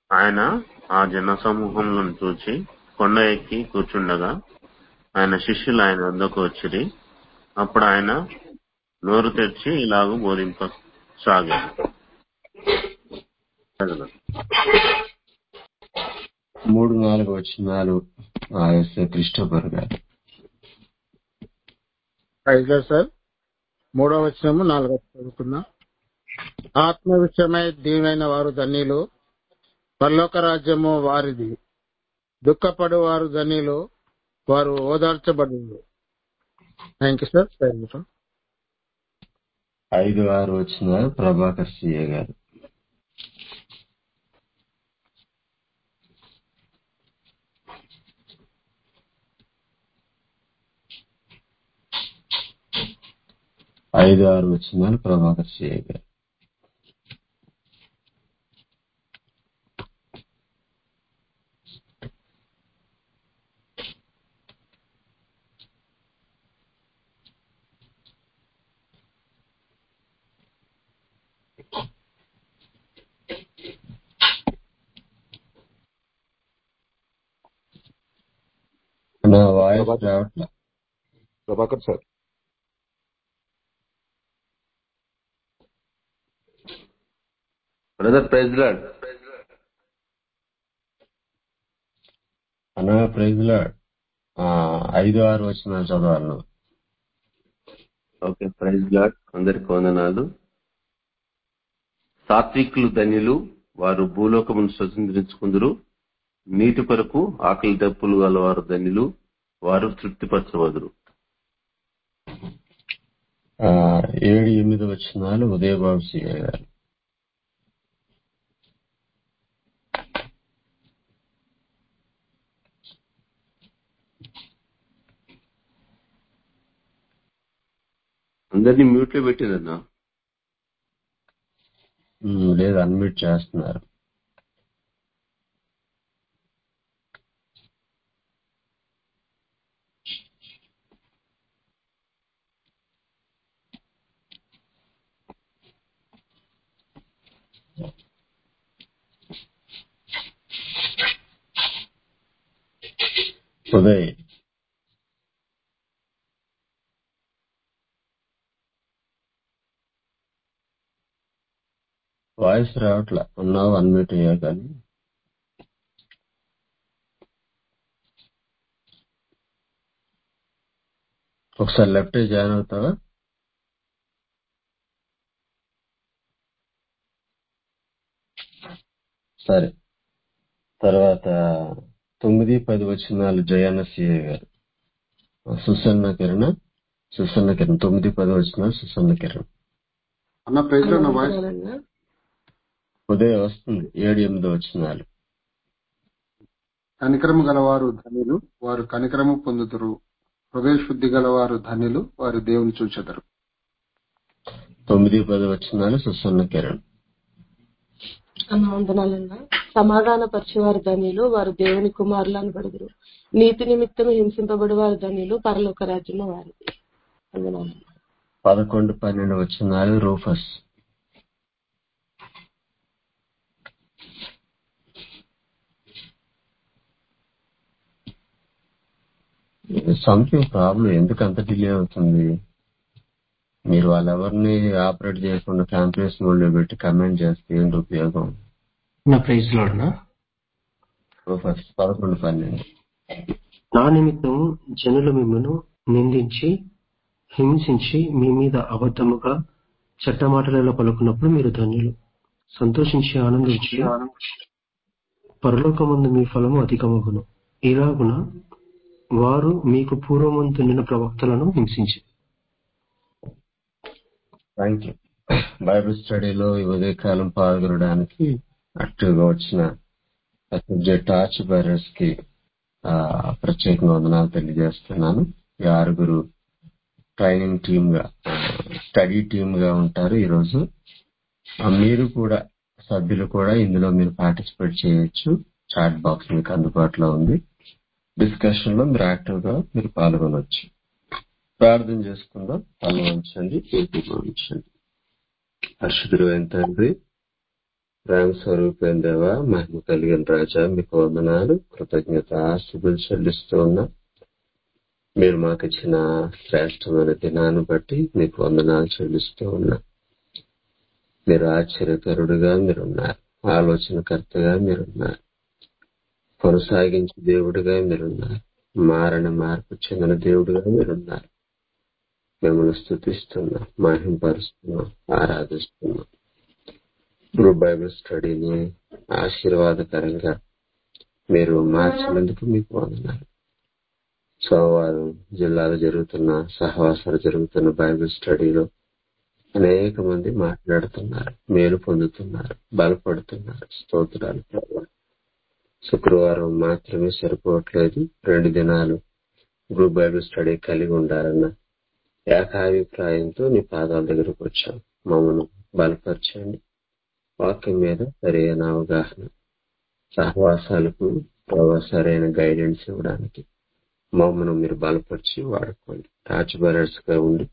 ఆయన ఆ జనసమూహములను చూచి కొండ ఎక్కి కూర్చుండగా ఆయన శిష్యులు ఆయన వద్దకు వచ్చిరి. అప్పుడు ఆయన నోరు తెరిచి ఇలాగూ బోధింపసాగాడు. 3-4 వచనాలు క్రిస్టోఫర్ గారు. Praise sir. 3వ వచనము 4వ చదువుకుందాం. ఆత్మ విషయమై దీవైన వారు ధన్యులు, పరలోక రాజ్యము వారిది. దుఃఖపడు వారు ధన్యులు, వారు ఓదార్చబడు. Thank you sir. 5-6 వచనాలు ప్రభాకర్ సిఏ గారు. ఐదు ఆరు వచనాలు ప్రభాకర్ సిఏ గారు. నా వాయిస్ రావట్లే. Prabhakar sir. Brother praise Lord. అన్నా ప్రైజ్ లార్డ్. 5-6 వచనాలు చదవాలి నువ్వు. Okay, praise Lord. అందరికి వందనాలు. సాత్వికులు ధన్యులు, వారు భూలోకమును స్వతంత్రించుకుందురు. నీటి కొరకు ఆకలి దప్పులు గలవారు ధన్యులు, వారు తృప్తిపరచవదురు. 7-8 వచనాలు ఉదయబాబు సిఏ గారు. అందరినీ మ్యూట్ లో పెట్టిందన్నా. లేదు, అన్మ్యూట్ చేస్తున్నారు. ఉదయ్ వాయిస్ రావట్లే. ఉన్నావు అన్మ్యూట్ అయ్యా కానీ. ఒకసారి లెఫ్ట్ జాయిన్ అవుతావా? సరే. తర్వాత 9-10 వచనాలు జయాన సిఏ గారు. సుసన్న కిరణ్ 9-10 వచనాలు సుసన్న కిరణ్. అన్న ప్రైజ్ లో నా వాయిస్ ఉదయం వస్తుంది. 7-8 వచనాలు. కనికరము గలవారు ధన్యులు, వారు కనికరము పొందుతురు. హృదయ శుద్ధి గలవారు ధన్యులు, వారు దేవుని చూచెదరు. 9-10 వచనాలు సుసన్న కిరణ్. వందనాలన్నా. సమాధాన పరిచేవారు ధన్యులు, వారు దేవుని కుమారులు అనబడుదురు. నీతి నిమిత్తం హింసింపబడి వారు ధన్యులు, పరలోక రాజ్యంలో వారిది. 11-12 వచనాలు రూఫస్. Something problem. ఎందుకు అంత డిలే అవుతుంది? మీరు వాళ్ళెవరిని ఆపరేట్ చేయకుండా కాంప్లెక్స్ మోడ్ లో పెట్టి కమెంట్ చేస్తే ఏంటి ఉపయోగం? నా ప్రైజ్ లోడ్నా. రూఫస్ 11-12. నా నిమిత్తం జనులు మిమ్మల్ని నిందించి హింసించి మీ మీద అబద్ధముగా చట్టమాటలలో పలుకున్నప్పుడు మీరు ధన్యులు. సంతోషించి ఆనందించి పరలోకమందు మీ ఫలము అధికమగును. ఇలాగున వారు మీకు పూర్వమందు నిన్న ప్రవక్తలను హింసించి. Thank you. బైబిల్ స్టడీలో ఈ ఉదయకాలం పాల్గొనడానికి యాక్టివ్గా వచ్చిన టార్చ్ బైరర్స్ కి ప్రత్యేకంగా వందనాలు తెలియజేస్తున్నాను. ఈ 6 ట్రైనింగ్ టీమ్ గా, స్టడీ టీమ్ గా ఉంటారు ఈరోజు. మీరు కూడా, సభ్యులు కూడా ఇందులో మీరు పార్టిసిపేట్ చేయొచ్చు. చాట్ బాక్స్ మీకు అందుబాటులో ఉంది. డిస్కషన్ లో మీరు యాక్టివ్ గా మీరు పాల్గొనవచ్చు. ప్రార్థన చేసుకుందాం. తల వంచండి, చేతి వంచండి. పరిశుద్ధుడైన తండ్రి, ప్రేమ స్వరూపైన దేవా, మహిమ కలిగిన రాజా, మీకు వందనాలు, కృతజ్ఞత ఆస్తులు చెల్లిస్తూ ఉన్నా. మీరు మాకు ఇచ్చిన శ్రేష్టమైన దినాన్ని బట్టి మీకు వందనాలు చెల్లిస్తూ ఉన్నా. మీరు ఆశ్చర్యకరుడుగా మీరున్నారు, ఆలోచనకర్తగా మీరున్నారు, కొనసాగించే దేవుడిగా మీరున్నారు, మారని మార్పు చెందిన దేవుడిగా మీరున్నారు. మిమ్మల్ని స్తుతిస్తున్నాం, మహింపరుస్తున్నాం, ఆరాధిస్తున్నాం. గ్రూప్ బైబిల్ స్టడీని ఆశీర్వాదకరంగా మీరు మార్చినందుకు మీకు వందనాలు. సోమవారం జిల్లాలో జరుగుతున్న సహవాసాలు జరుగుతున్న బైబిల్ స్టడీలో అనేక మంది మాట్లాడుతున్నారు, మేలు పొందుతున్నారు, బలపడుతున్నారు. స్తోత్రాలు ప్రభువా. శుక్రవారం మాత్రమే సరిపోవట్లేదు, 2 దినాలు గ్రూప్ బైబిల్ స్టడీ కలిగి ఉండాలన్న ఏకాభిప్రాయంతో నీ పాదాల దగ్గరకు వచ్చాం. మమ్మల్ని బలపరచండి, వాక్యం మీద సరైన అవగాహన, సహవాసాలకు సరైన గైడెన్స్ ఇవ్వడానికి మమ్మల్ని మీరు బలపరిచి వాడుకోండి. టార్చ్ బెరర్స్ గా ఉండి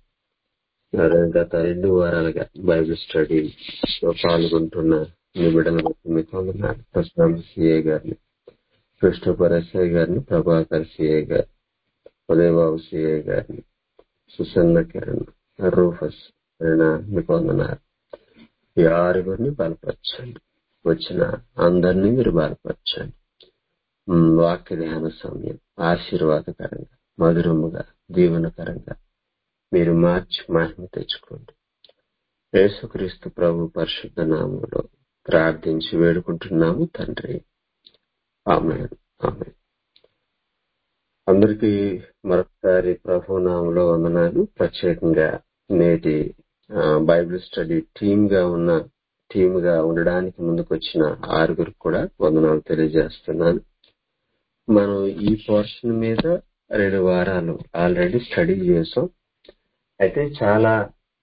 గత 2 వారాలుగా బైబిల్ స్టడీలో పాల్గొంటున్న మీ బిడ్డల బట్టి మీకు వందనాలు. ప్రశాంత్ సిఏ గారిని, కృష్ణపరసయ్య గారిని, ప్రభాకర్ సిఏ గారు, ఉదయబాబు సిఏ గారిని, సుసన్న కిరణ్, రూఫస్ మీకు వందనాలు. ఈ 6 బలపరచండి. వచ్చిన అందరినీ మీరు బలపరచండి. వాక్య ధ్యాన సమయం ఆశీర్వాదకరంగా, మధురముగా, దీవెనకరంగా మీరు మార్చి మహిమ తెచ్చుకోండి. యేసుక్రీస్తు ప్రభు పరిశుద్ధ నామములో ప్రార్థించి వేడుకుంటున్నాము తండ్రి, ఆమేన్. ఆమేన్. అందరికీ మరొకసారి ప్రభు నామములో వందనాలు. ప్రత్యేకంగా నేటి బైబిల్ స్టడీ టీమ్ గా ఉండడానికి ముందుకు వచ్చిన 6 కూడా వందనాలు తెలియజేస్తున్నాను. మనం ఈ పోర్షన్ మీద 2 వారాలు ఆల్రెడీ స్టడీ చేసాం. అయితే చాలా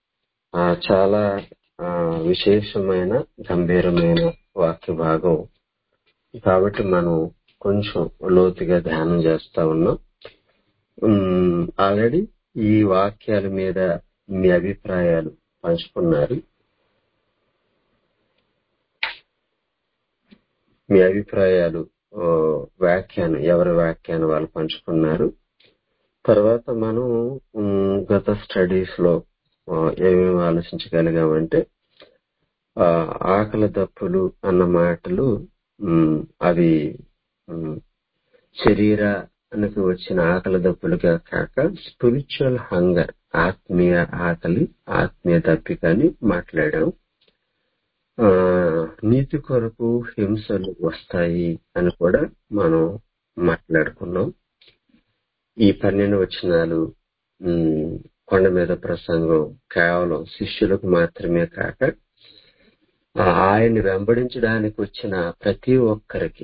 చాలా విశేషమైన గంభీరమైన వాక్య భాగం కాబట్టి మనం కొంచెం లోతుగా ధ్యానం చేస్తా ఉన్నాం. ఆల్రెడీ ఈ వాక్యాల మీద మీ అభిప్రాయాలు పంచుకున్నారు. మీ అభిప్రాయాలు ఎవరి వ్యాఖ్యానం వాళ్ళు పంచుకున్నారు. తర్వాత మనం గత స్టడీస్ లో ఏమేమి ఆలోచించగలిగామంటే ఆకలి దప్పులు అన్న మాటలు అవి శరీరానికి వచ్చిన ఆకలి దప్పులుగా కాక స్పిరిచువల్ హంగర్, ఆత్మీయ ఆకలి, ఆత్మీయ దప్పిక అని మాట్లాడాం. నీతి కొరకు హింసలు వస్తాయి అని కూడా మనం మాట్లాడుకున్నాం. ఈ 12 వచనాలు కొండ మీద ప్రసంగం కేవలం శిష్యులకు మాత్రమే కాక ఆయన్ని వెంబడించడానికి వచ్చిన ప్రతి ఒక్కరికి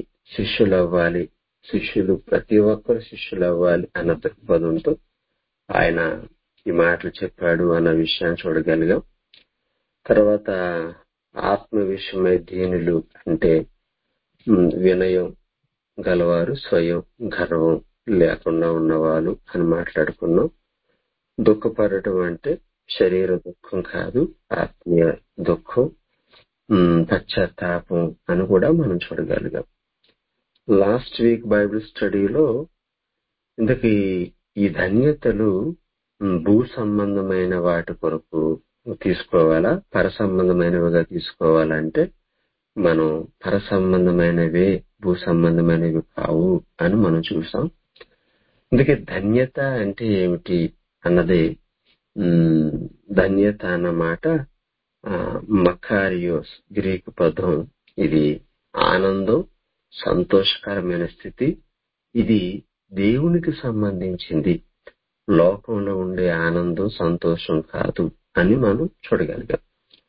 ప్రతి ఒక్కరు శిష్యులు అవ్వాలి అన్న దృక్పథంతో ఆయన ఈ మాటలు చెప్పాడు అన్న విషయాన్ని చూడగలిగాం. తర్వాత ఆత్మ విషయమై దీనులు అంటే వినయం గలవారు, స్వయం గర్వం లేకుండా ఉన్నవాళ్ళు అని మాట్లాడుకున్నాం. దుఃఖపడటం అంటే శరీర దుఃఖం కాదు, ఆత్మీయ దుఃఖం, పశ్చాత్తాపం అని కూడా మనం చూడగలిగాం. లాస్ట్ వీక్ బైబిల్ స్టడీలో ఇంతకీ ఈ ధన్యతలు భూ సంబంధమైన వాటి కొరకు తీసుకోవాలా, పర సంబంధమైనవిగా తీసుకోవాలంటే మనం పర సంబంధమైనవే, భూ సంబంధమైనవి కావు అని మనం చూసాం. అందుకే ధన్యత అంటే ఏమిటి అన్నది, ధన్యత అన్నమాట మకారియోస్ గ్రీకు పదం. ఇది ఆనందం, సంతోషకరమైన స్థితి. ఇది దేవునికి సంబంధించింది, లోకంలో ఉండే ఆనందం, సంతోషం కాదు అని మనం చూడగలిగాం.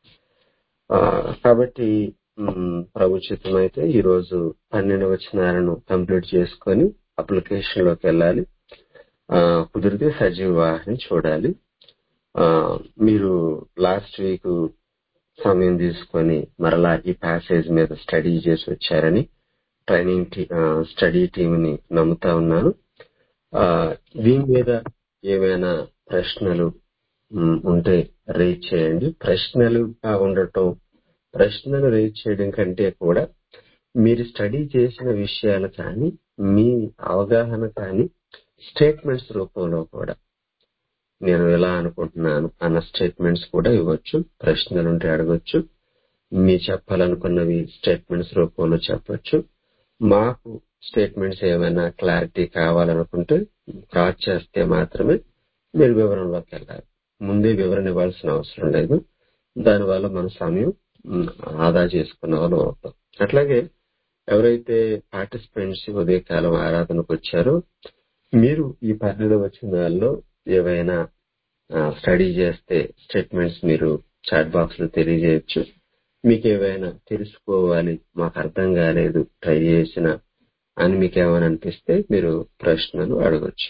కాబట్టి ప్రభు చిత్తమైతే ఈరోజు 12 వచనాలను కంప్లీట్ చేసుకొని అప్లికేషన్ లోకి వెళ్ళాలి. కుదిరితే సజీవ వాహిని చూడాలి. మీరు లాస్ట్ వీక్ సమయం తీసుకొని మరలా ఈ ప్యాసేజ్ మీద స్టడీ చేసి వచ్చారని స్టడీ టీంని నమ్ముతా ఉన్నాను. దీని మీద ఏమైనా ప్రశ్నలు ఉంటే రేజ్ చేయండి. ప్రశ్నలుగా ఉండటం ప్రశ్నలు రేజ్ చేయడం కంటే కూడా మీరు స్టడీ చేసిన విషయాలు కానీ మీ అవగాహన కానీ స్టేట్మెంట్స్ రూపంలో కూడా నేను ఎలా అనుకుంటున్నాను అన్న స్టేట్మెంట్స్ కూడా ఇవ్వచ్చు. ప్రశ్నలు ఉంటే అడగొచ్చు. మీ చెప్పాలనుకున్నవి స్టేట్మెంట్స్ రూపంలో చెప్పొచ్చు. మాకు స్టేట్మెంట్స్ ఏమైనా క్లారిటీ కావాలనుకుంటే కాల్ చేస్తే మాత్రమే మీరు వివరంలోకి వెళ్ళాలి. ముందే వివరణ ఇవ్వాల్సిన అవసరం లేదు. దానివల్ల మన సమయం ఆదా చేసుకున్న వాళ్ళు అవుతాం. అట్లాగే ఎవరైతే పార్టిసిపెంట్స్ ఉదయకాలం ఆరాధనకు వచ్చారో మీరు ఈ 12 వచనాల్లో ఏవైనా స్టడీ చేస్తే స్టేట్మెంట్స్ మీరు చాట్ బాక్స్ లో తెలియజేయచ్చు. మీకు ఏవైనా తెలుసుకోవాలి, మాకు అర్థం కాలేదు, ట్రై చేసిన అని మీకు ఏమైనా అనిపిస్తే మీరు ప్రశ్నలు అడగొచ్చు.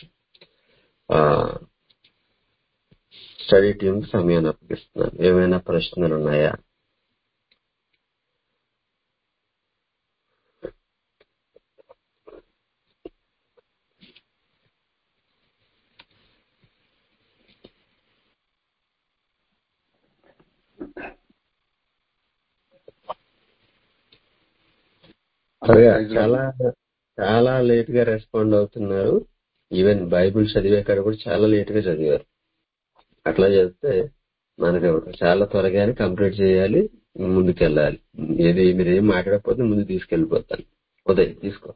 స్టడీ టీమ్ సమయాన్ని అప్పగిస్తున్నాను. ఏమైనా ప్రశ్నలు ఉన్నాయా? చాలా చాలా లేట్ గా రెస్పాండ్ అవుతున్నారు. ఈవెన్ బైబిల్ చదివే కాడ కూడా చాలా లేట్ గా చదివారు. అట్లా చేస్తే మనకు చాలా త్వరగానే కంప్లీట్ చేయాలి, ముందుకెళ్ళాలి. ఏది మీరు ఏం మాట్లాడకపోతే ముందు తీసుకెళ్లిపోతాను. ఉదయ్ తీసుకో.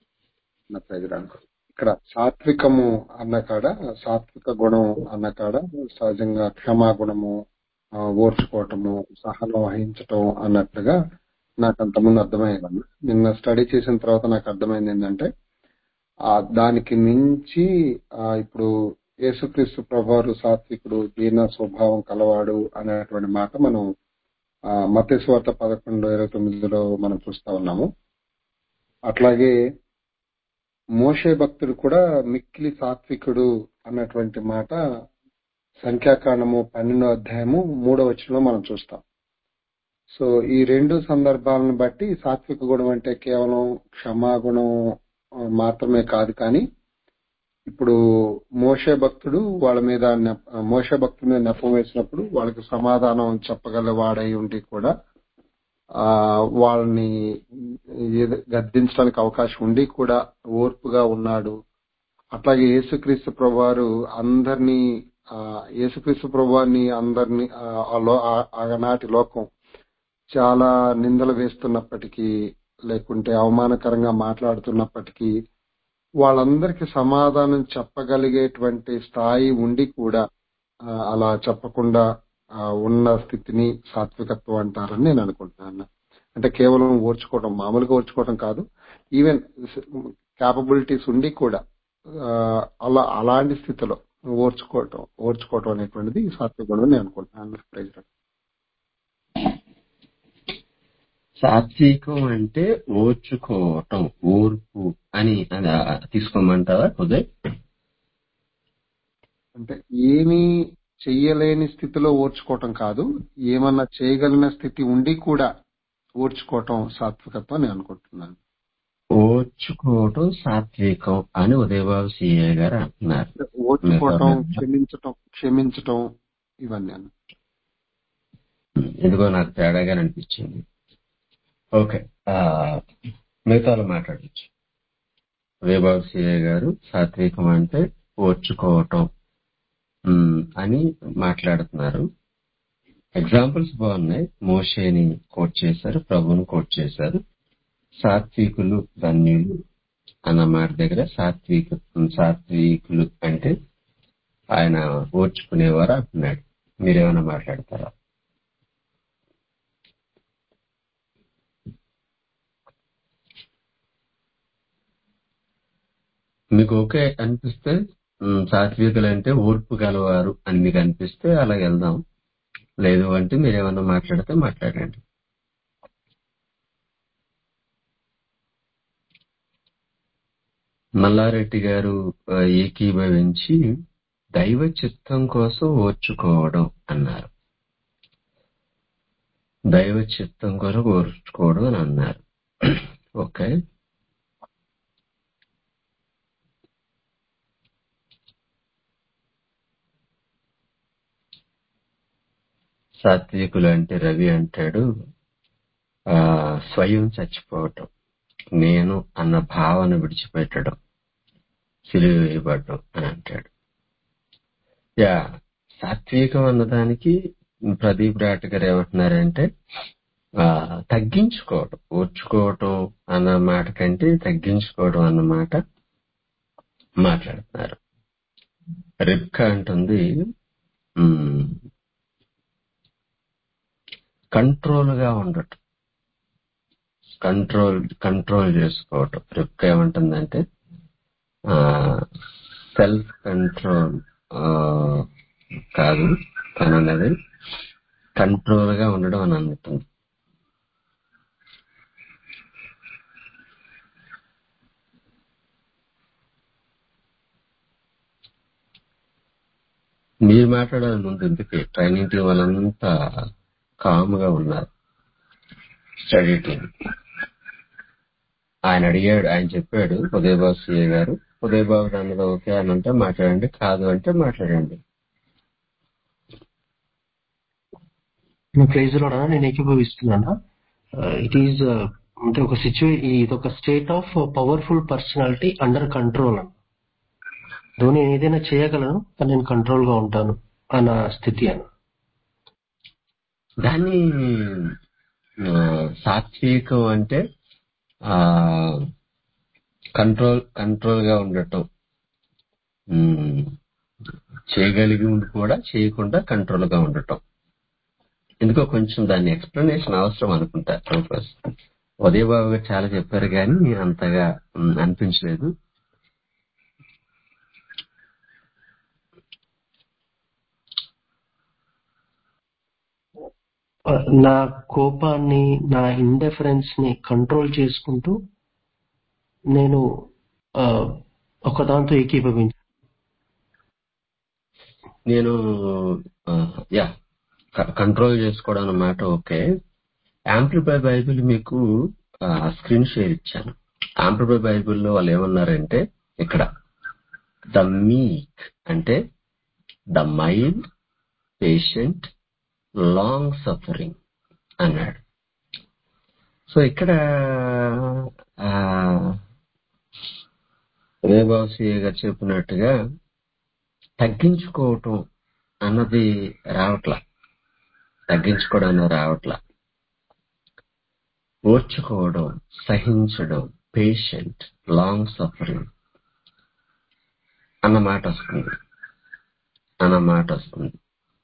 ఇక్కడ సాత్వికము అన్న కాడ, సాత్విక గుణం అన్న కాడ సహజంగా క్షమాగుణము, ఓర్చుకోవటము, సహనం వహించటం అన్నట్లుగా నాకు అంతకుముందు అర్థమయ్యేదన్న. నిన్న స్టడీ చేసిన తర్వాత నాకు అర్థమైంది ఏంటంటే దానికి మించి ఇప్పుడు యేసుక్రీస్తు ప్రభువారు సాత్వికుడు, దీన స్వభావం కలవాడు అనేటువంటి మాట మనం మత్తయి సువార్త 11:29లో మనం చూస్తా ఉన్నాము. అట్లాగే మోషే భక్తుడు కూడా మిక్కిలి సాత్వికుడు అన్నటువంటి మాట సంఖ్యాకాండము 12వ అధ్యాయము 3వ వచనంలో మనం చూస్తాం. సో ఈ రెండు సందర్భాలను బట్టి సాత్విక గుణం అంటే కేవలం క్షమాగుణం మాత్రమే కాదు, కానీ ఇప్పుడు మోషే భక్తుడు వాళ్ళ మీద మోషే భక్తుడి మీద నెపం వేసినప్పుడు వాళ్ళకి సమాధానం చెప్పగల వాడై ఉండి కూడా వాళ్ళని గద్దించడానికి అవకాశం ఉండి కూడా ఓర్పుగా ఉన్నాడు. అట్లాగే యేసుక్రీస్తు ప్రభువారు యేసుక్రీస్తు ప్రభువారిని అందరినీ ఆనాటి లోకం చాలా నిందలు వేస్తున్నప్పటికీ, లేకుంటే అవమానకరంగా మాట్లాడుతున్నప్పటికీ వాళ్ళందరికీ సమాధానం చెప్పగలిగేటువంటి స్థాయి ఉండి కూడా అలా చెప్పకుండా ఉన్న స్థితిని సాత్వికత్వం అంటారని నేను అనుకుంటున్నాను. అంటే కేవలం ఓర్చుకోవడం, మామూలుగా ఓర్చుకోవడం కాదు, ఈవెన్ క్యాపబిలిటీస్ ఉండి కూడా అలాంటి స్థితిలో ఓర్చుకోవటం అనేటువంటిది సాత్విక గుణం నేను అనుకుంటున్నాను. సాత్వికం అంటే ఓర్చుకోవటం, ఓర్పు అని తీసుకోమంటావా ఉదయ్? అంటే ఏమీ చెయ్యలేని స్థితిలో ఓర్చుకోవటం కాదు, ఏమన్నా చేయగలిగిన స్థితి ఉండి కూడా ఓర్చుకోవటం సాత్వికత్వం నేను అనుకుంటున్నాను. ఓర్చుకోవటం సాత్వికం అని ఉదయబాబు సిఏ గారు అంటున్నారు. ఓర్చుకోవటం, క్షమించటం ఇవన్నీ అన్న. ఎందుకో నాకు తేడాగా అనిపించింది. ఓకే, మిగతా మాట్లాడచ్చు. ఉదయబాబు సిఏ గారు సాత్వికం అంటే ఓర్చుకోవటం అని మాట్లాడుతున్నారు. ఎగ్జాంపుల్స్ బాగున్నాయి. మోషేని కోట్ చేశారు, ప్రభువుని కోట్ చేశారు. సాత్వికులు ధన్యులు అన్న మాట దగ్గర సాత్వికులు అంటే ఆయన ఓర్చుకునేవారు అంటున్నాడు. మీరేమైనా మాట్లాడతారా? మీకు ఓకే అనిపిస్తే, సాత్వికులు అంటే ఓర్పు గలవారు అని మీకు అనిపిస్తే అలా వెళ్దాం. లేదు అంటే మీరేమన్నా మాట్లాడితే మాట్లాడండి. మల్లారెడ్డి గారు ఏకీభవించి దైవ చిత్తం కోసం ఓర్చుకోవడం అన్నారు. దైవ చిత్తం కొరకు ఓర్చుకోవడం అని అన్నారు. ఓకే, సాత్వికులు అంటే రవి అంటాడు, స్వయం చచ్చిపోవటం, నేను అన్న భావన విడిచిపెట్టడం, సిలువ వేయబడటం అని అంటాడు. యా సాత్వికం అన్నదానికి ప్రదీప్ రాట్ గారు ఏమంటున్నారంటే తగ్గించుకోవడం, ఓర్చుకోవటం అన్న మాట కంటే తగ్గించుకోవడం అన్న మాట మాట్లాడుతున్నారు. రిబ్కా అంటుంది కంట్రోల్ గా ఉండటం, కంట్రోల్ చేసుకోవటం. రిబ్కా ఏమంటుందంటే సెల్ఫ్ కంట్రోల్ కాదు తనన్నది, కంట్రోల్ గా ఉండడం అని అనుకుంటుంది. మీరు మాట్లాడాలి ముందు, ఎందుకే ట్రైనింగ్ టీం వాళ్ళంతా కామ్ గా ఉన్నారు. స్టడీ టీం ఆయన చెప్పాడు ఉదయబాబు సిఏ గారు, ఉదయబాబు అన్నది ఓకే అని అంటే మాట్లాడండి, కాదు అంటే మాట్లాడండి. ప్రైజ్ లో నేను ఏకీభవిస్తున్నాను. ఇట్ ఈజ్ అంటే ఇదొక state of powerful personality under control. నేను ఏదైనా చేయగలను కానీ నేను కంట్రోల్ గా ఉంటాను అన్న స్థితి అని. దాన్ని సాత్వికం అంటే కంట్రోల్ గా ఉండటం, చేయగలిగి ఉండి కూడా చేయకుండా కంట్రోల్ గా ఉండటం. ఎందుకో కొంచెం దాన్ని ఎక్స్ప్లెనేషన్ అవసరం అనుకుంటా. ఉదయబాబు గారు చాలా చెప్పారు కానీ అంతగా అనిపించలేదు. నా కోపాన్ని, నా ఇండిఫరెన్స్ ని కంట్రోల్ చేసుకుంటూ నేను ఒకదాంతో ఏకీభవించాను. నేను కంట్రోల్ చేసుకోవడం అన్నమాట. ఓకే, యాంప్లిఫై బైబిల్ మీకు స్క్రీన్ షేర్ ఇచ్చాను. యాంప్లిఫై బైబిల్లో వాళ్ళు ఏమన్నారంటే, ఇక్కడ ద మీక్ అంటే the mild, patient, long suffering అన్నాడు. సో ఇక్కడ రేబాసి గారు చెప్పినట్టుగా తగ్గించుకోవటం అన్నది రావట్లా, ఓర్చుకోవడం, సహించడం, పేషెంట్, లాంగ్ సఫరింగ్ అన్న మాట వస్తుంది.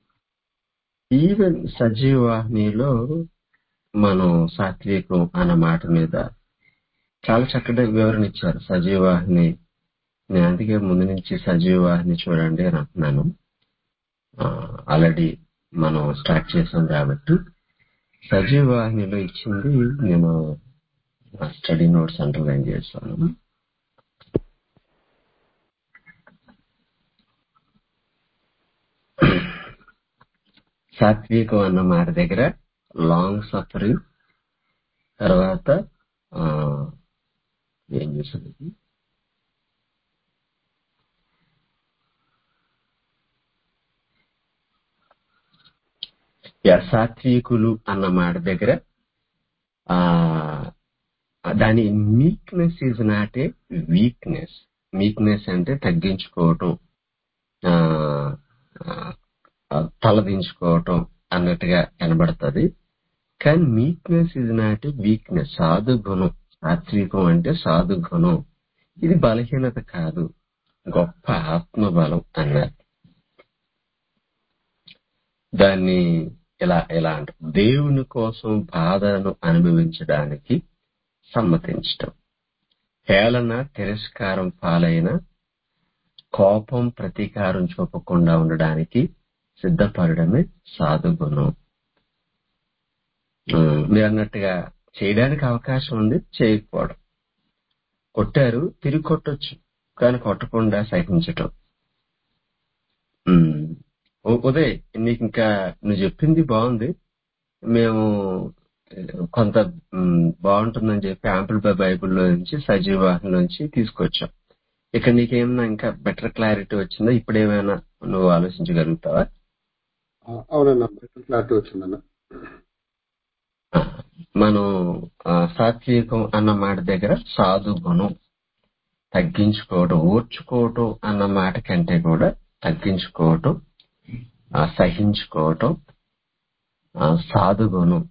ఈవెన్ సజీవాహినిలో మనం సాత్వికం అన్న మాట మీద చాలా చక్కటి వివరణ ఇచ్చారు. సజీవాహిని, నేను అందుకే ముందు నుంచి సజీవాహిని చూడండి అని అంటున్నాను. ఆల్రెడీ మనం స్టార్ట్ చేసాం కాబట్టి సజీవాహినిలో ఇచ్చింది నేను స్టడీ నోట్స్ అండర్లైన్ చేస్తాను. సాత్వికం అన్న మాట దగ్గర లాంగ్ సఫరింగ్, తర్వాత ఏం చేస్తుంది, సాత్వికులు అన్న మాట దగ్గర దాని meekness is not a weakness. Meekness అంటే తగ్గించుకోవటం, తలదించుకోవటం అన్నట్టుగా కనబడుతుంది. కానీ meekness is not a weakness, సాధు గుణం. సాత్వికం అంటే సాధు గుణం. ఇది బలహీనత కాదు, గొప్ప ఆత్మబలం అన్నారు. దాన్ని ఎలా అంట, దేవుని కోసం బాధను అనుభవించడానికి సమ్మతించటం, హేళన తిరస్కారం పాలైన కోపం ప్రతీకారం చూపకుండా ఉండడానికి సిద్ధపడడమే సాధుగుణం. మీరు అన్నట్టుగా చేయడానికి అవకాశం ఉంది, చేయకపోవడం. కొట్టారు, తిరిగి కొట్టొచ్చు, కానీ కొట్టకుండా సహించటం. ఉదయ్, నీకు ఇంకా నువ్వు చెప్పింది బాగుంది, మేము కొంత బాగుంటుందని చెప్పి యాంప్లిఫై బైబిల్లో నుంచి సజీవాహిని నుంచి తీసుకొచ్చాం. ఇక్కడ నీకేమన్నా ఇంకా బెటర్ క్లారిటీ వచ్చిందా? ఇప్పుడేమైనా నువ్వు ఆలోచించగలుగుతావా? అవునన్నా, బెటర్ క్లారిటీ వచ్చిందన్నా. మనం సాత్వికం అన్న మాట దగ్గర సాధు గుణం, తగ్గించుకోవటం, ఓర్చుకోవటం అన్న మాట కంటే కూడా తగ్గించుకోవటం, సహించుకోవటం, సాధు గుణం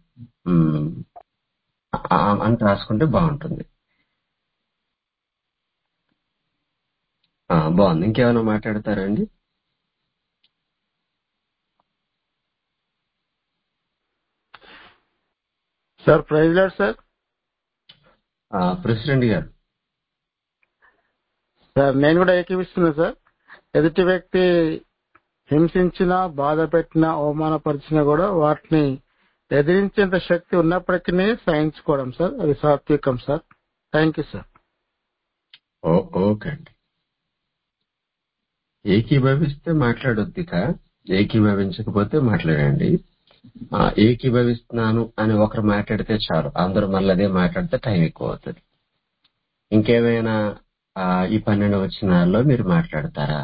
అని రాసుకుంటే బాగుంటుంది. బాగుంది. ఇంకేమైనా మాట్లాడతారండి? Sir praise Lord sir. President గారు. సార్ నేను కూడా ఏకీపిస్తున్నా సార్. ఎదుటి వ్యక్తి హింసించినా, బాధ పెట్టినా, అవమానపరిచినా కూడా వాటిని ఎదిరించేంత శక్తి ఉన్నప్పటికీ సహించుకోవడం సార్, అది సాత్వికం sir. Thank you sir. Okay అండి. ఏకీభవిస్తే మాట్లాడొద్దిక, ఏకీభవించకపోతే మాట్లాడండి. ఏకీభవిస్తున్నాను అని ఒకరు మాట్లాడితే చాలు, అందరూ మళ్ళీ అదే మాట్లాడితే టైం ఎక్కువ అవుతుంది. ఇంకేమైనా ఈ 12 వచనాల్లో మీరు మాట్లాడతారా?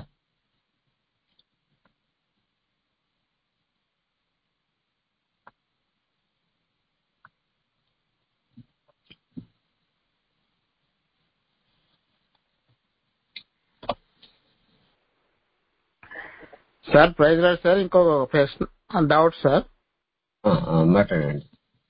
Sir praise Lord sir. ఇంకొక ప్రశ్న, డౌట్ సార్. మాట్లాడండి.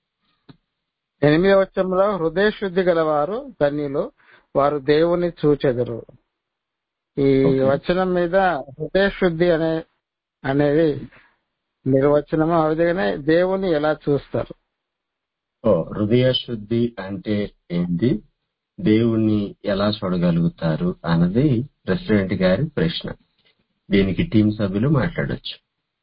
8వ వచనంలో హృదయ శుద్ధి గలవారు ధన్యులు, వారు దేవుని చూచెదరు. ఈ వచనం మీద హృదయ శుద్ధి అనేది నిర్వచనము, ఆ విధంగానే దేవుని ఎలా చూస్తారు? హృదయ శుద్ధి అంటే ఏంటి, దేవుణ్ణి ఎలా చూడగలుగుతారు అన్నది ప్రెసిడెంట్ గారి ప్రశ్న. దీనికి టీం సభ్యులు మాట్లాడొచ్చు.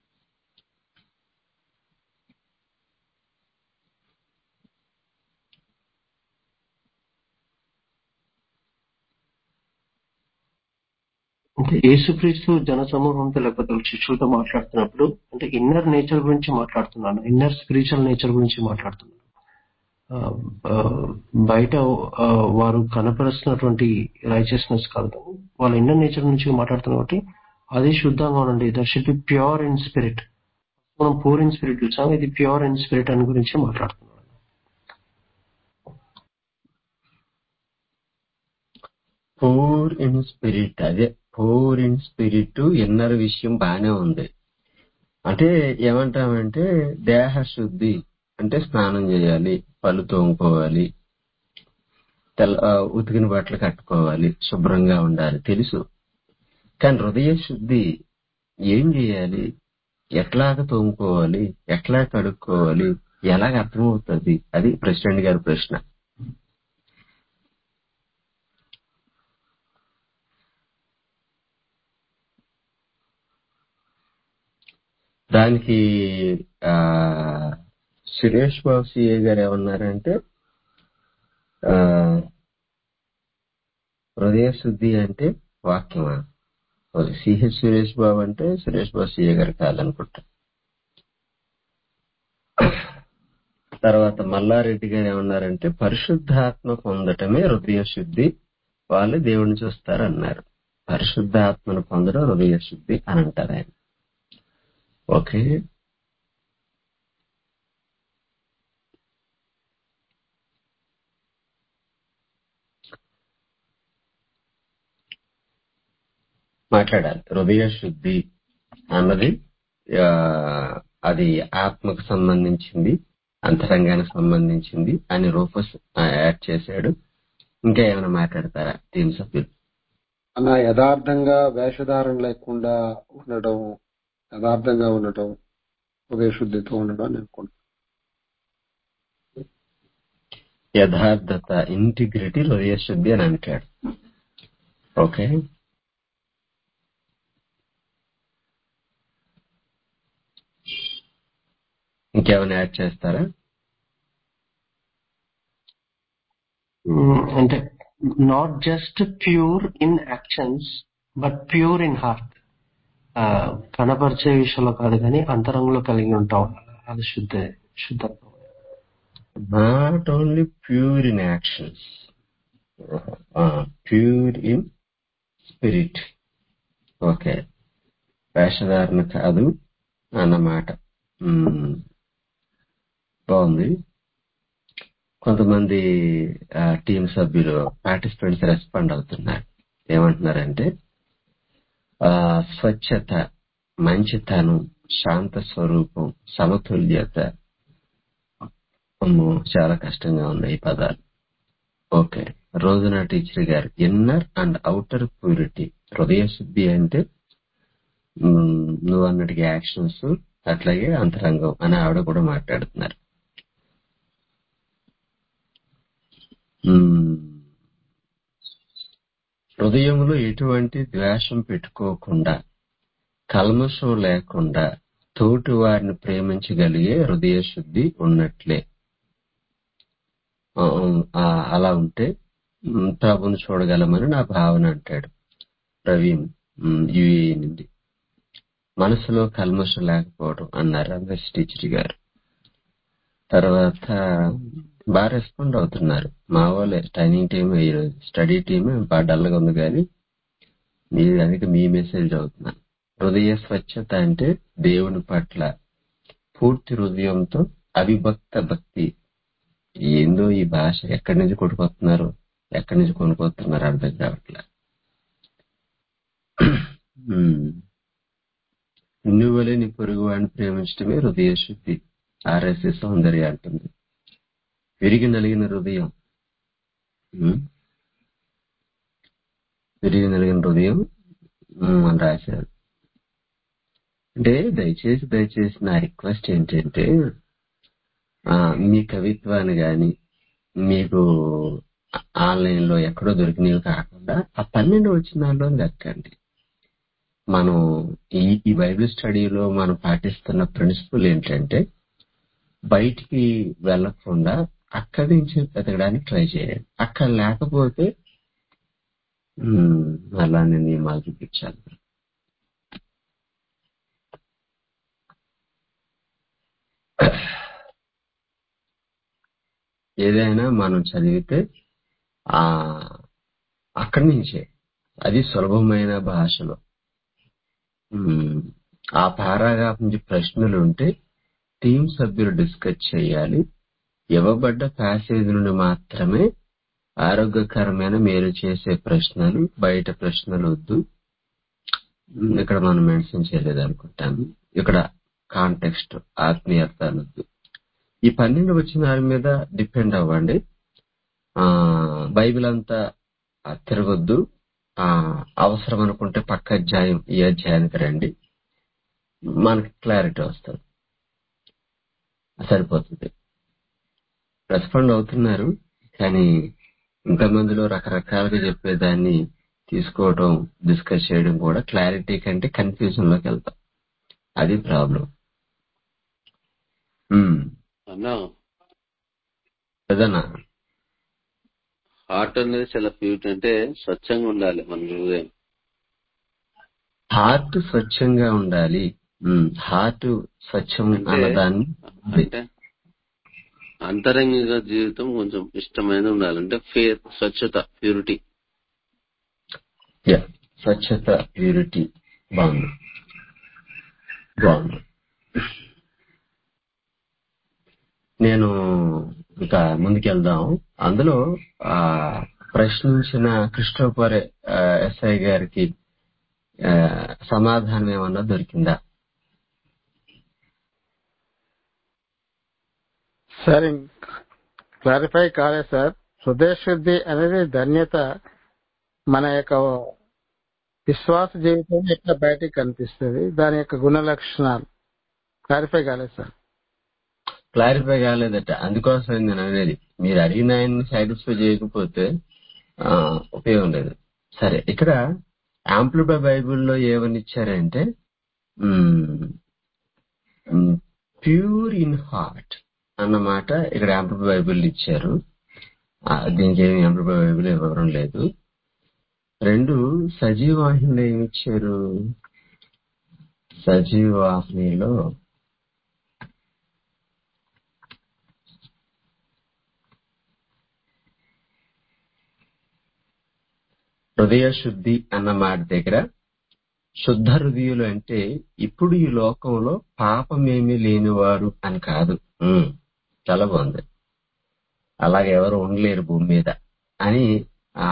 అంటే యేసుక్రీస్తు జన సమూహంతో లేకపోతే శిష్యులతో మాట్లాడుతున్నప్పుడు అంటే ఇన్నర్ నేచర్ గురించి మాట్లాడుతున్నాను, ఇన్నర్ స్పిరిచువల్ నేచర్ గురించి మాట్లాడుతున్నాను. బయట వారు కనపరుస్తున్నటువంటి రైచియస్నెస్ కాదు, వాళ్ళ ఇన్నర్ నేచర్ నుంచి మాట్లాడుతున్నారు కాబట్టి అది శుద్ధంగా ఉండండి. That should be pure in spirit. మనం పూర్ ఇన్ స్పిరిట్ చూసాం, ఇది ప్యూర్ ఇన్ స్పిరిట్ అని గురించి మాట్లాడుతున్నాం. పూర్ ఇన్ స్పిరిట్, అదే పూర్ ఇన్ స్పిరిట్ ఇన్నర్ విషయం బానే ఉంది. అంటే ఏమంటామంటే దేహ శుద్ధి అంటే స్నానం చేయాలి, పళ్ళు తోముకోవాలి, ఉతికిన బట్టలు కట్టుకోవాలి, శుభ్రంగా ఉండాలి, తెలుసు. కానీ హృదయ శుద్ధి ఏం చేయాలి, ఎట్లాగ తోముకోవాలి, ఎట్లా కడుక్కోవాలి, ఎలాగ అర్థమవుతుంది? అది ప్రెసిడెంట్ గారి ప్రశ్న. దానికి సురేష్ బాబు సిఏ గారు ఏమన్నారంటే హృదయ శుద్ధి అంటే వాక్యమా? సిహెచ్ సురేష్ బాబు అంటే సురేష్ బాబు సిఏ గారు కాదనుకుంటా. తర్వాత మల్లారెడ్డి గారు ఏమన్నారంటే పరిశుద్ధాత్మ పొందటమే హృదయ శుద్ధి, వాళ్ళు దేవుడిని చూస్తారు అన్నారు. పరిశుద్ధాత్మను పొందడం హృదయ శుద్ధి అని అంటారు ఆయన. ఓకే, మాట్లాడాలి. హృదయ శుద్ధి అన్నది అది ఆత్మకు సంబంధించింది, అంతరంగానికి సంబంధించింది అని రూపస్ యాడ్ చేశాడు. ఇంకా ఏమైనా మాట్లాడతారా టీం సభ్యులు? అలా యథార్థంగా వేషధారణ లేకుండా ఉండడం, యథార్థంగా ఉండటం, హృదయ శుద్ధితో ఉండడం అని అనుకుంటున్నాను. యథార్థత, ఇంటిగ్రిటీ హృదయ శుద్ధి అని అంటాడు. ఓకే, ఇంకేమైనా యాడ్ చేస్తారా? అంటే not just pure in actions but pure in heart. కనపరిచే విషయంలో కాదు కానీ అంతరంగంలో కలిగి ఉంటాం, అది శుద్ధత్వం. Not only pure in actions, pure in spirit. Okay, వేషధారణ కాదు అన్నమాట. బాగుంది. కొంతమంది టీం సభ్యులు పార్టిసిపెంట్స్ రెస్పాండ్ అవుతున్నారు. ఏమంటున్నారంటే స్వచ్ఛత, మంచితనం, శాంత స్వరూపం, సమతుల్యత. అమ్మో, చాలా కష్టంగా ఉన్నాయి ఈ పదాలు. ఓకే, రోజున టీచర్ గారు ఇన్నర్ అండ్ అవుటర్ ప్యూరిటీ, హృదయ శుద్ధి అంటే నువ్వు అన్నట్టుగా యాక్షన్స్, అట్లాగే అంతరంగం అని ఆవిడ కూడా మాట్లాడుతున్నారు. హృదయంలో ఎటువంటి ద్వేషం పెట్టుకోకుండా, కల్మషం లేకుండా తోటి వారిని ప్రేమించగలిగే హృదయ శుద్ధి ఉన్నట్లే. అలా ఉంటే ప్రభుని చూడగలమని నా భావన అంటాడు ప్రవీణ్, యుఏ నుండి. మనసులో కల్మషం లేకపోవడం అన్నారు రమేష్ టీచర్ గారు. తర్వాత బాగా రెస్పాండ్ అవుతున్నారు మా వాళ్ళే. ట్రైనింగ్ టీమ్, స్టడీ టీమ్ బాగా డల్గా ఉంది, కానీ అందుకే మీ మెసేజ్ అవుతున్నాను. హృదయ స్వచ్ఛత అంటే దేవుని పట్ల పూర్తి హృదయంతో అవిభక్త భక్తి. ఏందో ఈ భాష ఎక్కడి నుంచి కొట్టుకొస్తున్నారు, ఎక్కడి నుంచి కొనుక్కొస్తున్నారు అర్థం కావట్లే. నువ్వులే నీ పొరుగు వాడిని ప్రేమించడమే హృదయ శుద్ధి. ఆర్ఎస్ఎస్ సౌందర్య అంటుంది. విరిగి నలిగిన హృదయం, విరిగి నలిగిన హృదయం అని రాశారు. అంటే దయచేసి నా రిక్వెస్ట్ ఏంటంటే, మీ కవిత్వాన్ని గాని మీకు ఆన్లైన్ లో ఎక్కడో దొరికినవి కాకుండా ఆ 12 వచనాల్లో దక్కండి. మనం ఈ బైబిల్ స్టడీలో మనం పాటిస్తున్న ప్రిన్సిపల్ ఏంటంటే, బయటికి వెళ్లకుండా అక్కడి నుంచి వెతకడానికి ట్రై చేయండి. అక్కడ లేకపోతే అలానే నియమాలు చూపించాలి. ఏదైనా మనం చదివితే అక్కడి నుంచే, అది సులభమైన భాషలో ఆ పారాగ్రాఫ్ నుంచి ప్రశ్నలు ఉంటే టీం సభ్యులు డిస్కస్ చేయాలి. ఇవ్వబడ్డ ప్యాసేజ్ నుండి మాత్రమే ఆరోగ్యకరమైన మేలు చేసే ప్రశ్నలు, బయట ప్రశ్నలు వద్దు. ఇక్కడ మనం మెన్షన్ చేయలేదు అనుకుంటాను. ఇక్కడ కాంటెక్స్ట్, ఆత్మీయర్థాలు వద్దు. ఈ 12 వచనాల మీద డిపెండ్ అవ్వండి. బైబిల్ అంతా తిరగొద్దు. అవసరం అనుకుంటే పక్క అధ్యాయం, ఈ అధ్యాయానికి రండి, మనకి క్లారిటీ వస్తుంది, సరిపోతుంది. రెస్పాండ్ అవుతున్నారు, కానీ ఇంతమందిలో రకరకాలుగా చెప్పేదాన్ని తీసుకోవడం, డిస్కస్ చేయడం కూడా క్లారిటీ కంటే కన్ఫ్యూజన్ లోకి వెళ్తాం. అది ప్రాబ్లం. అన్నా, ఏదన్నా హార్ట్ అనేది చాలా ప్యూరిటీ, అంటే స్వచ్ఛంగా ఉండాలి మన హృదయం. హార్ట్ స్వచ్ఛంగా ఉండాలి. హార్ట్ స్వచ్ఛం అన్నదాన్ని అంటే అంతరంగిక జీవితం కొంచెం ఇష్టమైన ఉండాలంటే ఫేత్, స్వచ్ఛత, ప్యూరిటీ. స్వచ్ఛత, ప్యూరిటీ బాగుంది. నేను ఇంకా ముందుకెళ్దాం. అందులో ప్రశ్నించిన క్రిస్టోఫర్ ఎస్ఐ గారికి సమాధానం ఏమన్నా దొరికిందా? సార్ క్లారిఫై కాలేదు సార్. హృదయ శుద్ధి అనేది ధన్యత మన యొక్క విశ్వాస జీవితం ఎట్లా బయటికి కనిపిస్తుంది, దాని యొక్క గుణ లక్షణాలు క్లారిఫై కాలేదు సార్. క్లారిఫై కాలేదట. అందుకోసం నేను అనేది, మీరు అడిగిన ఆయన్ని సాటిస్ఫై చేయకపోతే ఉపయోగం లేదు. సరే, ఇక్కడ యాంప్లిఫై బైబిల్లో ఏమని ఇచ్చారంటే ప్యూర్ ఇన్ హార్ట్ అన్నమాట ఇక్కడ యాంప్లిఫై బైబిల్ ఇచ్చారు. దీనికి ఏమి యాంప్లిఫై బైబిల్ వివరం లేదు. 2 సజీవాహినిలో ఏమి ఇచ్చారు? సజీవాహినిలో హృదయ శుద్ధి అన్న మాట దగ్గర శుద్ధ హృదయులు అంటే ఇప్పుడు ఈ లోకంలో పాపమేమీ లేనివారు అని కాదు. చాలా బాగుంది. అలాగే ఎవరు ఉండలేరు భూమి మీద అని ఆ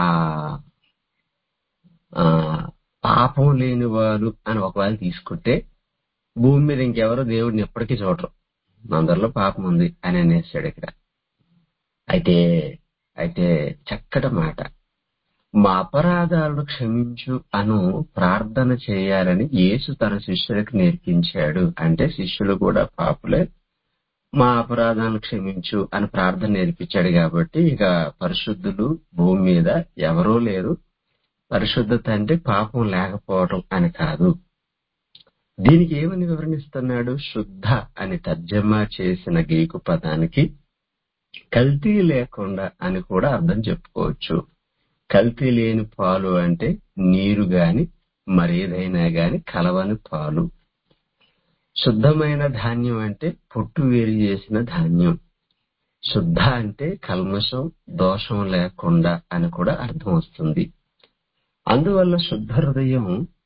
ఆ, పాపం లేని వారు అని ఒకవేళ తీసుకుంటే భూమి మీద ఇంకెవరు దేవుడిని ఎప్పటికీ చూడరు. అందరిలో పాపం ఉంది అని అనేసాడు ఇక్కడ. అయితే అయితే చక్కటి మాట, మా అపరాధాలను క్షమించు అను ప్రార్థన చేయాలని యేసు తన శిష్యులకు నేర్పించాడు. అంటే శిష్యులు కూడా పాపులే, మా అపరాధాలను క్షమించు అని ప్రార్థన నేర్పించాడు. కాబట్టి ఇక పరిశుద్ధులు భూమి మీద ఎవరూ లేరు. పరిశుద్ధత అంటే పాపం లేకపోవడం అని కాదు. దీనికి ఏమని వివరణిస్తున్నాడు? శుద్ధ అని తర్జమా చేసిన గ్రీకు పదానికి కల్తీ లేకుండా అని కూడా అర్థం చెప్పుకోవచ్చు. కల్తీ లేని పాలు అంటే నీరు గాని మరేదైనా గాని కలవని పాలు. శుద్ధమైన ధాన్యం అంటే పొట్టు వేరు చేసిన ధాన్యం. శుద్ధ అంటే కల్మషం దోషం లేకుండా అని కూడా అర్థం వస్తుంది. అందువల్ల శుద్ధ హృదయం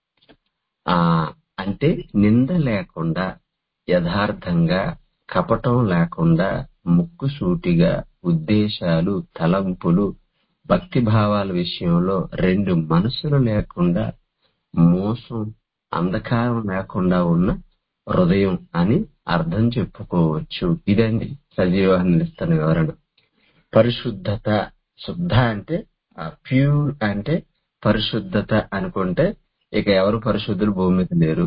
అంటే నింద లేకుండా, యథార్థంగా, కపటం లేకుండా, ముక్కుసూటిగా ఉద్దేశాలు, తలంపులు, భక్తి భావాల విషయంలో రెండు మనసులు లేకుండా, మోసం అంధకారం లేకుండా ఉన్న హృదయం అని అర్థం చెప్పుకోవచ్చు. ఇదండి సజీవాన్ని ఇస్తున్న వివరణ. పరిశుద్ధత, శుద్ధ అంటే ప్యూర్ అంటే పరిశుద్ధత అనుకుంటే ఇక ఎవరు పరిశుద్ధులు భూమి మీద లేరు.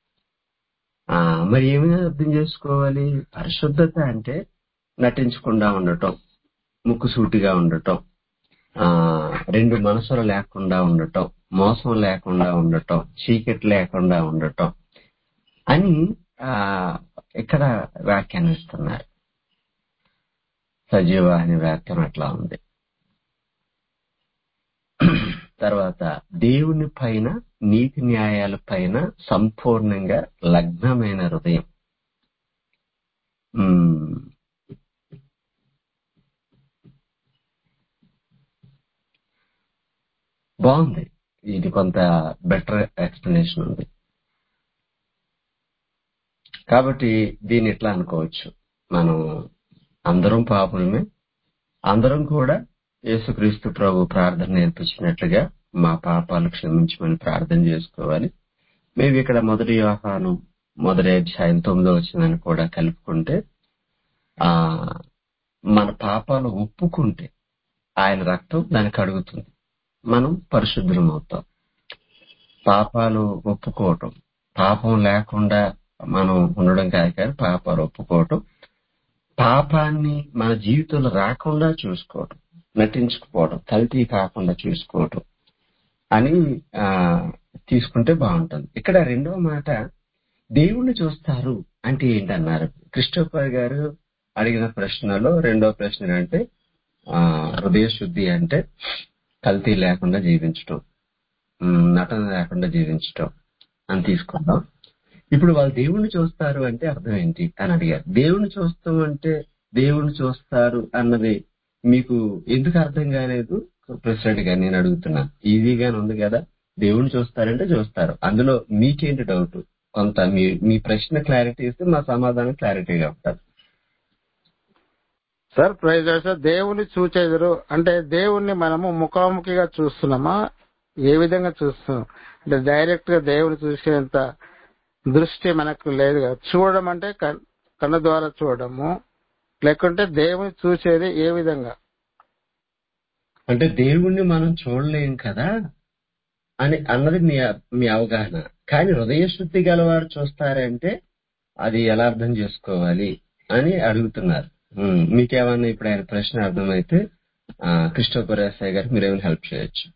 మరి ఏమైనా అర్థం చేసుకోవాలి? పరిశుద్ధత అంటే నటించకుండా ఉండటం, ముక్కుసూటిగా ఉండటం, రెండు మనసులు లేకుండా ఉండటం, మోసం లేకుండా ఉండటం, చీకటి లేకుండా ఉండటం అని ఇక్కడ వ్యాఖ్యానం ఇస్తున్నారు. సజీవ అనే వ్యాఖ్యానం అట్లా ఉంది. తర్వాత దేవుని పైన, నీతి న్యాయాల పైన సంపూర్ణంగా లగ్నమైన హృదయం. బాగుంది. ఇది కొంత బెటర్ ఎక్స్ప్లెనేషన్ ఉంది. కాబట్టి దీన్ని ఎట్లా అనుకోవచ్చు? మనం అందరం పాపులమే, అందరం కూడా యేసుక్రీస్తు ప్రభు ప్రార్థన నేర్పించినట్లుగా మా పాపాలు క్షమించమని ప్రార్థన చేసుకోవాలి. మేము ఇక్కడ 1 యోహాను 1వ అధ్యాయం 9వ వచనాన్ని కూడా కలుపుకుంటే మన పాపాలు ఒప్పుకుంటే ఆయన రక్తం దానికి అడుగుతుంది, మనం పరిశుద్ధులం అవుతాం. పాపాలు ఒప్పుకోవటం, పాపం లేకుండా మనం ఉండడం కాదు, కానీ పాపాలు ఒప్పుకోవటం, పాపాన్ని మన జీవితంలో రాకుండా చూసుకోవటం, నటించుకుపోవడం, కల్తీ కాకుండా చూసుకోవటం అని తీసుకుంటే బాగుంటుంది. ఇక్కడ రెండవ మాట దేవుణ్ణి చూస్తారు అంటే ఏంటన్నారు? క్రిస్టోఫర్ గారు అడిగిన ప్రశ్నలో రెండవ ప్రశ్న అంటే హృదయ శుద్ధి అంటే కల్తీ లేకుండా జీవించటం, నటన లేకుండా జీవించటం అని తీసుకుందాం. ఇప్పుడు వాళ్ళు దేవుణ్ణి చూస్తారు అంటే అర్థం ఏంటి అని అడిగారు. దేవుణ్ణి చూస్తాం అంటే దేవుణ్ణి చూస్తారు అన్నది మీకు ఎందుకు అర్థం కాలేదు? ప్రెసిడెంట్ గారు నేను అడుగుతున్నా, ఈజీగానే ఉంది కదా. దేవుణ్ణి చూస్తారంటే చూస్తారు, అందులో మీకేంటి డౌట్? కొంత మీ ప్రశ్న క్లారిటీ ఇస్తే మా సమాధానం క్లారిటీగా ఉంటుంది. సార్ ప్రైజ్ సార్, దేవుని చూచెదరు అంటే దేవుణ్ణి మనము ముఖాముఖిగా చూస్తున్నామా? ఏ విధంగా చూస్తున్నాం అంటే డైరెక్ట్ గా దేవుని చూసేంత దృష్టి మనకు లేదు కదా. చూడడం అంటే కళ్ళ ద్వారా చూడడము, లేకుంటే దేవుని చూసేది ఏ విధంగా అంటే దేవుణ్ణి మనం చూడలేం కదా అని అన్నది మీ అవగాహన. కానీ హృదయ శుద్ధి గలవారు చూస్తారంటే అది ఎలా అర్థం చేసుకోవాలి అని అడుగుతున్నారు. మీకేమన్నా ఇప్పుడు ఆయన ప్రశ్న అర్థమైతే క్రిస్టోఫర్ ఎస్ఐ గారు మీరేమైనా హెల్ప్ చేయొచ్చు.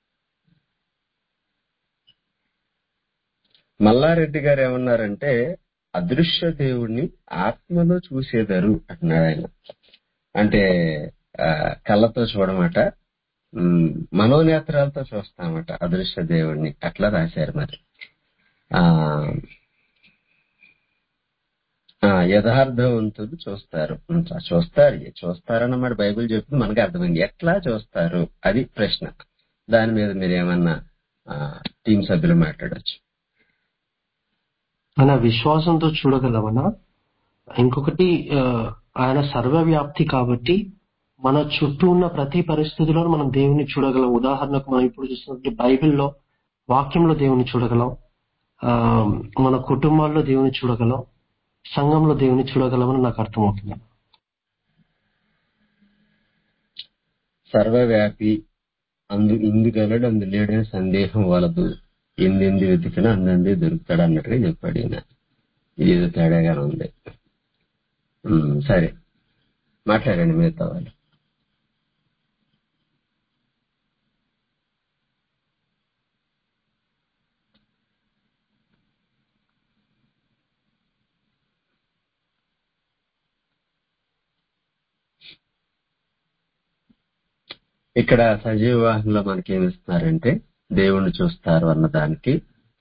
మల్లారెడ్డి గారు ఏమన్నారంటే అదృశ్య దేవుణ్ణి ఆత్మలో చూసేదారు అంటున్నాడు ఆయన. అంటే కళ్ళతో చూడమట, మనోనేత్రాలతో చూస్తామట అదృశ్య దేవుణ్ణి, అట్లా రాశారు. మరి యథార్థవంతులు చూస్తారన్నమాట బైబిల్ చెప్తుంది, మనకు అర్థమైంది. ఎట్లా చూస్తారు అది ప్రశ్న. దాని మీద మీరు ఏమన్నా టీం సభ్యులు మాట్లాడచ్చు. ఆయన విశ్వాసంతో చూడగలమనా? ఇంకొకటి ఆయన సర్వవ్యాప్తి కాబట్టి మన చుట్టూ ఉన్న ప్రతి పరిస్థితిలో మనం దేవుని చూడగలం. ఉదాహరణకు మనం ఇప్పుడు చూసినట్టు బైబిల్లో వాక్యంలో దేవుని చూడగలం, మన కుటుంబాల్లో దేవుని చూడగలం, సంఘంలో దేవుని చూడగలమని నాకు అర్థమవుతుంది. సర్వవ్యాపి ఇందుగలడు అందు లేడని సందేహం వలదు, ఎందెంది వెతికినా అందంది దొరుకుతాడు అన్నట్టుగా చెప్పాడు ఈయన. ఇదేదో తేడాగానే ఉంది. సరే, మాట్లాడండి మిగతా వాళ్ళు. ఇక్కడ సజీవ వాహనంలో మనకేమిస్తున్నారంటే దేవుణ్ణి చూస్తారు అన్నదానికి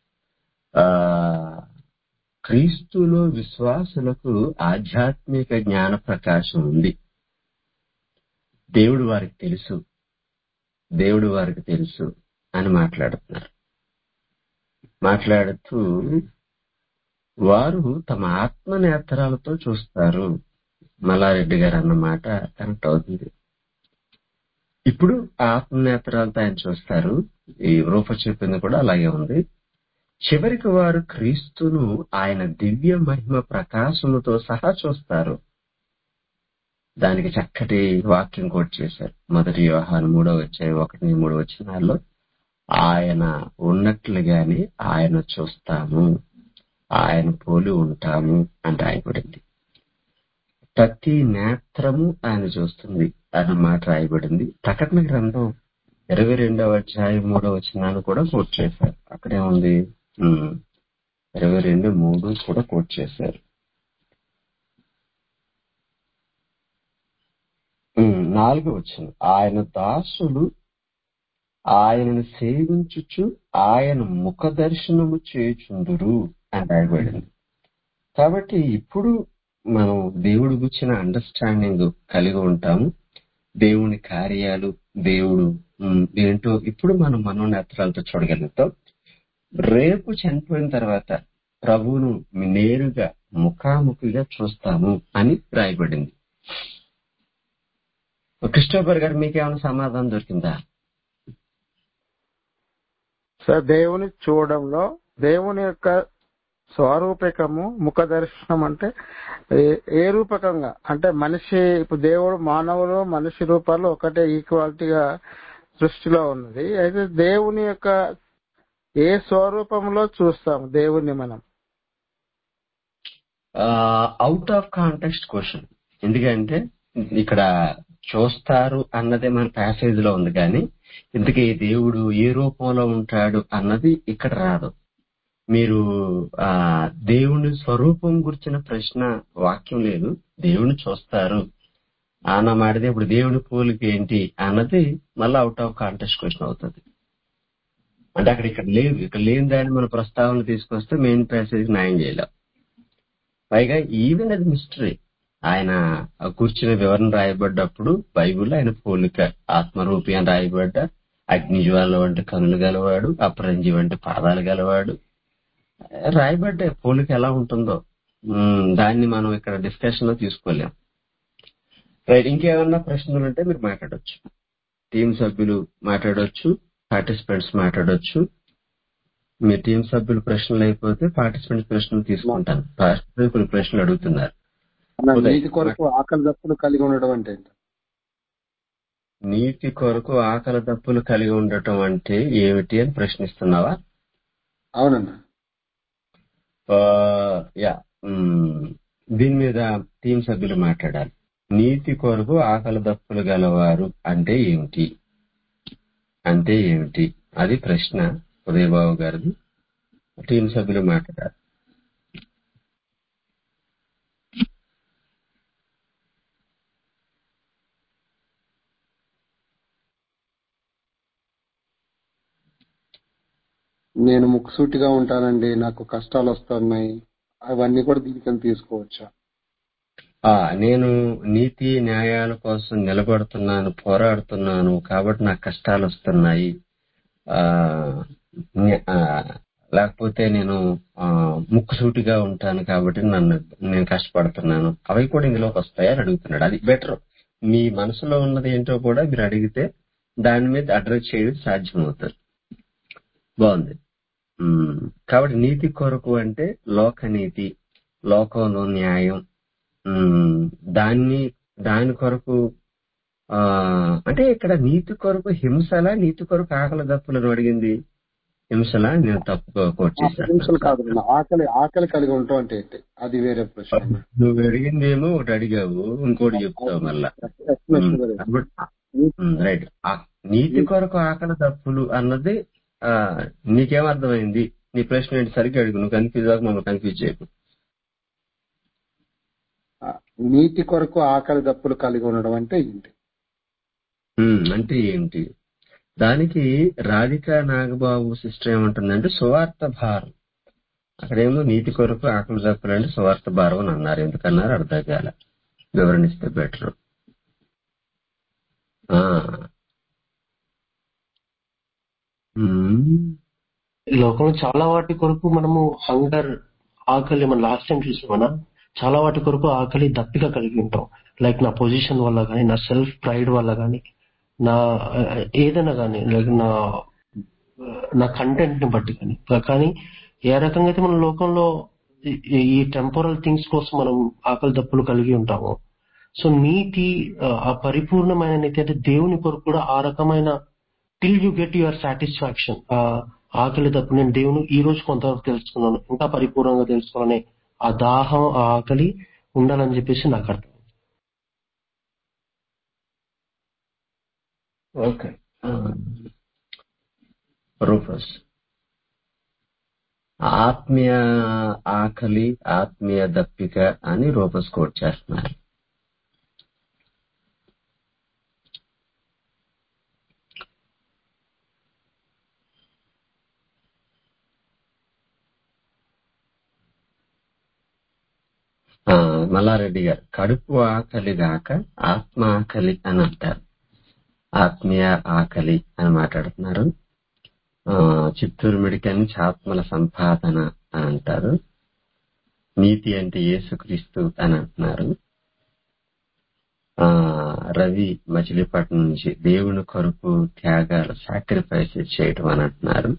క్రీస్తులో విశ్వాసులకు ఆధ్యాత్మిక జ్ఞాన ప్రకాశం ఉంది. దేవుడు వారికి తెలుసు అని మాట్లాడుతున్నారు. మాట్లాడుతూ వారు తమ ఆత్మ నేత్రాలతో చూస్తారు. మల్లారెడ్డి గారు అన్న మాట కనెక్ట్ అవుతుంది. ఇప్పుడు ఆత్మ నేత్రాలతో ఆయన చూస్తారు. ఈ రూప చెప్పింది కూడా అలాగే ఉంది. చివరికి వారు క్రీస్తును ఆయన దివ్య మహిమ ప్రకాశముతో సహా చూస్తారు. దానికి చక్కటి వాక్యం కోట్ చేశారు. 1 యోహాను 3:1-3 ఆయన ఉన్నట్లుగానే ఆయన చూస్తాము, ఆయన పోలి ఉంటాము అని రాయబడింది. ప్రతి నేత్రము ఆయన చూస్తుంది అన్న మాట రాయబడింది. ప్రకటన గ్రంథం 22:3 కూడా కోట్ చేశారు. అక్కడే ఉంది. 22:3 కూడా కోట్ చేశారు. 4 ఆయన దాసులు ఆయనను సేవించుచు ఆయన ముఖ దర్శనము చేయుచుందురు అని రాయబడింది. కాబట్టి ఇప్పుడు మనం దేవుడి గురించిన అండర్స్టాండింగ్ కలిగి ఉంటాము. దేవుని కార్యాలు, దేవుడు ఏంటో ఇప్పుడు మనం మనోనేత్రాలతో చూడగలుగుతాం. రేపు చనిపోయిన తర్వాత ప్రభువును నేరుగా ముఖాముఖిగా చూస్తాము అని రాయబడింది. క్రిస్టోఫర్ గారు, మీకేమైనా సమాధానం దొరికిందా? సార్, దేవుని చూడడంలో దేవుని యొక్క స్వరూపకము ముఖ దర్శనం అంటే ఏ రూపకంగా అంటే మనిషి, ఇప్పుడు దేవుడు మానవులు మనిషి రూపాలు ఒకటే ఈక్వాలిటీగా సృష్టిలో ఉన్నది. అయితే దేవుని యొక్క ఏ స్వరూపంలో చూస్తాం దేవుణ్ణి మనం? Out of context question. ఎందుకంటే ఇక్కడ చూస్తారు అన్నదే మన ప్యాసేజ్ లో ఉంది, కానీ ఇంతకీ దేవుడు ఏ రూపంలో ఉంటాడు అన్నది ఇక్కడ రాదు. మీరు దేవుని స్వరూపం గురించిన ప్రశ్న వాక్యం లేదు. దేవుని చూస్తారు అన్న మాటది. ఇప్పుడు దేవుని పోలిక ఏంటి అన్నది మళ్ళీ అవుట్ ఆఫ్ కాంటెక్స్ట్ క్వశ్చన్ అవుతుంది. అంటే ఇక్కడ లేదు. ఇక్కడ లేని దాన్ని మన ప్రస్తావన తీసుకొస్తే మెయిన్ ప్యాసేజ్ న్యాయం చేయలేం. పైగా ఈవెన్ అది మిస్టరీ. ఆయన కూర్చున్న వివరణ రాయబడ్డప్పుడు బైబిల్లో ఆయన పోలిక ఆత్మరూపి అని రాయబడ్డ, అగ్నిజ్వాల వంటి కనులు గలవాడు, అపరంజి వంటి పాదాలు గలవాడు రాయబడ్డ పోలిక ఎలా ఉంటుందో దాన్ని మనం ఇక్కడ డిస్కషన్ లో తీసుకోలేం. రైట్, ఇంకేమన్నా ప్రశ్నలు ఉంటే మీరు మాట్లాడొచ్చు. టీం సభ్యులు మాట్లాడొచ్చు, పార్టిసిపెంట్స్ మాట్లాడొచ్చు. మీ టీం సభ్యులు ప్రశ్నలు అయిపోతే పార్టిసిపెంట్స్ ప్రశ్నలు తీసుకుంటాను. పార్టిసిపెంట్స్ కొన్ని ప్రశ్నలు అడుగుతున్నారు. నీతి కొరకు ఆకలి దప్పులు కలిగి ఉండడం అంటే నీతి కొరకు ఆకలి దప్పులు కలిగి ఉండటం అంటే ఏమిటి అని ప్రశ్నిస్తున్నావా? అవునన్నా. దీని మీద టీం సభ్యులు మాట్లాడాలి. నీతి కొరకు ఆకలి దప్పులు గలవారు అంటే ఏమిటి అది ప్రశ్న. ఉదయబాబు గారిది. టీం సభ్యులు మాట్లాడాలి. నేను ముక్కుసూటిగా ఉంటానండి, నాకు కష్టాలు వస్తున్నాయి, అవన్నీ కూడా దీనికి తీసుకోవచ్చా? నేను నీతి న్యాయాల కోసం నిలబడుతున్నాను, పోరాడుతున్నాను, కాబట్టి నాకు కష్టాలు వస్తున్నాయి. లేకపోతే నేను ముక్కుసూటిగా ఉంటాను కాబట్టి నేను కష్టపడుతున్నాను, అవి కూడా ఇందులోకి వస్తాయని అడుగుతున్నాడు. అది బెటర్. మీ మనసులో ఉన్నది ఏంటో కూడా మీరు అడిగితే దాని మీద అడ్రస్ చేయడం సాధ్యమవుతుంది. బాగుంది. కాబట్టి నీతి కొరకు అంటే లోకనీతి, లోకంలో న్యాయం, దాని కొరకు అంటే ఇక్కడ నీతి కొరకు హింసలా, నీతి కొరకు ఆకలి దప్పులను అడిగింది హింసలా? నేను తప్పుగా కోట్ హింసలు చేశాను. కాదు, ఆకలి కలిగి ఉంటాం అంటే ఏంటి? అది వేరే ప్రశ్న. నువ్వు అడిగిందేమో ఒకటి అడిగావు, ఇంకోటి చెప్తావు మళ్ళా. రైట్. నీతి కొరకు ఆకలి దప్పులు అన్నది నీకేమర్థమైంది? నీ ప్రశ్న ఏంటి? సరిగ్గా అడుగు. నువ్వు కన్ఫ్యూజ్ అవ్వక మమ్మల్ని కన్ఫ్యూజ్ చేయకు. నీతి కొరకు ఆకలి దప్పులు కలిగి ఉండడం అంటే ఏంటి? అంటే ఏంటి? దానికి రాధికా నాగబాబు సిస్టర్ ఏమంటుందంటే సువార్త భారం. అక్కడేమో నీతి కొరకు ఆకలి దప్పులు అంటే సువార్త భారం అని అన్నారు. ఎందుకన్నారు అర్థం కాల. వివరణిస్తే బెటర్. లోకంలో చాలా వాటి కొరకు మనము హంగర్, ఆకలి, మన లాస్ట్ టైం చూసామన్నా, చాలా వాటి కొరకు ఆకలి దప్పిక కలిగి ఉంటాం. లైక్ నా పొజిషన్ వల్ల కానీ, నా సెల్ఫ్ ప్రైడ్ వల్ల కానీ, నా ఏదైనా కానీ, లైక్ నా కంటెంట్ ని బట్టి కానీ. కానీ ఏ రకంగా అయితే మన లోకంలో ఈ టెంపోరల్ థింగ్స్ కోసం మనం ఆకలి దప్పులు కలిగి ఉంటామో, సో నీతి, ఆ పరిపూర్ణమైన నీతి అంటే దేవుని కొరకు కూడా ఆ రకమైన till you get your satisfaction, ఆకలి దప్పు. నేను దేవుని ఈ రోజు కొంతవరకు తెలుసుకున్నాను, ఇంకా పరిపూర్ణంగా తెలుసుకోవాలనే ఆ దాహం, ఆ ఆకలి ఉండాలని చెప్పేసి నాకు అర్థం. ఓకే. రూఫస్, ఆత్మీయ ఆకలి, ఆత్మీయ దప్పిక అని రూపస్ కోట్ చేస్తున్నారు. మల్లారెడ్డి గారు, కడుపు ఆకలి గాక ఆత్మ ఆకలి అని అంటారు. ఆత్మీయ ఆకలి అని మాట్లాడుతున్నారు. చిత్తూరు మెడికల్ నుంచి ఆత్మల సంపాదన అని అంటారు. నీతి అంటే యేసుక్రీస్తు అని అంటున్నారు. రవి మచిలీపట్నం నుంచి దేవుని కొరకు త్యాగాలు, సాక్రిఫైసెస్ చేయటం అని అంటున్నారు.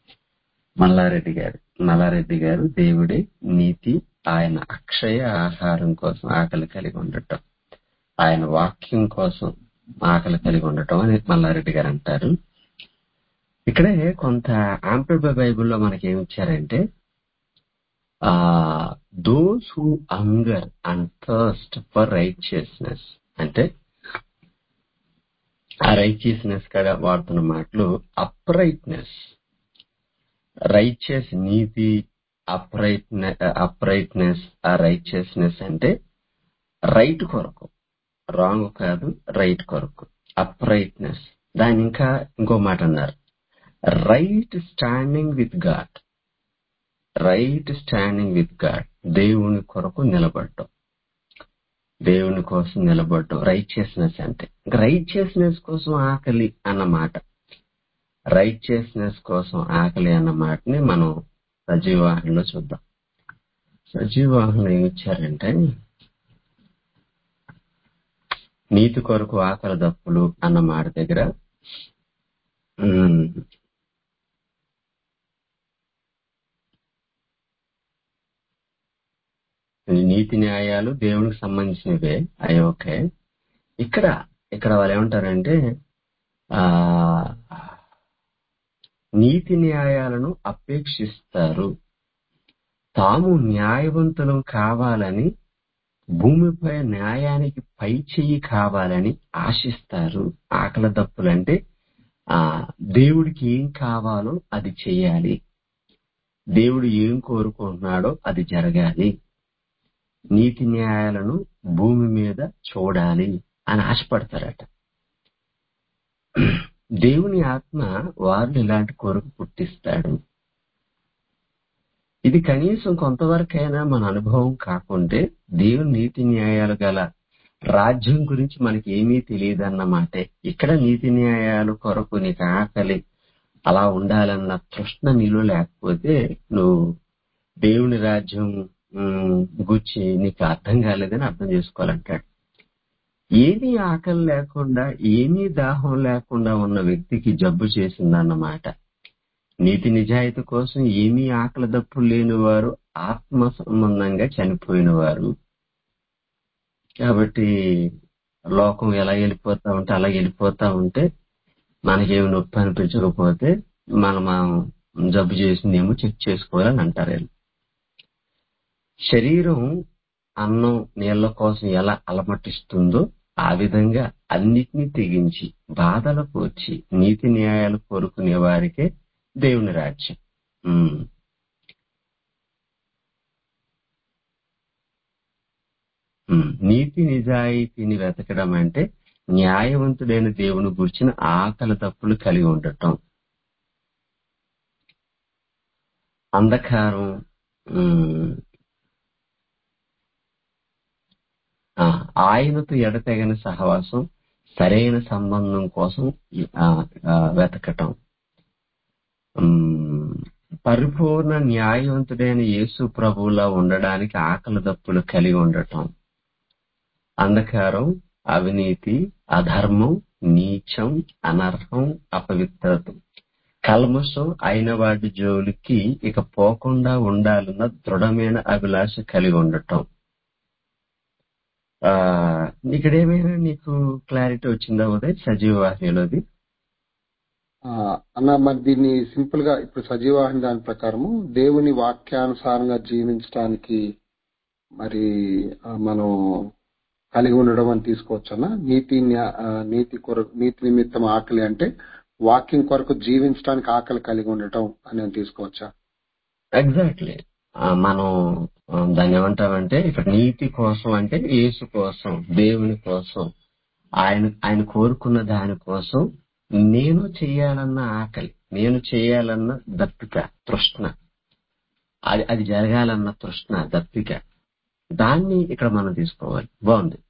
మల్లారెడ్డి గారు దేవుడే నీతి, ఆయన అక్షయ ఆహారం కోసం ఆకలి కలిగి ఉండటం, ఆయన వాక్యం కోసం ఆకలి కలిగి ఉండటం అని మల్లారెడ్డి గారు అంటారు. ఇక్కడే కొంత ఆంప్లిఫైడ్ బైబిల్లో మనకి ఏమి ఇచ్చారంటే, those who hunger and thirst for righteousness అంటే, ఆ రైచియస్నెస్ కూడా వాడుతున్న మాటలు అప్రైట్నెస్, రైచియస్ నీతి, అప్రైట్నెస్, ఆ రైచియస్నెస్ అంటే రైట్ కొరకు, రాంగ్ కాదు, రైట్ కొరకు అప్రైట్నెస్. దాని ఇంకా ఇంకో మాట అన్నారు, right standing with God, right standing with God, దేవుని కొరకు నిలబడటం, దేవుని కోసం నిలబడటం రైచియస్నెస్ అంటే. ఇంకా రైచియస్నెస్ కోసం ఆకలి అన్నమాట, రైచియస్నెస్ కోసం ఆకలి అన్న మాటని మనం సజీవాహనలో చూద్దాం. సజీవాహనలో ఏమి ఇచ్చారంటే, నీతి కొరకు ఆకలి దప్పులు అన్న మాట దగ్గర నీతి న్యాయాలు దేవునికి సంబంధించినవే అవి. ఓకే. ఇక్కడ వాళ్ళు ఏమంటారంటే, నీతి న్యాయాలను అపేక్షిస్తారు, తాము న్యాయవంతులం కావాలని, భూమిపై న్యాయానికి పై చెయ్యి కావాలని ఆశిస్తారు. ఆకలి దప్పులంటే దేవుడికి ఏం కావాలో అది చెయ్యాలి, దేవుడు ఏం కోరుకుంటున్నాడో అది జరగాలి, నీతి న్యాయాలను భూమి మీద చూడాలి అని ఆశపడతారట. దేవుని ఆత్మ వారిని ఇలాంటి కోరిక పుట్టిస్తాడు. ఇది కనీసం కొంతవరకైనా మన అనుభవం కాకుంటే దేవుని నీతి న్యాయాలు గల రాజ్యం గురించి మనకి ఏమీ తెలియదన్నమాటే. ఇక్కడ నీతి న్యాయాలు కొరకు నీకు ఆకలి అలా ఉండాలన్న తృష్ణ నీలో లేకపోతే నువ్వు దేవుని రాజ్యం గురించి నీకు అర్థం కాలేదని అర్థం చేసుకోవాలంటాడు. ఏమీ ఆకలి లేకుండా ఏమీ దాహం లేకుండా ఉన్న వ్యక్తికి జబ్బు చేసిందన్నమాట. నీతి నిజాయితీ కోసం ఏమీ ఆకలి దప్పులు లేని వారు ఆత్మ సంబంధంగా చనిపోయిన వారు. కాబట్టి లోకం ఎలా వెళ్ళిపోతా ఉంటే అలా వెళ్ళిపోతా ఉంటే మనకేమి నొప్పి అనిపించకపోతే మనం జబ్బు చేసిందేమో చెక్ చేసుకోవాలని అంటారు వీళ్ళు. శరీరం అన్నం నీళ్ల కోసం ఎలా అలమటిస్తుందో ఆ విధంగా అన్నిటినీ తెగించి బాధలకు వచ్చి నీతి న్యాయాలు కోరుకునే వారికే దేవుని రాజ్యం. ఉమ్. నీతి నిజాయితీని వెతకడం అంటే న్యాయవంతుడైన దేవుని గురించిన ఆకలి తప్పులు కలిగి ఉండటం. అంధకారం ఆయనతో ఎడతెగని సహవాసం, సరైన సంబంధం కోసం వెతకటం. పరిపూర్ణ న్యాయవంతుడైన యేసు ప్రభువులా ఉండడానికి ఆకలి దప్పులు కలిగి ఉండటం. అంధకారం, అవినీతి, అధర్మం, నీచం, అనర్హం, అపవిత్రత, కల్మషం అయిన వాటి జోలికి ఇక పోకుండా ఉండాలన్న దృఢమైన అభిలాష కలిగి ఉండటం. ఇక్కడ ఏమైనా నీకు క్లారిటీ వచ్చిందా ఉదయ్ సజీవ వాహినిలోది? అన్న మరి దీన్ని సింపుల్ గా ఇప్పుడు సజీవాహిని దాని ప్రకారము దేవుని వాక్యానుసారంగా జీవించడానికి మరి మనం కలిగి ఉండడం అని తీసుకోవచ్చు అన్న. నీతి నిమిత్తం ఆకలి అంటే వాక్యం కొరకు జీవించడానికి ఆకలి కలిగి ఉండటం అని తీసుకోవచ్చా? ఎగ్జాక్ట్లీ. మనం దాన్ని ఏమంటామంటే ఇక్కడ నీతి కోసం అంటే యేసు కోసం, దేవుని కోసం, ఆయన కోరుకున్న దాని కోసం నేను చేయాలన్న ఆకలి, నేను చేయాలన్న దప్పిక, తృష్ణ, అది జరగాలన్న తృష్ణ, దప్పిక, దాన్ని ఇక్కడ మనం తీసుకోవాలి. బాగుంది.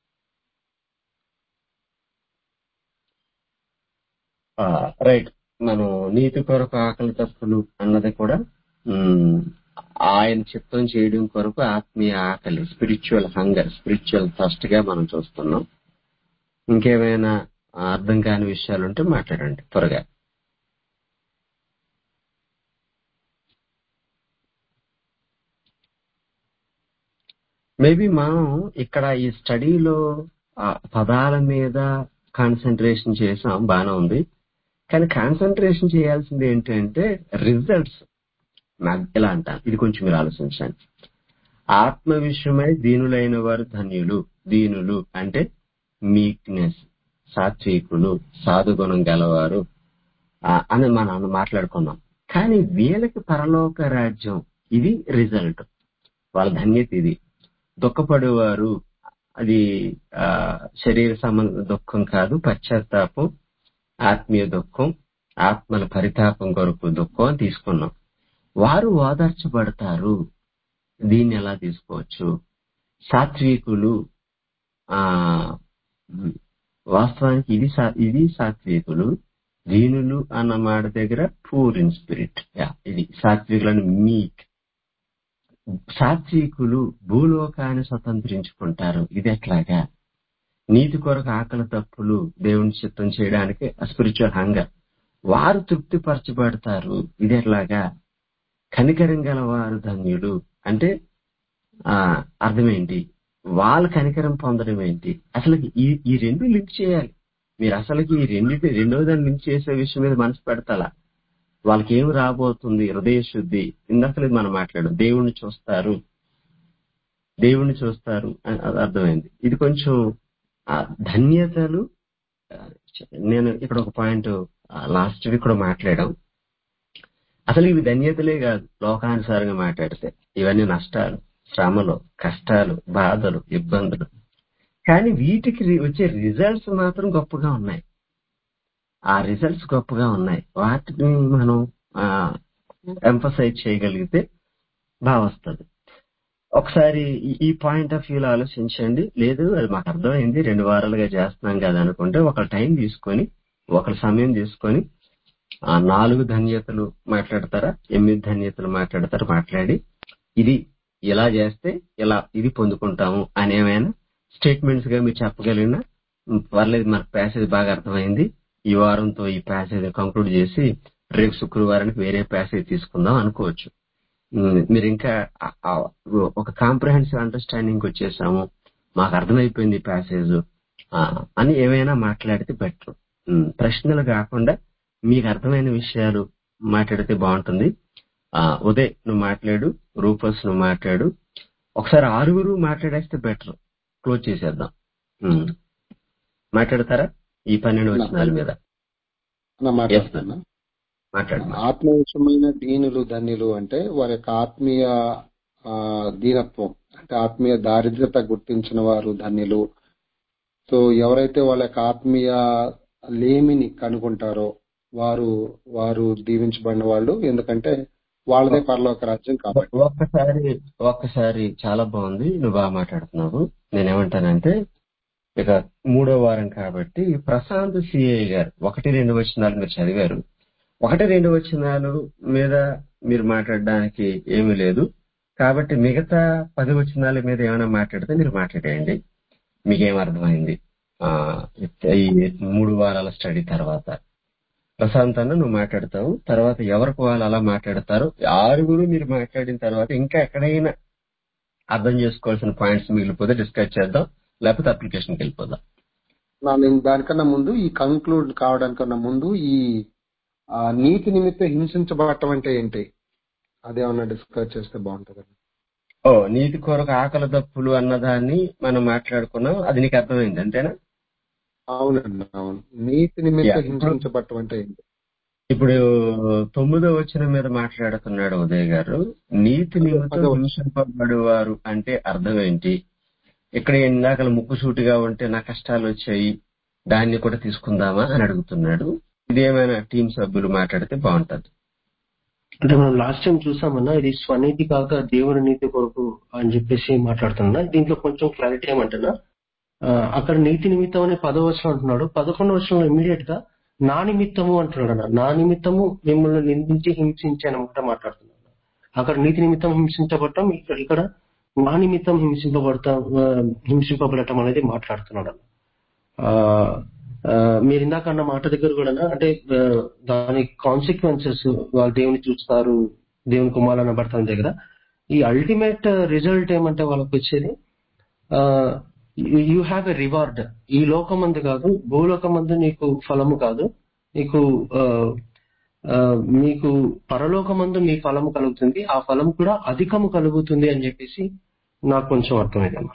రైట్. మనం నీతి కొరకు ఆకలి తప్పులు అన్నది కూడా ఆయన చిత్తం చేయడం కొరకు ఆత్మీయ ఆకలి, స్పిరిచువల్ హంగర్, స్పిరిచువల్ థర్స్ట్ గా మనం చూస్తున్నాం. ఇంకేమైనా అర్థం కాని విషయాలుంటే మాట్లాడండి త్వరగా. మేబీ మనం ఇక్కడ ఈ స్టడీలో పదాల మీద కాన్సన్ట్రేషన్ చేసాం, బాగానే ఉంది. కానీ కాన్సన్ట్రేషన్ చేయాల్సింది ఏంటంటే రిజల్ట్స్. నాకు ఎలా అంటాను, ఇది కొంచెం మీరు ఆలోచించండి. ఆత్మ విషయమై దీనులైన వారు ధన్యులు. దీనులు అంటే మీక్నెస్, సాత్వికులు, సాధుగుణం గలవారు అని మనం మాట్లాడుకున్నాం. కానీ వీళ్ళకి పరలోక రాజ్యం, ఇది రిజల్ట్, వాళ్ళ ధన్యత ఇది. దుఃఖపడేవారు, అది శరీర సంబంధ దుఃఖం కాదు, పశ్చాత్తాపం, ఆత్మీయ దుఃఖం, ఆత్మల పరితాపం కొరకు దుఃఖం అని తీసుకున్నాం. వారు ఓదార్చబడతారు. దీన్ని ఎలా తీసుకోవచ్చు? సాత్వికులు, వాస్తవానికి ఇది సాత్వికులు. దీనులు అన్న మాట దగ్గర పూర్ ఇన్ స్పిరిట్, ఇది సాత్వికులను మీక్. సాత్వికులు భూలోకాన్ని స్వతంత్రించుకుంటారు. ఇది ఎట్లాగా? నీతి కొరకు ఆకలి తప్పులు, దేవుని చిత్తం చేయడానికి స్పిరిచువల్ హంగర్, వారు తృప్తిపరచబడతారు. ఇది ఎట్లాగా? కనికరం గల వారు ధన్యులు అంటే అర్థమేంటి? వాళ్ళ కనికరం పొందడం ఏంటి? అసలు ఈ రెండు లింక్ చేయాలి మీరు. అసలుకి ఈ రెండో దాన్ని లింక్ చేసే విషయం మీద మనసు పెడతాలా? వాళ్ళకి ఏమి రాబోతుంది? హృదయ శుద్ధి. ఇందాక మనం మాట్లాడాం, దేవుణ్ణి చూస్తారు అని అర్థమైంది. ఇది కొంచెం ధన్యతలు. నేను ఇక్కడ ఒక పాయింట్ లాస్ట్ వీక్ కూడా మాట్లాడాం. అసలు ఇవి ధన్యతలే కాదు, లోకానుసారంగా మాట్లాడితే ఇవన్నీ నష్టాలు, శ్రమలు, కష్టాలు, బాధలు, ఇబ్బందులు. కానీ వీటికి వచ్చే రిజల్ట్స్ మాత్రం గొప్పగా ఉన్నాయి. ఆ రిజల్ట్స్ గొప్పగా ఉన్నాయి. వాటిని మనం ఎంఫసైజ్ చేయగలిగితే బాగా వస్తుంది. ఒకసారి ఈ పాయింట్ ఆఫ్ వ్యూలో ఆలోచించండి. లేదు అది మాకు అర్థమైంది, 2 వారాలుగా చేస్తున్నాం కదా అనుకుంటే ఒకళ్ళ టైం తీసుకొని, ఒకళ్ళ సమయం తీసుకొని 4 ధన్యతలు మాట్లాడతారా, 8 ధన్యతలు మాట్లాడతారా, మాట్లాడి ఇది ఇలా చేస్తే ఇలా ఇది పొందుకుంటాము అని ఏమైనా స్టేట్మెంట్స్ గా మీరు చెప్పగలిగినా పర్లేదు, మనకు ప్యాసేజ్ బాగా అర్థమైంది, ఈ వారంతో ఈ ప్యాసేజ్ కంక్లూడ్ చేసి రేపు శుక్రవారానికి వేరే ప్యాసేజ్ తీసుకుందాం అనుకోవచ్చు. మీరు ఇంకా ఒక కాంప్రహెన్సివ్ అండర్స్టాండింగ్ వచ్చేసాము, మాకు అర్థమైపోయింది ప్యాసేజ్ అని ఏమైనా మాట్లాడితే బెటర్. ప్రశ్నలు కాకుండా మీకు అర్థమైన విషయాలు మాట్లాడితే బాగుంటుంది. ఉదయ్ నువ్వు మాట్లాడు, రూపస్ నువ్వు మాట్లాడు, ఒకసారి 6 మాట్లాడేస్తే బెటర్, క్లోజ్ చేసేద్దాం. మాట్లాడతారా ఈ 12 వచనాల మీద? మాట్లాడుతున్నా. ఆత్మవిషయమైన దీనులు ధన్యులు అంటే వారి యొక్క ఆత్మీయ దీనత్వం, అంటే ఆత్మీయ దారిద్రత గుర్తించిన వారు ధన్యులు. సో ఎవరైతే వాళ్ళ యొక్క ఆత్మీయ లేమిని కనుగొంటారో వారు దీవించబడిన వాళ్ళు, ఎందుకంటే వాళ్ళదే పరలోక రాజ్యం కాబట్టి. ఒక్కసారి చాలా బాగుంది, నువ్వు బాగా మాట్లాడుతున్నావు. నేనేమంటానంటే ఇక 3వ వారం కాబట్టి ప్రశాంత్ సిఐ గారు 1-2 వచనాలు మీరు చదివారు. 1-2 వచనాలు మీద మీరు మాట్లాడడానికి ఏమీ లేదు కాబట్టి మిగతా 10 వచనాల మీద ఏమైనా మాట్లాడితే మీరు మాట్లాడేయండి. మీకేం అర్థమైంది ఈ 3 వారాల స్టడీ తర్వాత? ప్రశాంత్ అన్న నువ్వు మాట్లాడతావు, తర్వాత ఎవరికి వాళ్ళు అలా మాట్లాడతారు. 6 మీరు మాట్లాడిన తర్వాత ఇంకా ఎక్కడైనా అర్థం చేసుకోవాల్సిన పాయింట్స్ మిగిలిపోతే డిస్కస్ చేద్దాం, లేకపోతే అప్లికేషన్కి వెళ్ళిపోదాం. దానికన్నా ముందు, ఈ కంక్లూడ్ కావడానికన్నా ముందు, ఈ నీతి నిమిత్తం హింసించబడటం అంటే ఏంటి అదేమన్నా డిస్కస్ చేస్తే బాగుంటుంది. నీతి కొరకు ఆకలి దప్పులు అన్నదాన్ని మనం మాట్లాడుకున్నాం, అది నీకు అర్థమైంది అంతేనా? అవునండి, అవును. నీతి నిమిత్తం హింసించబడటం అంటే ఏంటి? ఇప్పుడు 9వ వచనం మీద మాట్లాడుతున్నాడు ఉదయ్ గారు. నీతి నిమిత్తం హింసింపబడేవారు అంటే అర్థం ఏంటి? ఇక్కడ ఇందాక ముక్కుసూటిగా ఉంటే నా కష్టాలు వచ్చాయి, దాన్ని కూడా తీసుకుందామా అని అడుగుతున్నాడు. ఇదేమైనా టీం సభ్యులు మాట్లాడితే బాగుంటది. అంటే మనం లాస్ట్ టైం చూసామన్నా, ఇది స్వనీతి కాక దేవుని నీతి కొరకు అని చెప్పేసి మాట్లాడుతున్నా. దీంట్లో కొంచెం క్లారిటీ ఏమంటున్నా, అక్కడ నీతి నిమిత్తం అనే 10వ వచనం అంటున్నాడు. 11వ వచనంలో ఇమీడియట్ గా నా నిమిత్తము అంటున్నాడు అన్న. నా నిమిత్తము మిమ్మల్ని నిందించి హింసించాను అనమాట మాట్లాడుతున్నాడు. అక్కడ నీతి నిమిత్తం హింసించబడటం, ఇక్కడ నా నిమిత్తం హింసింపబడటం అనేది మాట్లాడుతున్నాడు అన్న. మీరు ఇందాక అన్న మాట దగ్గర కూడా అంటే దాని కాన్సిక్వెన్సెస్, వాళ్ళు దేవుని చూస్తారు, దేవుని కుమారులు అనబడతాం దగ్గర ఈ అల్టిమేట్ రిజల్ట్ ఏమంటే వాళ్ళకి వచ్చేది యూ హ్యావ్ ఎ రివార్డ్. ఈ లోకమందు కాదు, భూలోకమందు నీకు ఫలము కాదు, మీకు పరలోకమందు మీ ఫలము కలుగుతుంది, ఆ ఫలం కూడా అధికము కలుగుతుంది అని చెప్పేసి నాకు కొంచెం అర్థమైందమ్మా.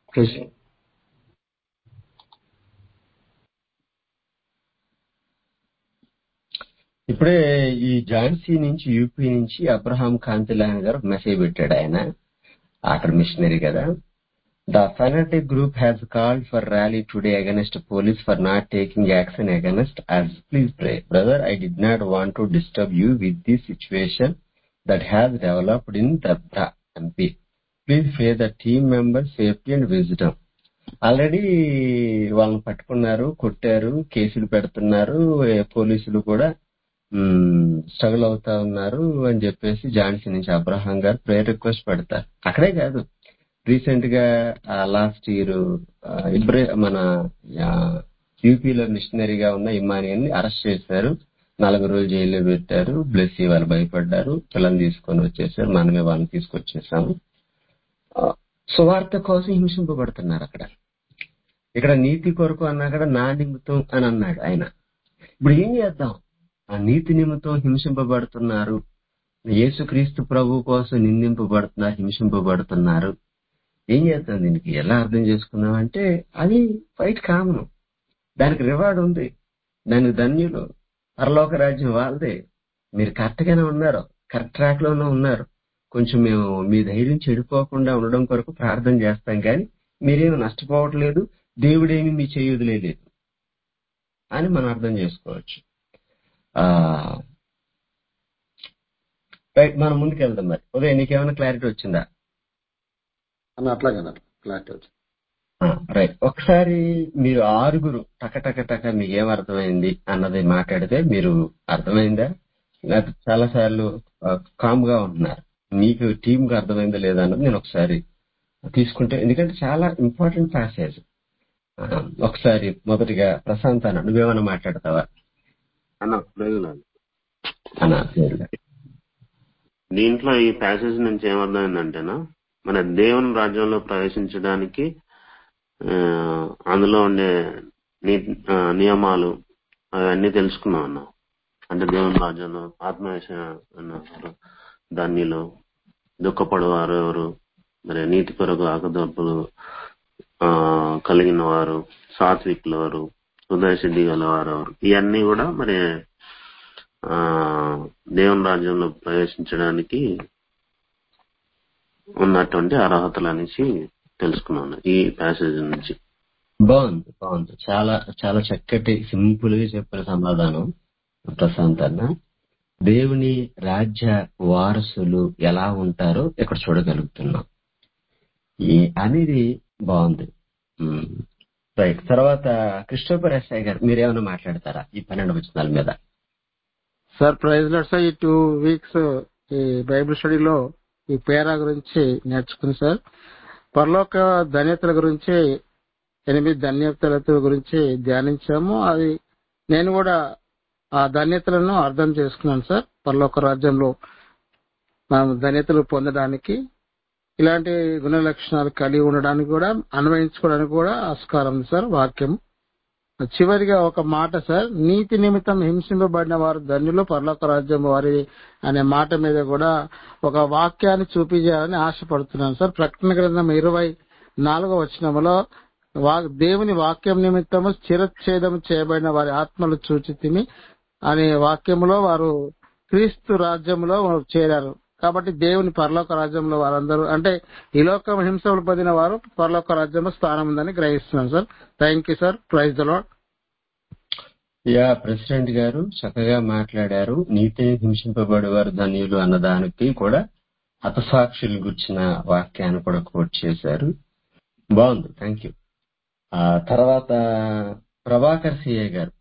ఇప్పుడే ఈ ఝాన్సీ నుంచి, యూపీ నుంచి అబ్రహాం కాంతిలాన్ గారు మెసేజ్ పెట్టాడు. ఆయన అక్కడ మిషనరీ కదా. The fanatic group has called for rally today against police for not taking action against us. Please pray. Brother, I did not want to disturb you with this situation that has developed in Dabra, MP. Please pray the team members' safety and wisdom. Already వాళ్ళని పట్టుకున్నారు, కొట్టారు, కేసులు పెడుతున్నారు, పోలీసులు కూడా struggle అవుతా ఉన్నారు అని చెప్పేసి ఝాన్సీ నుంచి అబ్రహాం గారు ప్రేయర్ రిక్వెస్ట్ పెడతారు. అక్కడే కాదు, రీసెంట్ గా లాస్ట్ ఇయర్ మన యూపీలో మిషనరీగా ఉన్న ఇమానియన్ ని అరెస్ట్ చేశారు, 4 రోజులు జైల్లో పెట్టారు. బ్లెస్సీ వాళ్ళు భయపడ్డారు, పిల్లల్ని తీసుకొని వచ్చేసారు, మనమే వాళ్ళని తీసుకొచ్చేసాము. సువార్త కోసం హింసింపబడుతున్నారు అక్కడ. ఇక్కడ నీతి కొరకు అన్నా కూడా నా నిమిత్తం అని అన్నాడు ఆయన. ఇప్పుడు ఏం చేద్దాం? ఆ నీతి నిమిత్తం హింసింపబడుతున్నారు, యేసుక్రీస్తు ప్రభు కోసం నిందింపబడుతున్నారు, హింసింపబడుతున్నారు. ఏం చేద్దాం? దీనికి ఎలా అర్థం చేసుకుందాం అంటే, అది ఫైట్ కామను, దానికి రివార్డ్ ఉంది, దానికి ధన్యులు, పరలోక రాజ్యం వాళ్ళదే. మీరు కరెక్ట్ గానే ఉన్నారు, కరెక్ట్ ట్రాక్ లోనే ఉన్నారు. కొంచెం మేము మీ ధైర్యం చెడిపోకుండా ఉండడం కొరకు ప్రార్థన చేస్తాం, కానీ మీరేమి నష్టపోవట్లేదు, దేవుడేమి మీ చేయుదులేదు అని మనం అర్థం చేసుకోవచ్చు. మనం ముందుకెళ్దాం. మరి ఉదయం నీకేమైనా క్లారిటీ వచ్చిందా? అట్లాగే క్లారిటీ వచ్చింది. రైట్. ఒకసారి మీరు 6 టక మీకు ఏం అర్థమైంది అన్నది మాట్లాడితే, మీరు అర్థమైందా? నాకు చాలా సార్లు కామ్ గా ఉంటున్నారు, మీకు టీమ్ గా అర్థమైందా లేదా అన్నది నేను ఒకసారి తీసుకుంటే, ఎందుకంటే చాలా ఇంపార్టెంట్ ప్యాసేజ్. ఒకసారి మొదటిగా ప్రశాంత్ అన్న నువ్వేమన్నా మాట్లాడతావా అన్న ప్రయోజనాలు అన్న? దేవుడా. దీంట్లో ఈ ప్యాసేజ్ నుంచి ఏమర్థమైందంటేనా, మన దేవుని రాజ్యంలో ప్రవేశించడానికి అందులో ఉండే నియమాలు అవన్నీ తెలుసుకున్నాం అన్న. అంటే దేవుని రాజ్యంలో ఆత్మవేశ ధన్యులు, దుఃఖపడేవారు ఎవరు, మరి నీతి కొరకు ఆకదర్పులు కలిగిన వారు, సాత్వికులు వారు, హృదయ సిద్ధి గలవారు ఎవరు, ఇవన్నీ కూడా మరి దేవుని రాజ్యంలో ప్రవేశించడానికి ఉన్నటువంటి అర్హతలు అనేసి తెలుసుకున్నాను ఈ ప్యాసేజ్ నుంచి. బాగుంది, బాగుంది. చాలా చాలా చక్కటి సింపుల్ గా చెప్పిన సమాధానం ప్రశాంత్ అన్న. దేవుని రాజ్య వారసులు ఎలా ఉంటారో ఇక్కడ చూడగలుగుతున్నాం. అనేది బాగుంది. రైట్. తర్వాత క్రిస్టోఫర్ ఎస్ఐ గారు మీరేమైనా మాట్లాడతారా ఈ 12 వచనాల మీద? Sir praise Lord sir. ఈ 2 weeks ఈ బైబిల్ స్టడీలో ఈ పేరా గురించి నేర్చుకుని సార్, పరలోక ధన్యతల గురించి 8 ధన్యతల గురించి ధ్యానించాము. అది నేను కూడా ఆ ధన్యతలను అర్థం చేసుకున్నాను సార్. పరలోక రాజ్యంలో మనం ధన్యతలు పొందడానికి ఇలాంటి గుణ లక్షణాలు కలిగి ఉండడానికి కూడా అన్వయించుకోవడానికి కూడా ఆస్కారం ఉంది సార్ వాక్యం. చివరిగా ఒక మాట సార్, నీతి నిమిత్తం హింసింపబడిన వారు ధన్యులు పరలోక రాజ్యం వారి అనే మాట మీద కూడా ఒక వాక్యాన్ని చూపించాలని ఆశపడుతున్నాను సార్. ప్రకటన గ్రంథం 24వ వచనంలో దేవుని వాక్యం నిమిత్తము చిరచ్ఛేదం చేయబడిన వారి ఆత్మలు చూచితిమి అనే వాక్యంలో వారు క్రీస్తు రాజ్యంలో చేరారు. కాబట్టి దేవుని పరలోక రాజ్యంలో వారందరూ, అంటే ఈ లోకం హింసలు పొందిన వారు పరలోక రాజ్యంలో స్థానం ఉందని గ్రహిస్తున్నాను sir. Thank you sir. Praise the Lord. President గారు చక్కగా మాట్లాడారు. నీతిని హింసింపబడేవారు ధన్యులు అన్నదానికి కూడా హతసాక్షులు గుర్చిన వాక్యాన్ని కూడా కోట్ చేశారు. బాగుంది, థ్యాంక్ యూ. తర్వాత ప్రభాకర్ సిఏ గారు.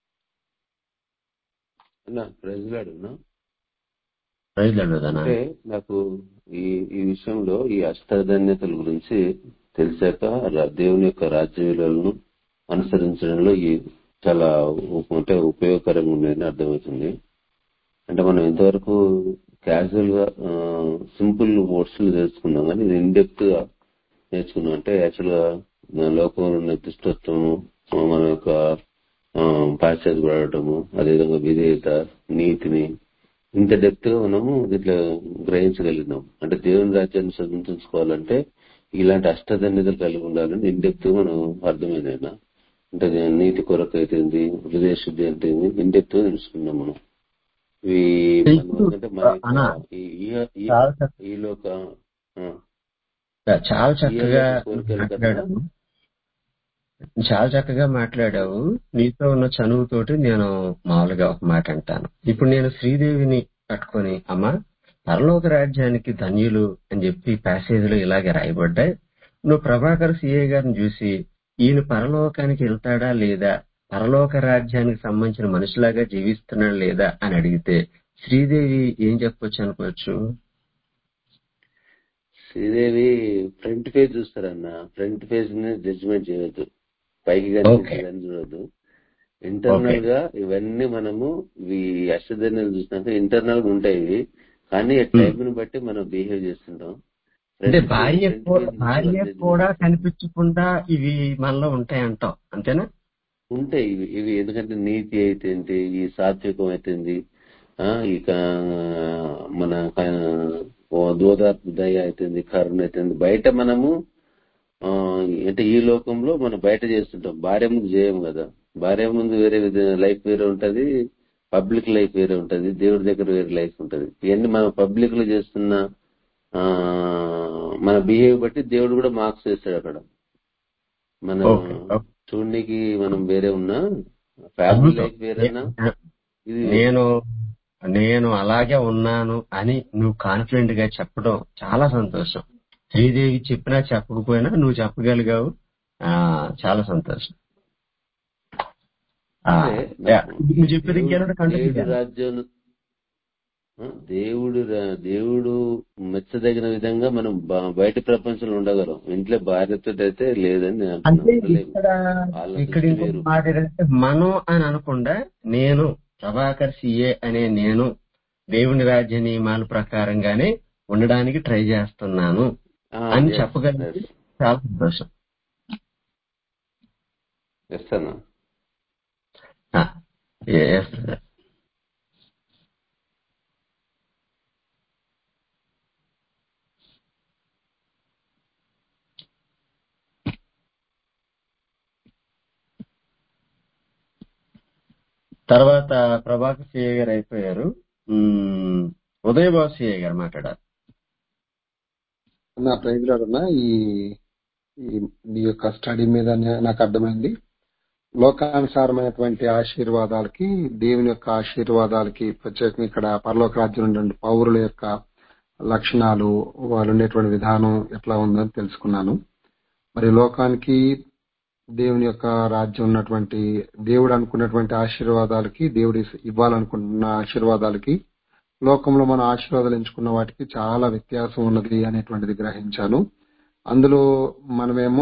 అంటే నాకు ఈ విషయంలో ఈ అష్టధన్యతల గురించి తెలిసాక దేవుని యొక్క రాజ్య విలువలను అనుసరించడంలో ఈ చాలా అంటే ఉపయోగకరంగా ఉండేదని అర్థమవుతుంది. అంటే మనం ఇంతవరకు క్యాజువల్ గా సింపుల్ వర్డ్స్ తెలుసుకున్నాం, కానీ ఇది ఇన్డెప్త్ గా నేర్చుకున్నాం. అంటే యాక్చువల్ గా లోకంలో ఉన్న దుష్టత్వము, మన యొక్క పాశ్చాత్యపడటము, అదేవిధంగా విధేయత, నీతిని ఇంత డెప్త్ గా మనము ఇట్లా గ్రహించగలిగినాం. అంటే దేవుని రాజ్యాన్ని సాధించుకోవాలంటే ఇలాంటి అష్టధన్యతలు కలిగి ఉండాలని ఇన్ డెప్త్ గా మనం అర్థమైందైనా. అంటే నీతి కొరకు అయితేంది, హృదయ శుద్ధి అంటే ఇన్ డెప్త్ గా తెలుసుకున్నాం మనం. ఇవి ఎందుకంటే మన ఈ లోక చాలా చక్కగా మాట్లాడావు. నీతో ఉన్న చనువుతోటి నేను మామూలుగా ఒక మాట అంటాను. ఇప్పుడు నేను శ్రీదేవిని పట్టుకొని, అమ్మా పరలోక రాజ్యానికి ధన్యులు అని చెప్పి ప్యాసేజ్ లో ఇలాగే రాయబడ్డాయి, నువ్వు ప్రభాకర్ సిఏ గారిని చూసి ఈయన పరలోకానికి వెళ్తాడా లేదా, పరలోక రాజ్యానికి సంబంధించిన మనిషిలాగా జీవిస్తున్నాడా లేదా అని అడిగితే శ్రీదేవి ఏం చెప్పొచ్చు అనుకోవచ్చు? శ్రీదేవి ఫ్రంట్ పేజ్ చూస్తారన్న. ఫ్రంట్ పేజ్ ని జడ్జిమెంట్ చేయొద్దు, పైకి కనిపించదని చూడొద్దు. ఇంటర్నల్ గా ఇవన్నీ మనము ఈ అష్టధన్యాలు చూసినాక ఇంటర్నల్ గా ఉంటాయి ఇవి, కానీ టైం ని బట్టి మనం బిహేవ్ చేస్తుంటాం. అంటే భార్య కూడా కనిపించకుండా ఇవి మనలో ఉంటాయి అంటాం, అంతేనా? ఉంటాయి ఇవి ఎందుకంటే నీతి అయితేంది, ఈ సాత్వికం అయితేంది, ఇక మన దోదార్పు దయ అయితేంది, కరుణ అయితేంది, బయట మనము అంటే ఈ లోకంలో మనం బయట చేస్తుంటాం, భార్య ముందు చేయము కదా. భార్య ముందు వేరే లైఫ్ వేరే ఉంటది, పబ్లిక్ లైఫ్ వేరే ఉంటది, దేవుడి దగ్గర వేరే లైఫ్ ఉంటది. ఇవన్నీ మనం పబ్లిక్ లో చేస్తున్న మన బిహేవ్ బట్టి దేవుడు కూడా మార్క్స్ వేస్తాడు అక్కడ. మన చూడడానికి మనం వేరే ఉన్నా, ఫ్యామిలీ లైఫ్ వేరేనా. నేను అలాగే ఉన్నాను అని నువ్వు కాన్ఫిడెంట్ గా చెప్పడం చాలా సంతోషం. శ్రీదేవి చెప్పినా చెప్పకపోయినా నువ్వు చెప్పగలిగావు, చాలా సంతోషం. రాజ్యం దేవుడు మెచ్చదగిన విధంగా మనం బయట ప్రపంచంలో ఉండగలం. ఇంట్లో భార్యతో అయితే లేదని నేను అంటే అంటున్నాను, ఉండలేము. ఇక్కడ వాళ్ళ ఇక్కడ దృష్టి ఇంకొక వేరు. మాట ఏంటంటే మనం అని అనకుండా నేను ప్రభాకర్ సిఏ అనే నేను దేవుని రాజ్య నియమాల ప్రకారంగానే ఉండడానికి ట్రై చేస్తున్నాను అని ఎస్ చెప్పగలిగితే ఎస్ చాలా సంతోషం. ఎస్ అన్న. ఆ, yes, brother. తర్వాత ప్రభాకర్ సిఏ గారు అయిపోయారు. ఉదయబాబు సిఏ గారు మాట్లాడారు. నా ప్రైజ్లాడన్నా ఈ యొక్క స్టడీ మీద నాకు అర్థమైంది. లోకానుసారమైనటువంటి ఆశీర్వాదాలకి, దేవుని యొక్క ఆశీర్వాదాలకి, ప్రత్యేకంగా ఇక్కడ పరలోక రాజ్యం నుండి పౌరుల యొక్క లక్షణాలు, వాళ్ళు ఉండేటువంటి విధానం ఎట్లా ఉందని తెలుసుకున్నాను. మరి లోకానికి దేవుని యొక్క రాజ్యం ఉన్నటువంటి, దేవుడు అనుకున్నటువంటి ఆశీర్వాదాలకి, దేవుడు ఇవ్వాలనుకుంటున్న ఆశీర్వాదాలకి, లోకంలో మన ఆశీర్వాదాలు ఎంచుకున్న వాటికి చాలా వ్యత్యాసం ఉన్నది అనేటువంటిది గ్రహించాను. అందులో మనమేమో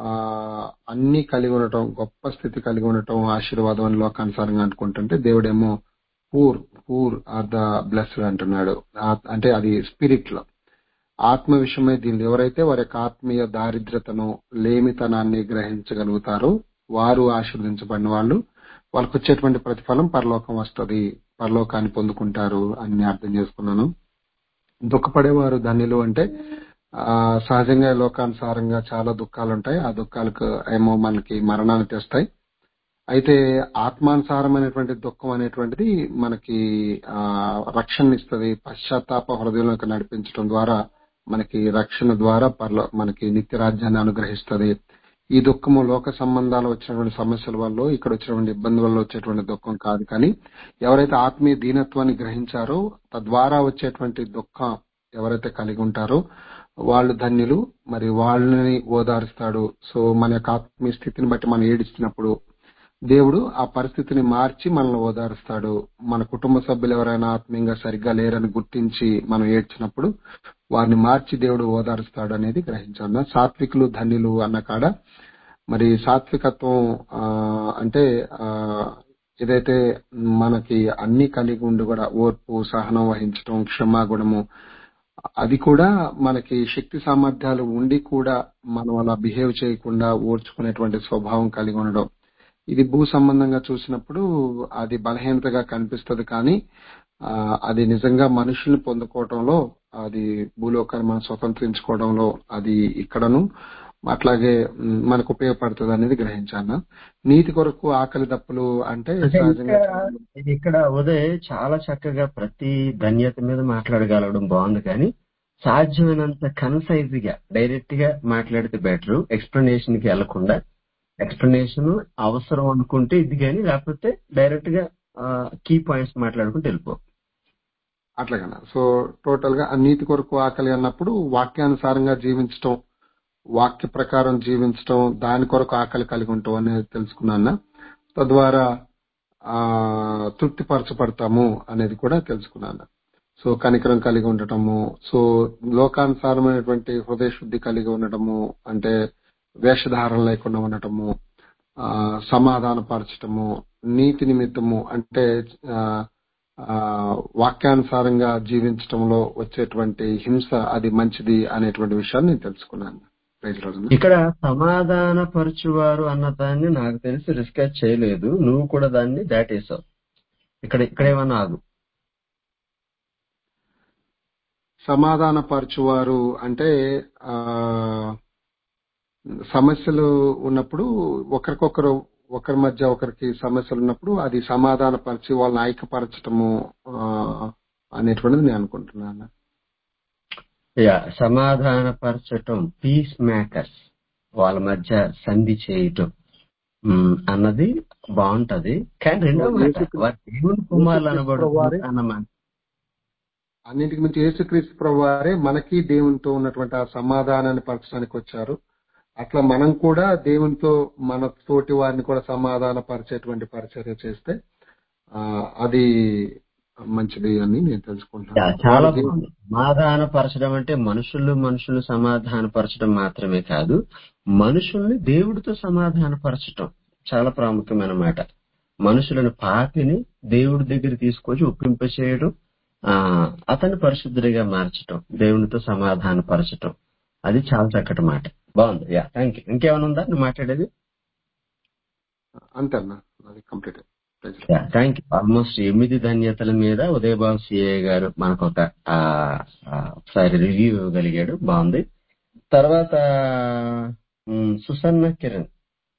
అన్ని కలిగి ఉండటం, గొప్ప స్థితి కలిగి ఉండటం ఆశీర్వాదం అని లోకానుసారంగా అనుకుంటుంటే, దేవుడేమో పూర్ ఆర్ ద బ్లెస్డ్ అంటున్నాడు. అంటే అది స్పిరిట్ లో, ఆత్మ విషయమై దీనిలో ఎవరైతే వారి యొక్క ఆత్మీయ దారిద్రతను, లేమితనాన్ని గ్రహించగలుగుతారో వారు ఆశీర్వదించబడిన వాళ్ళు. వాళ్ళకు వచ్చేటువంటి ప్రతిఫలం పరలోకం వస్తుంది, పరలోకాన్ని పొందుకుంటారు అని అర్థం చేసుకున్నాను. దుఃఖపడేవారు ధన్యులు అంటే సహజంగా లోకానుసారంగా చాలా దుఃఖాలు ఉంటాయి. ఆ దుఃఖాలకు ఏమో మనకి మరణాన్ని తెస్తాయి. అయితే ఆత్మానుసారమైనటువంటి దుఃఖం అనేటువంటిది మనకి రక్షణ ఇస్తుంది. పశ్చాత్తాప హృదయంలోకి నడిపించడం ద్వారా మనకి రక్షణ ద్వారా మనకి నిత్య రాజ్యాన్ని అనుగ్రహిస్తుంది. ఈ దుఃఖము లోక సంబంధాలు వచ్చినటువంటి సమస్యల వల్ల, ఇక్కడ వచ్చినటువంటి ఇబ్బంది వల్ల వచ్చేటువంటి దుఃఖం కాదు. కానీ ఎవరైతే ఆత్మీయ దీనత్వాన్ని గ్రహించారో తద్వారా వచ్చేటువంటి దుఃఖం ఎవరైతే కలిగి ఉంటారో వాళ్ళు ధన్యులు. మరి వాళ్ళని ఓదారుస్తాడు. సో మన యొక్క ఆత్మీయ స్థితిని బట్టి మనం ఏడిస్తున్నప్పుడు దేవుడు ఆ పరిస్థితిని మార్చి మనల్ని ఓదారుస్తాడు. మన కుటుంబ సభ్యులు ఎవరైనా ఆత్మీయంగా సరిగ్గా లేరని గుర్తించి మనం ఏడ్చినప్పుడు వారిని మార్చి దేవుడు ఓదారుస్తాడు అనేది గ్రహించాను. సాత్వికులు ధన్యులు అన్న కాడ మరి సాత్వికత్వం అంటే ఏదైతే మనకి అన్ని కలిగి ఉండి కూడా ఓర్పు, సహనం వహించడం, క్షమాగుణము, అది కూడా మనకి శక్తి సామర్థ్యాలు ఉండి కూడా మనం అలా బిహేవ్ చేయకుండా ఓర్చుకునేటువంటి స్వభావం కలిగి ఉండడం, ఇది భూ సంబంధంగా చూసినప్పుడు అది బలహీనతగా కనిపిస్తుంది. కానీ అది నిజంగా మనుషుల్ని పొందుకోవడంలో, అది భూలోకాన్ని మనం స్వతంత్రించుకోవడంలో అది ఇక్కడను అట్లాగే మనకు ఉపయోగపడుతుంది అనేది గ్రహించాను. నీతి కొరకు ఆకలి దప్పులు అంటే సహజంగా ఇక్కడ ఉదయ్ చాలా చక్కగా ప్రతి ధన్యత మీద మాట్లాడగలగడం బాగుంది. కానీ సాధ్యమైనంత కన్సైజ్ గా డైరెక్ట్ గా మాట్లాడితే బెటర్. ఎక్స్ప్లెనేషన్ కి వెళ్లకుండా, ఎక్స్ప్లెనేషన్ అవసరం అనుకుంటే ఇది కానీ, లేకపోతే డైరెక్ట్ గా కీ పాయింట్స్ మాట్లాడుకుంటూ వెళ్ళిపో అట్లాగనా. సో టోటల్ గా నీతి కొరకు ఆకలి అన్నప్పుడు వాక్యానుసారంగా జీవించటం, వాక్య ప్రకారం జీవించటం, దాని కొరకు ఆకలి కలిగి ఉంటాం అనేది తెలుసుకున్నా. తద్వారా తృప్తిపరచబడతాము అనేది కూడా తెలుసుకున్నాను. సో కనికరం కలిగి ఉండటము, సో లోకానుసారమైనటువంటి హృదయ శుద్ధి కలిగి ఉండటము, అంటే వేషధారణ లేకుండా ఉండటము, సమాధానపరచటము, నీతి నిమిత్తము అంటే వాక్యానుసారంగా జీవించటంలో వచ్చేటువంటి హింస అది మంచిది అనేటువంటి విషయాన్ని నేను తెలుసుకున్నాను. ఇక్కడ సమాధాన పరచువారు అన్న దాన్ని నాకు తెలిసి డిస్కస్ చేయలేదు. నువ్వు కూడా దాన్ని దాటేసావు. ఇక్కడేమన్నా ఆగు. సమాధాన పరచువారు అంటే సమస్యలు ఉన్నప్పుడు ఒకరికొకరు, ఒకరి మధ్య ఒకరికి సమస్యలు ఉన్నప్పుడు అది సమాధాన పరిచి వాళ్ళని ఐక్యపరచటము అనేటువంటిది నేను అనుకుంటున్నాను. సమాధానపరచటం, పీస్ మేకర్స్, వాళ్ళ మధ్య సంధి చేయటం అన్నది బాగుంటది. కానీ రెండో మాట దేవుని కుమారులు అనబడుతుంది అన్నమాట. అన్నింటికి మించి యేసుక్రీస్తు ప్రభువారే మనకి దేవునితో ఉన్నటువంటి ఆ సమాధానాన్ని పరచడానికి వచ్చారు. అట్లా మనం కూడా దేవునితో మన తోటి వారిని కూడా సమాధాన పరిచేటువంటి పరిచర్య చేస్తే అది మంచిది అని నేను తెలుసుకుంటున్నాను. చాలా వారికి బాగుంది. సమాధానపరచడం అంటే మనుషులు సమాధానపరచడం మాత్రమే కాదు, మనుషుల్ని దేవుడితో సమాధానపరచటం చాలా ప్రాముఖ్యమైన మాట. మనుషులను పాపిని దేవుడి దగ్గర తీసుకొచ్చి ఒప్పింప చేయడం, అతన్ని పరిశుద్ధుడిగా మార్చటం, దేవునితో సమాధానపరచటం, అది చాలా చక్కటి మాట. బాగుంది. Thank you. ఇంకేమైనా ఉందా నువ్వు మాట్లాడేది? అంతే అన్న, అది కంప్లీట్. Thank you. ఆల్మోస్ట్ 8 ధన్యతల మీద ఉదయబాబు సిఏ గారు మనకు ఒకసారి రివ్యూ ఇవ్వగలిగాడు. బాగుంది. తర్వాత సుసన్న కిరణ్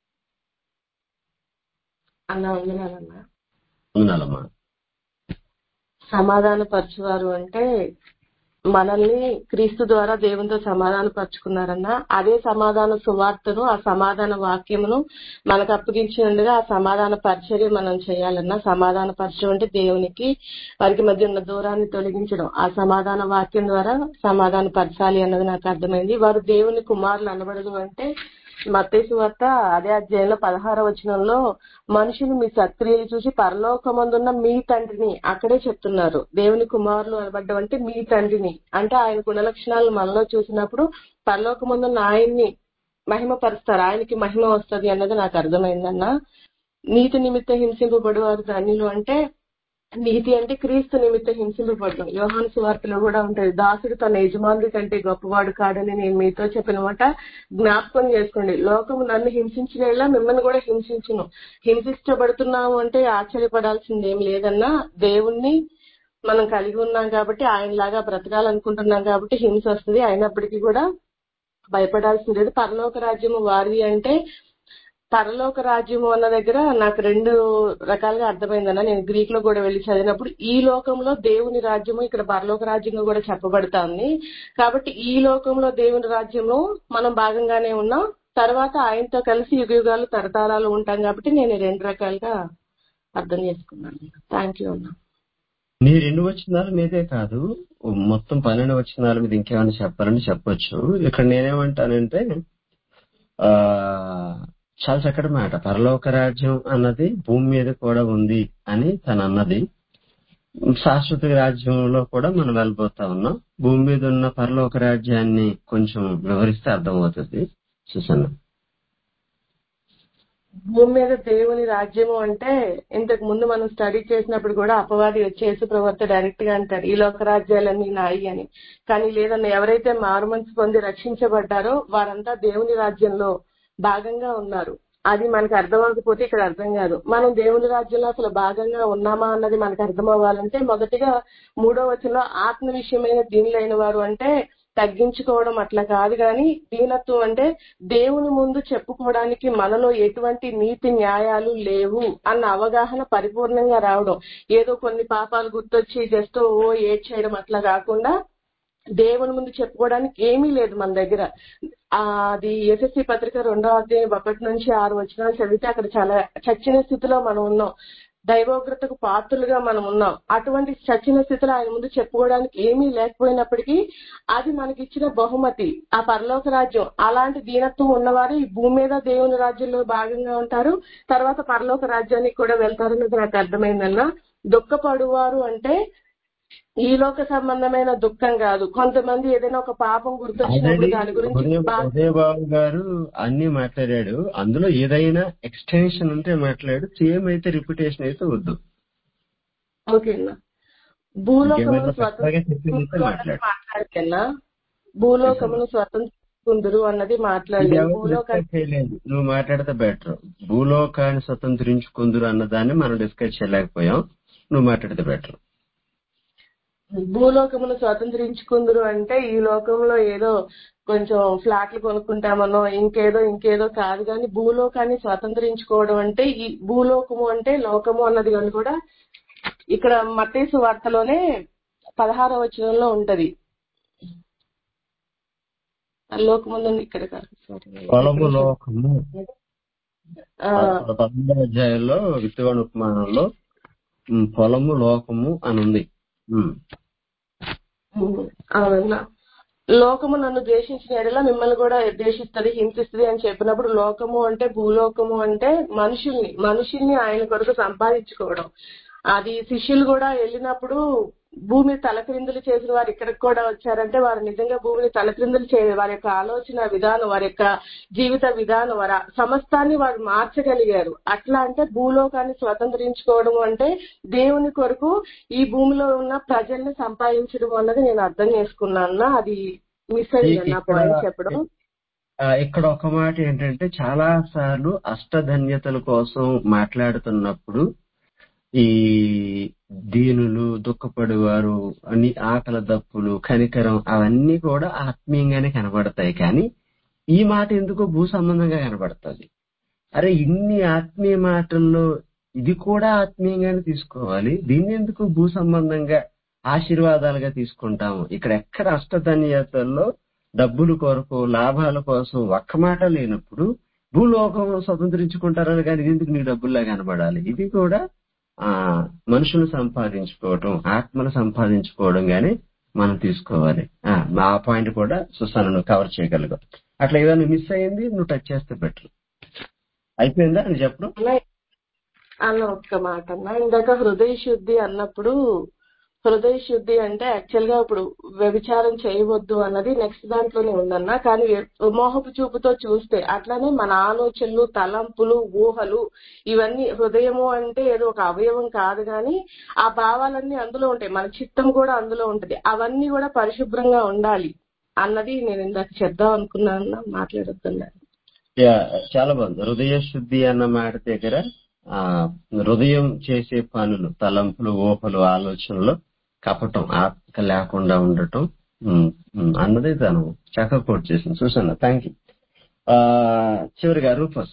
అలా ఉన్నానన్నా. ఉన్నాలమ్మా. సమాధాన పరచువారు అంటే మనల్ని క్రీస్తు ద్వారా దేవునితో సమాధాన పరుచుకున్నారన్నా. అదే సమాధాన సువార్తను, ఆ సమాధాన వాక్యమును మనకు అప్పగించినట్టుగా ఆ సమాధాన పరిచర్య మనం చేయాలన్నా. సమాధాన పరచడం అంటే దేవునికి వారికి మధ్య ఉన్న దూరాన్ని తొలగించడం. ఆ సమాధాన వాక్యం ద్వారా సమాధాన పరచాలి అన్నది నాకు అర్థమైంది. వారు దేవుని కుమారులు అనబడదు అంటే మత్తయి సువార్త అదే అధ్యాయంలో 16వ వచనంలో మనుషులు మీ సత్క్రియలు చూసి పరలోకమందున్న మీ తండ్రిని అక్కడే చెప్తున్నారు. దేవుని కుమారులు అనబడ్డం అంటే మీ తండ్రిని అంటే ఆయన గుణలక్షణాలు మనలో చూసినప్పుడు పరలోకమందున్న ఆయన్ని మహిమపరుస్తారు, ఆయనకి మహిమ వస్తుంది అన్నది నాకు అర్థమైందన్న. నీతి నిమిత్తం హింసింపబడేవారు ధన్యులు అంటే నీతి అంటే క్రీస్తు నిమిత్తం హింసింపబడడం. యోహాను సువార్తలో కూడా ఉంటుంది, దాసుడు తన యజమానుడి కంటే గొప్పవాడు కాడని నేను మీతో చెప్పిన మాట జ్ఞాపకం చేసుకోండి. లోకము నన్ను హింసించినలా మిమ్మల్ని కూడా హింసించును. హింసించబడుతున్నాము అంటే ఆశ్చర్యపడాల్సింది ఏం లేదన్నా. దేవుణ్ణి మనం కలిగి ఉన్నాం కాబట్టి, ఆయనలాగా బ్రతకాలనుకుంటున్నాం కాబట్టి హింస వస్తుంది. అయినప్పటికీ కూడా భయపడాల్సింది లేదు. పరలోక రాజ్యము వారిది అంటే పరలోక రాజ్యము అన్న దగ్గర నాకు 2 రకాలుగా అర్థమైందన్న. నేను గ్రీక్ లో కూడా వెళ్ళి చదివినప్పుడు ఈ లోకంలో దేవుని రాజ్యము, ఇక్కడ పరలోక రాజ్యంగా కూడా చెప్పబడుతుంది. కాబట్టి ఈ లోకంలో దేవుని రాజ్యంలో మనం భాగంగానే ఉన్నాం. తర్వాత ఆయనతో కలిసి యుగయుగాలు తరతరాలు ఉంటాం కాబట్టి నేను 2 రకాలుగా అర్థం చేసుకున్నాను. థ్యాంక్ యూ అన్న. నీ 2 వచనాల మీదే కాదు, మొత్తం 12 వచనాల మీద ఇంకేమైనా చెప్పాలని చెప్పొచ్చు. ఇక్కడ నేనేమంటానంటే చాలా చక్కటి మాట. పరలోక రాజ్యం అన్నది భూమి మీద కూడా ఉంది అని తను అన్నది. శాశ్వత రాజ్యంలో కూడా మనం వెళ్ళిపోతా ఉన్నాం. భూమి మీద ఉన్న పరలోక రాజ్యాన్ని కొంచెం వివరిస్తే అర్థమవుతుంది. సుసన్న, భూమి మీద దేవుని రాజ్యము అంటే ఇంతకు ముందు మనం స్టడీ చేసినప్పుడు కూడా అపవాది వచ్చేసి ప్రవర్త డైరెక్ట్ గా అంటాడు ఈ లోక రాజ్యాలన్నీ నాయి అని. కానీ లేదన్న, ఎవరైతే మారుమనసు పొంది రక్షించబడ్డారో వారంతా దేవుని రాజ్యంలో భాగంగా ఉన్నారు. అది మనకు అర్థం అవ్వకపోతే ఇక్కడ అర్థం కాదు. మనం దేవుని రాజ్యంలో అసలు భాగంగా ఉన్నామా అన్నది మనకు అర్థం అవ్వాలంటే మొదటిగా 3వ వచనంలో ఆత్మ విషయమైన దీనులైన వారు అంటే తగ్గించుకోవడం అట్లా కాదు, కానీ దీనత్వం అంటే దేవుని ముందు చెప్పుకోవడానికి మనలో ఎటువంటి నీతి న్యాయాలు లేవు అన్న అవగాహన పరిపూర్ణంగా రావడం. ఏదో కొన్ని పాపాలు గుర్తొచ్చి జస్ట్ ఏడ్చేయడం అట్లా కాకుండా దేవుని ముందు చెప్పుకోవడానికి ఏమీ లేదు మన దగ్గర. అది ఎస్ఎస్సి పత్రిక 2వ అధ్యాయం 1 నుంచి 6 వచనాలు చదివితే అక్కడ చాలా చచ్చిన స్థితిలో మనం ఉన్నాం, దైవోగ్రతకు పాత్రలుగా మనం ఉన్నాం. అటువంటి చచ్చిన స్థితిలో ఆయన ముందు చెప్పుకోవడానికి ఏమీ లేకపోయినప్పటికీ అది మనకి ఇచ్చిన బహుమతి ఆ పరలోక రాజ్యం. అలాంటి దీనత్వం ఉన్నవారు ఈ భూమి మీద దేవుని రాజ్యంలో భాగంగా ఉంటారు, తర్వాత పరలోక రాజ్యానికి కూడా వెళ్తారన్నది నాకు అర్థమైందన్న. దుఃఖపడువారు అంటే ఈ లోక సంబంధమైన దుఃఖం కాదు. కొంతమంది ఏదైనా ఒక పాపం గుర్తొచ్చినప్పుడు దాని గురించి ఉదయబాబు గారు అన్ని మాట్లాడాడు. అందులో ఏదైనా ఎక్స్టెన్షన్ ఉంటే మాట్లాడు, సేమ్ అయితే రిపిటేషన్ అయితే వద్దు. ఓకేనా. భూలోకమును మాట్లాడితేనా భూలోకమును స్వతంత్రించుకుందురు అన్నది మాట్లాడలేదు. నువ్వు మాట్లాడితే బెటర్. భూలోకాన్ని స్వతంత్రించుకుందురు అన్నదాన్ని మనం డిస్కస్ చేయలేకపోయాం, నువ్వు మాట్లాడితే బెటర్. భూలోకమును స్వతంత్రించుకుందరు అంటే ఈ లోకంలో ఏదో కొంచెం ఫ్లాట్లు కొనుక్కుంటామనో ఇంకేదో కాదు, కానీ భూలోకాన్ని స్వతంత్రించుకోవడం అంటే ఈ భూలోకము అంటే లోకము అన్నది కానీ కూడా ఇక్కడ మత్తయి సువార్తలోనే 16వ వచనంలో ఉంటది. లోకము ఇక్కడ కాదు, 18వ అధ్యాయంలో విత్తవాని ఉపమానంలో పొలము లోకము అని ఉంది. అవునన్నా. లోకము నన్ను ద్వేషించిన ఎడల మిమ్మల్ని కూడా ద్వేషిస్తుంది, హింసిస్తుంది అని చెప్పినప్పుడు లోకము అంటే భూలోకము అంటే మనుషుల్ని ఆయన కొరకు సంపాదించుకోవడం. అది శిష్యులు కూడా వెళ్ళినప్పుడు భూమి తలక్రిందులు చేసిన వారు ఇక్కడికి కూడా వచ్చారంటే వారు నిజంగా భూమిని తలక్రిందులు వారి యొక్క ఆలోచన విధానం, వారి యొక్క జీవిత విధానం, వారి సమస్తాన్ని వారు మార్చగలిగారు. అట్లా అంటే భూలోకాన్ని స్వతంత్రించుకోవడం అంటే దేవుని కొరకు ఈ భూమిలో ఉన్న ప్రజల్ని సంపాదించడం అన్నది నేను అర్థం చేసుకున్నాను. అది మిస్ అయింది నా పాయింట్ చెప్పడం. ఇక్కడ ఒక మాట ఏంటంటే, చాలా సార్లు అష్టధన్యతల కోసం మాట్లాడుతున్నప్పుడు ఈ దీనులు, దుఃఖపడేవారు, అన్ని ఆకలి దప్పులు, కనికరం అవన్నీ కూడా ఆత్మీయంగానే కనబడతాయి. కానీ ఈ మాట ఎందుకో భూ సంబంధంగా కనబడుతుంది. అరే, ఇన్ని ఆత్మీయ మాటల్లో ఇది కూడా ఆత్మీయంగానే తీసుకోవాలి, దీన్ని ఎందుకు భూ సంబంధంగా ఆశీర్వాదాలుగా తీసుకుంటాము? ఇక్కడ ఎక్కడ అష్టధన్యతల్లో డబ్బుల కొరకు, లాభాల కోసం ఒక్క మాట లేనప్పుడు భూలోకం స్వతంత్రించుకుంటారని కానీ ఇది ఎందుకు నీ డబ్బుల్లా కనబడాలి? ఇది కూడా మనుషులు సంపాదించుకోవటం, ఆత్మను సంపాదించుకోవడం గానీ మనం తీసుకోవాలి. ఆ పాయింట్ కూడా సుసాను నువ్వు కవర్ చేయగలవు. అట్లా ఏదైనా మిస్ అయ్యింది నువ్వు టచ్ చేస్తే బెటర్. అయిపోయిందా అని చెప్పడం అన్న ఒక్క మాట అన్న. ఇందాక హృదయ శుద్ధి అన్నప్పుడు, హృదయ శుద్ధి అంటే యాక్చువల్ గా ఇప్పుడు వ్యభిచారం చేయవద్దు అన్నది నెక్స్ట్ దాంట్లోనే ఉందన్న. కానీ మోహపు చూపుతో చూస్తే అట్లానే మన ఆలోచనలు, తలంపులు, ఊహలు ఇవన్నీ, హృదయము అంటే ఏదో ఒక అవయవం కాదు కానీ ఆ భావాలన్నీ అందులో ఉంటాయి, మన చిత్తం కూడా అందులో ఉంటది. అవన్నీ కూడా పరిశుభ్రంగా ఉండాలి అన్నది నేను ఇందాక చెప్దాం అనుకున్నాను, మాట్లాడుతున్నాను. చాలా బాగుంది. హృదయ శుద్ధి అన్న మాట దగ్గర హృదయం చేసే పనులు, తలంపులు, ఊహలు, ఆలోచనలు, కపటం, ఆత్మక లేకుండా ఉండటం అన్నది తను చక్కగా కోట్ చేసింది. చూసాను, థ్యాంక్ యూ. చివరిగా రూపస్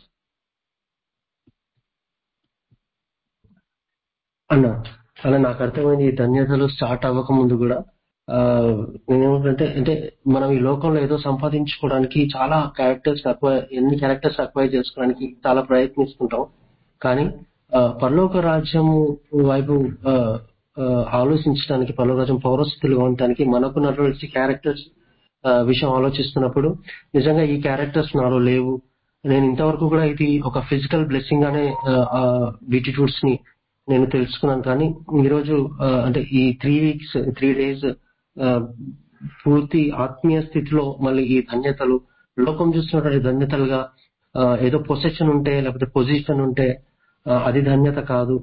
అలా నాకు అర్థమైంది. ఈ ధన్యతలు స్టార్ట్ అవ్వక ముందు కూడా నేనేమంటే, అంటే మనం ఈ లోకంలో ఏదో సంపాదించుకోవడానికి చాలా ఎన్ని క్యారెక్టర్స్ అక్వైర్ చేసుకోవడానికి చాలా ప్రయత్నిస్తుంటాం. కానీ పరలోక రాజ్యము వైపు ఆలోచించడానికి, పరలోక రాజ్యం పౌరస్థులుగా ఉండటానికి మనకున్నటువంటి క్యారెక్టర్స్ విషయం ఆలోచిస్తున్నప్పుడు నిజంగా ఈ క్యారెక్టర్స్ నాలో లేవు. నేను ఇంతవరకు కూడా ఇది ఒక ఫిజికల్ బ్లెస్సింగ్ అనే విటిట్యూడ్స్ ని నేను తెలుసుకున్నాను. కానీ ఈరోజు అంటే ఈ 3 days పూర్తి ఆత్మీయ స్థితిలో మళ్ళీ ఈ ధన్యతలు, లోకం చూస్తున్నటువంటి ధన్యతలుగా ఏదో పొసెషన్ ఉంటే లేకపోతే పొజిషన్ ఉంటే అది ధన్యత కాదు.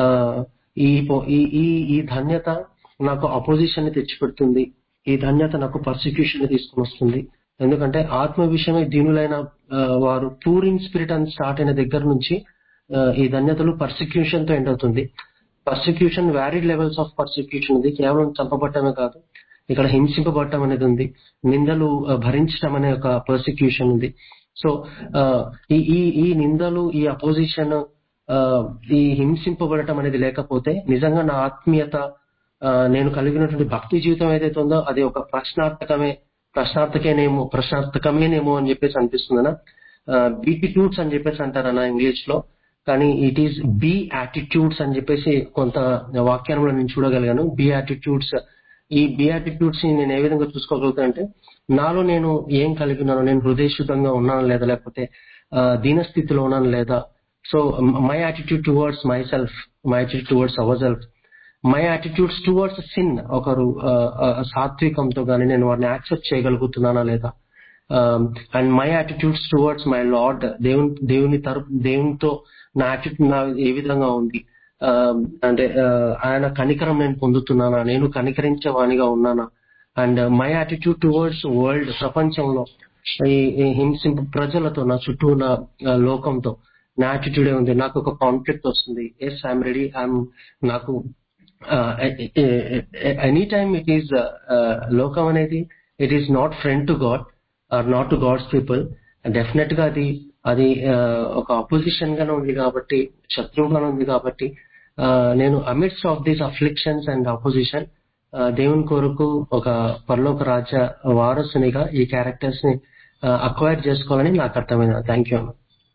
ఈ ధన్యత నాకు అపోజిషన్ ని తెచ్చిపెడుతుంది. ఈ ధన్యత నాకు పర్సిక్యూషన్ ని తీసుకుని వస్తుంది. ఎందుకంటే ఆత్మ విషయమై దీనులైన వారు పూర్ ఇన్ స్పిరిట్ అని స్టార్ట్ అయిన దగ్గర నుంచి ఈ ధన్యతలు పర్సిక్యూషన్ తో ఎండ్ అవుతుంది. Persecution varied levels of persecution ఉంది. కేవలం చంపబట్టమే కాదు, ఇక్కడ హింసింపబడటం అనేది ఉంది, నిందలు భరించడం అనే ఒక పర్సిక్యూషన్ ఉంది. సో ఈ నిందలు, ఈ అపోజిషన్, ఈ హింసింపబడటం అనేది లేకపోతే నిజంగా నా ఆత్మీయత, నేను కలిగినటువంటి భక్తి జీవితం ఏదైతే ఉందో అది ఒక ప్రశ్నార్థకమేనేమో అని చెప్పేసి అనిపిస్తుందన్నా. బీటిట్యూడ్స్ అని చెప్పేసి అంటారన్నా ఇంగ్లీష్ లో, కానీ ఇట్ ఈస్ బీ యాటిట్యూడ్స్ అని చెప్పేసి కొంత వాక్యంలో నేను చూడగలిగాను. బీ యాటిట్యూడ్స్, ఈ బీ యాటిట్యూడ్స్ ని నేను ఏ విధంగా చూసుకోగలుగుతానంటే, నాలో నేను ఏం కలిగి ఉన్నాను, నేను హృదయశుద్ధంగా ఉన్నాను లేదా, లేకపోతే దీనస్థితిలో ఉన్నాను లేదా. So my attitude towards myself, my attitude towards our self, my attitudes towards sin, ఒకరు సాత్వికంతో గానీ నేను వారిని యాక్సెప్ట్ చేయగలుగుతున్నానా లేదా. And my attitudes towards my Lord, దేవునితో నా యాటిట్యూడ్ ఏ విధంగా ఉంది, అంటే ఆయన కనికరం నేను పొందుతున్నానా, నేను కనికరించే వానిగా ఉన్నానా. And my attitude towards world, ప్రపంచంలో ఈ హింసింపు ప్రజలతో, నా చుట్టూ ఉన్న లోకంతో నా యాటిట్యూడే ఉంది. నాకు ఒక కాన్ఫ్లిక్ట్ వస్తుంది, ఎస్ ఐఎమ్ రెడీ, నాకు ఎనీ టైమ్ ఇట్ ఈస్ లోకం అనేది it is not friend to God or not to God's people. Definite గా అది ఒక అపోజిషన్ గానే ఉంది కాబట్టి, శత్రువుగానే ఉంది కాబట్టి, నేను amidst of these afflictions and opposition దేవుని కొరకు ఒక పరలోక రాజ్య వారసునిగా ఈ క్యారెక్టర్స్ ని అక్వైర్ చేసుకోవాలని నాకు అర్థమైంది. Thank you.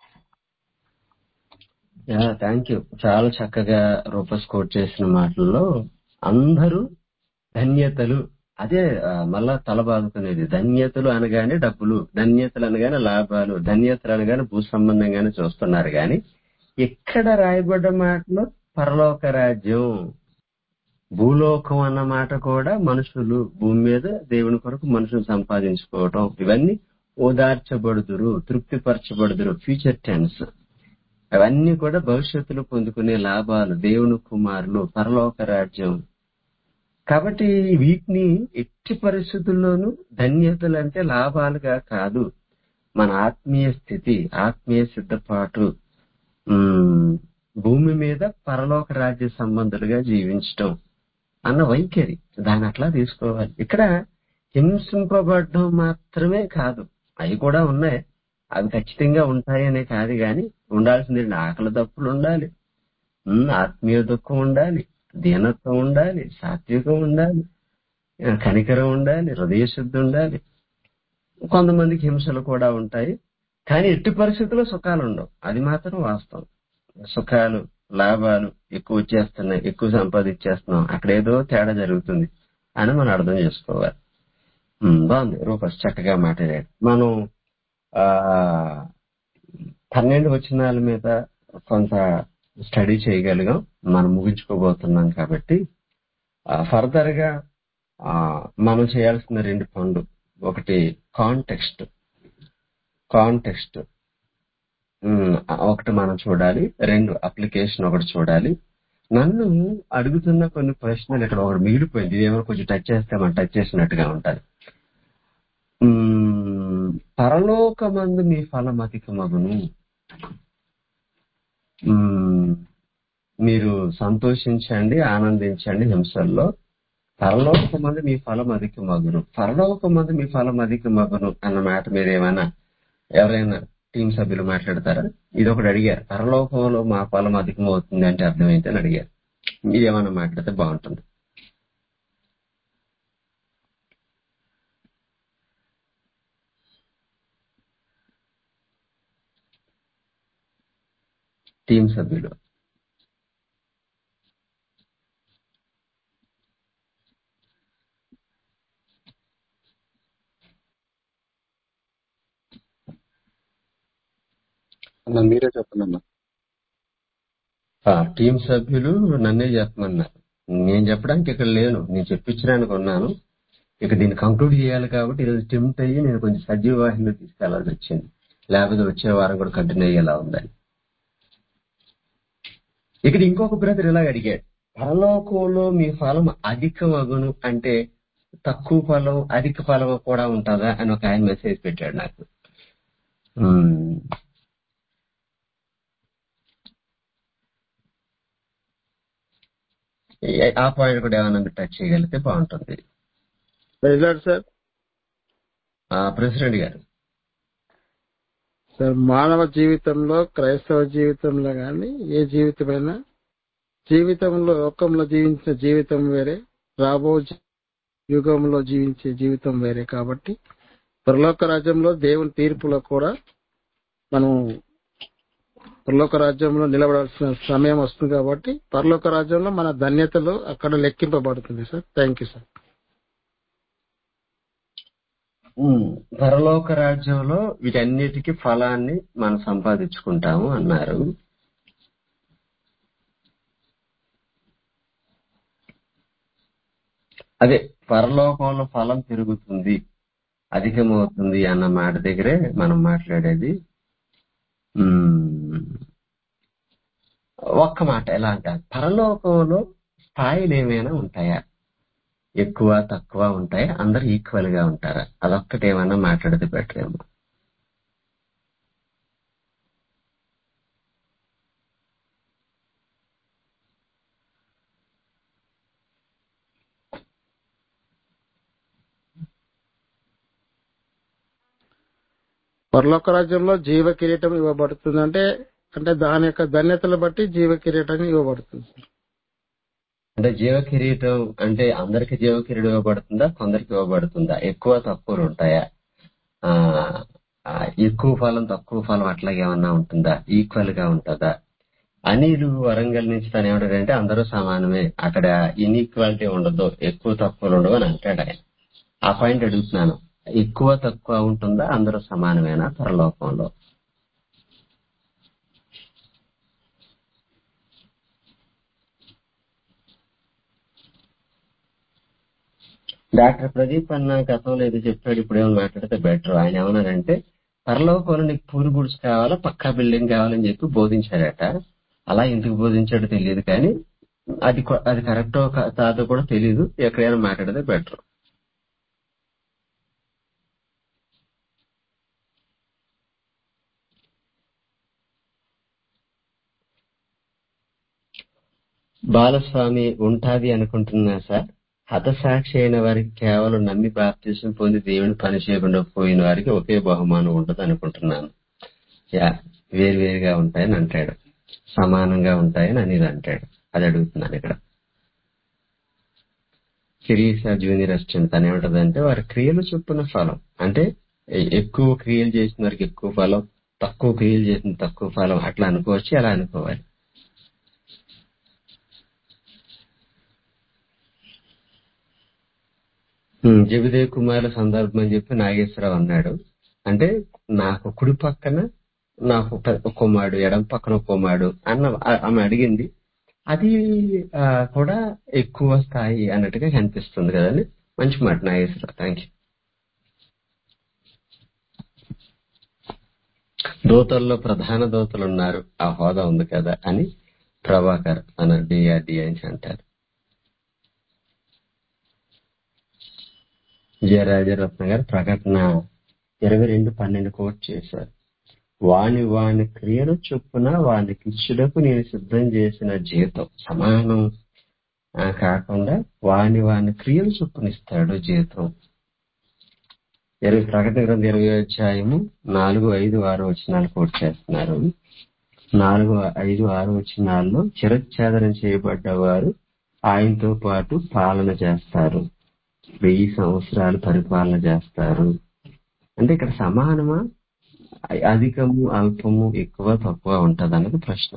Thank you. చాలా చక్కగా రూపస్ కోట్ చేసిన మాటల్లో అందరూ ధన్యతలు, అదే మళ్ళా తలబాదుకునేది. ధన్యతలు అనగానే డబ్బులు, ధన్యతలు అనగానే లాభాలు, ధన్యతలు అనగానే భూ సంబంధంగానే చూస్తున్నారు. కానీ ఎక్కడ రాయబడ్డ మాటలో పరలోక రాజ్యం. భూలోకం అన్న మాట కూడా మనుషులు భూమి మీద దేవుని కొరకు మనుషులు సంపాదించుకోవటం, ఇవన్నీ ఓదార్చబడుదురు, తృప్తిపరచబడుదురు, ఫ్యూచర్ టెన్స్. అవన్నీ కూడా భవిష్యత్తులో పొందుకునే లాభాలు, దేవుని కుమారులు, పరలోక రాజ్యం. కాబట్టి వీటిని ఎట్టి పరిస్థితుల్లోనూ ధన్యతలు అంటే లాభాలుగా కాదు, మన ఆత్మీయ స్థితి, ఆత్మీయ సిద్ధపాటు, భూమి మీద పరలోక రాజ్య సంబంధులుగా జీవించటం అన్న వైఖరి, దాన్ని అట్లా తీసుకోవాలి. ఇక్కడ హింసింపబడడం మాత్రమే కాదు, అవి కూడా ఉన్నాయి, అవి ఖచ్చితంగా ఉంటాయనే కాదు, గాని ఉండాల్సింది ఆకలి దప్పులు ఉండాలి, ఆత్మీయ దుఃఖం ఉండాలి, దీనత్వం ఉండాలి, సాత్వికం ఉండాలి, కనికరం ఉండాలి, హృదయ శుద్ధి ఉండాలి. కొంతమందికి హింసలు కూడా ఉంటాయి, కానీ ఎట్టి పరిస్థితుల్లో సుఖాలు ఉండవు, అది మాత్రం వాస్తవం. సుఖాలు, లాభాలు ఎక్కువ వచ్చేస్తున్నాయి, ఎక్కువ సంపాదించేస్తున్నాం, అక్కడ ఏదో తేడా జరుగుతుంది అని మనం అర్థం చేసుకోవాలి. బాగుంది, రూపస్ చక్కగా మాట్లాడాడు. మనం 12 వచనాల మీద కొంత స్టడీ చేయగలిగాం, మనం ముగించుకోబోతున్నాం. కాబట్టి ఫర్దర్ గా మనం చేయాల్సిన 2 పనులు, ఒకటి కాంటెక్స్ట్, ఒకటి మనం చూడాలి, 2 అప్లికేషన్ ఒకటి చూడాలి. నన్ను అడుగుతున్న కొన్ని ప్రశ్నలు ఇక్కడ ఒకటి మిగిలిపోయింది, ఏమైనా కొంచెం టచ్ చేస్తే మనం టచ్ చేసినట్టుగా ఉంటుంది. పరలోకమందు మీ ఫలం అధికమగును, మీరు సంతోషించండి, ఆనందించండి హింసల్లో, పరలోకమందు మీ ఫలం అధికమగును. పరలోకమందు మీ ఫలం అధికమగును అన్న మాట మీద ఏమైనా ఎవరైనా టీం సభ్యులు మాట్లాడతారా? ఇది ఒకటి అడిగారు, పరలోకంలో మా ఫలం అధికమవుతుంది అంటే అర్థం ఏంటని అడిగారు. మీరేమైనా మాట్లాడితే బాగుంటుంది. టీం సభ్యులు మీరే చెప్పండి అన్న. టీం సభ్యులు నన్నే చెప్పమన్నారు, నేను చెప్పడానికి ఇక్కడ లేను, నేను చెప్పించడానికి ఉన్నాను. ఇక దీన్ని కంక్లూడ్ చేయాలి కాబట్టి ఈరోజు టెంప్ట్ అయ్యి నేను కొంచెం సజీవ వాహినిలో తీసుకెళ్లాల్సి వచ్చింది, లేకపోతే వచ్చే వారం కూడా కంటిన్యూ అయ్యేలా ఉందని. ఇక్కడ ఇంకొక బ్రదర్ ఇలా అడిగాడు, పరలోకంలో మీ ఫలం అధికమగును అంటే తక్కువ ఫలం, అధిక ఫలం కూడా ఉంటుందా అని ఒక ఆయన మెసేజ్ పెట్టాడు నాకు. ఆ పాయింట్ కూడా ఏమైనా టచ్ చేయగలిగితే బాగుంటుంది. సార్ ప్రెసిడెంట్ గారు, సార్ మానవ జీవితంలో, క్రైస్తవ జీవితంలో కానీ ఏ జీవితమైనా, జీవితంలో లోకంలో జీవించిన జీవితం వేరే, రాబో యుగంలో జీవించే జీవితం వేరే. కాబట్టి పరలోక రాజ్యంలో దేవుని తీర్పులో కూడా మనం పరలోక రాజ్యంలో నిలబడాల్సిన సమయం వస్తుంది. కాబట్టి పరలోక రాజ్యంలో మన ధన్యతలు అక్కడ లెక్కింపబడుతుంది సార్. Thank you sir. పరలోక రాజ్యంలో వీటన్నిటికీ ఫలాన్ని మనం సంపాదించుకుంటాము అన్నారు. అదే పరలోకంలో ఫలం పెరుగుతుంది, అధికమవుతుంది అన్న మాట దగ్గరే మనం మాట్లాడేది. ఒక్క మాట ఎలా అంటారు, పరలోకంలో స్థాయిలు ఏమైనా ఉంటాయా? ఎక్కువ తక్కువ ఉంటాయా? అందరు ఈక్వల్ గా ఉంటారా? అదొక్కటి ఏమైనా మాట్లాడితే బెటర్ ఏమో. పరలోక రాజ్యంలో జీవ కిరీటం ఇవ్వబడుతుంది అంటే దాని యొక్క ధన్యతలు బట్టి జీవ కిరీటం ఇవ్వబడుతుంది. అంటే జీవ కిరీటం అంటే అందరికి జీవ కిరీటం ఇవ్వబడుతుందా, కొందరికి ఇవ్వబడుతుందా? ఎక్కువ తక్కువలు ఉంటాయా? ఎక్కువ ఫలం తక్కువ ఫలం అట్లాగే ఏమన్నా ఉంటుందా? ఈక్వల్ గా ఉంటుందా? అనిలు వరంగల్ నుంచి తను ఏమంటాడంటే అందరూ సమానమే, అక్కడ ఇన్ఈక్వాలిటీ ఉండదు, ఎక్కువ తక్కువలు ఉండవు అని అంటాడు ఆయన. ఆ పాయింట్ అడుగుతున్నాను, ఎక్కువ తక్కువ ఉంటుందా? అందరూ సమానమేనా పరలోకంలో? డాక్టర్ ప్రదీప్ అన్న గతంలో ఏదో చెప్పాడు, ఇప్పుడు ఏమైనా మాట్లాడితే బెటర్. ఆయన ఏమన్నారంటే పరలోకంలో నీకు పూరి గుడిసె కావాలా, పక్కా బిల్డింగ్ కావాలని చెప్పి బోధించాడట. అలా ఎందుకు బోధించాడో తెలియదు, కానీ అది కరెక్టో కాదో కూడా తెలియదు. ఎక్కడైనా మాట్లాడితే బెటర్. బాలస్వామి ఉంటాది అనుకుంటున్నా సార్. హతసాక్షి అయిన వారికి కేవలం నమ్మి బాప్తిసం పొంది దేవుని పని చేయకుండా పోయిన వారికి ఒకే బహుమానం ఉంటుంది అనుకుంటున్నాను. వేరువేరుగా ఉంటాయని అంటాడు, సమానంగా ఉంటాయని అనేది అంటాడు. అది అడుగుతున్నాను ఇక్కడ. సిరీస్ జూనియర్ అసిస్టెంట్ తను ఏమంటదంటే వారి క్రియలు చొప్పున ఫలం. అంటే ఎక్కువ క్రియలు చేసిన వారికి ఎక్కువ ఫలం, తక్కువ క్రియలు చేసిన తక్కువ ఫలం, అట్లా అనుకోవచ్చు, అలా అనుకోవాలి. జబిదేవ్ కుమారుల సందర్భం అని చెప్పి నాగేశ్వరరావు అన్నాడు. అంటే నాకు కుడి పక్కన నాకు ఒక కుమారుడు, ఎడం పక్కన ఒక కుమారుడు అన్న ఆమె అడిగింది. అది కూడా ఎక్కువ స్థాయి అన్నట్టుగా కనిపిస్తుంది కదండి. మంచి మాట నాగేశ్వరరావు, థ్యాంక్ యూ. దూతల్లో ప్రధాన దూతలు ఉన్నారు, ఆ హోదా ఉంది కదా అని ప్రభాకర్ మన డిఆర్డి అని అంటారు. జయరాజరత్న గారు ప్రకటన 22:12 కోట్ చేశారు. వాని క్రియలు చొప్పున వానికి ఇచ్చుటకు నేను సిద్ధం చేసిన జీతం సమానం కాకుండా వాని క్రియలు చొప్పున ఇస్తాడు జీతం. ప్రకటన గ్రంథం 20వ అధ్యాయము 4, 5, 6 వచనాలు కోట్ చేస్తున్నారు. 4, 5, 6 వచనాల్లో చిరచ్ఛేదనం చేయబడ్డ వారు ఆయనతో పాటు పాలన చేస్తారు, 1000 సంవత్సరాలు పరిపాలన చేస్తారు. అంటే ఇక్కడ సమానమా, అధికము అల్పము, ఎక్కువ తక్కువ ఉంటది అన్నది ప్రశ్న.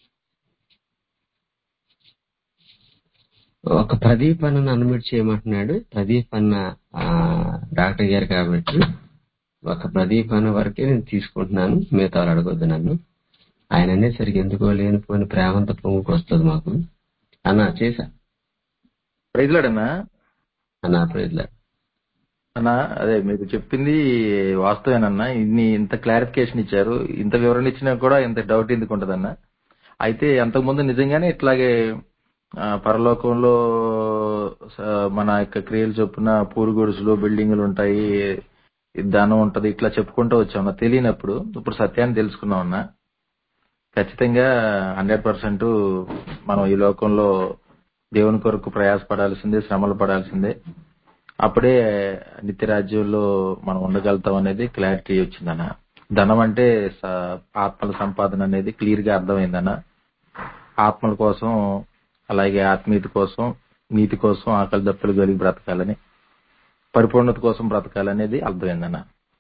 ఒక ప్రదీప్ అన్న అన్మ్యూట్ చేయమంటున్నాడు. ప్రదీప్ అన్న డాక్టర్ గారు కాబట్టి ఒక ప్రదీప్ అన్న వరకే నేను తీసుకుంటున్నాను, మిగతా వాళ్ళు అడగొద్దు నన్ను. ఆయన అనేసరికి ఎందుకో లేనిపోయిన ప్రేమంత పొంగుకు వస్తుంది మాకు. అన్నా చేశా ప్రైజ్లాడన్నా అన్నా ప్రైజ్లా అన్నా, అదే మీకు చెప్పింది వాస్తవేనన్నా. ఇంత క్లారిఫికేషన్ ఇచ్చారు, ఇంత వివరణ ఇచ్చినా కూడా ఇంత డౌట్ ఎందుకు ఉంటదన్నా. అయితే అంతకుముందు నిజంగానే ఇట్లాగే పరలోకంలో మన యొక్క క్రియలు చొప్పున పూరు గుడుసులు, బిల్డింగులు ఉంటాయి, ధనం ఉంటది, ఇట్లా చెప్పుకుంటూ వచ్చామన్నా తెలియనప్పుడు. ఇప్పుడు సత్యాన్ని తెలుసుకున్నామన్నా. ఖచ్చితంగా 100% మనం ఈ లోకంలో దేవుని కొరకు ప్రయాసపడాల్సిందే, శ్రమలు పడాల్సిందే. అప్పుడే నిత్యరాజ్యంలో మనం ఉండగలుగుతాం అనేది క్లారిటీ వచ్చిందన్న. ధనం అంటే ఆత్మల సంపాదన అనేది క్లియర్ గా అర్థమైందన్న. ఆత్మల కోసం, అలాగే ఆత్మీయత కోసం, నీతి కోసం ఆకలి దప్పులు కలిగి బ్రతకాలని, పరిపూర్ణత కోసం బ్రతకాలనేది అర్థమైందన్న.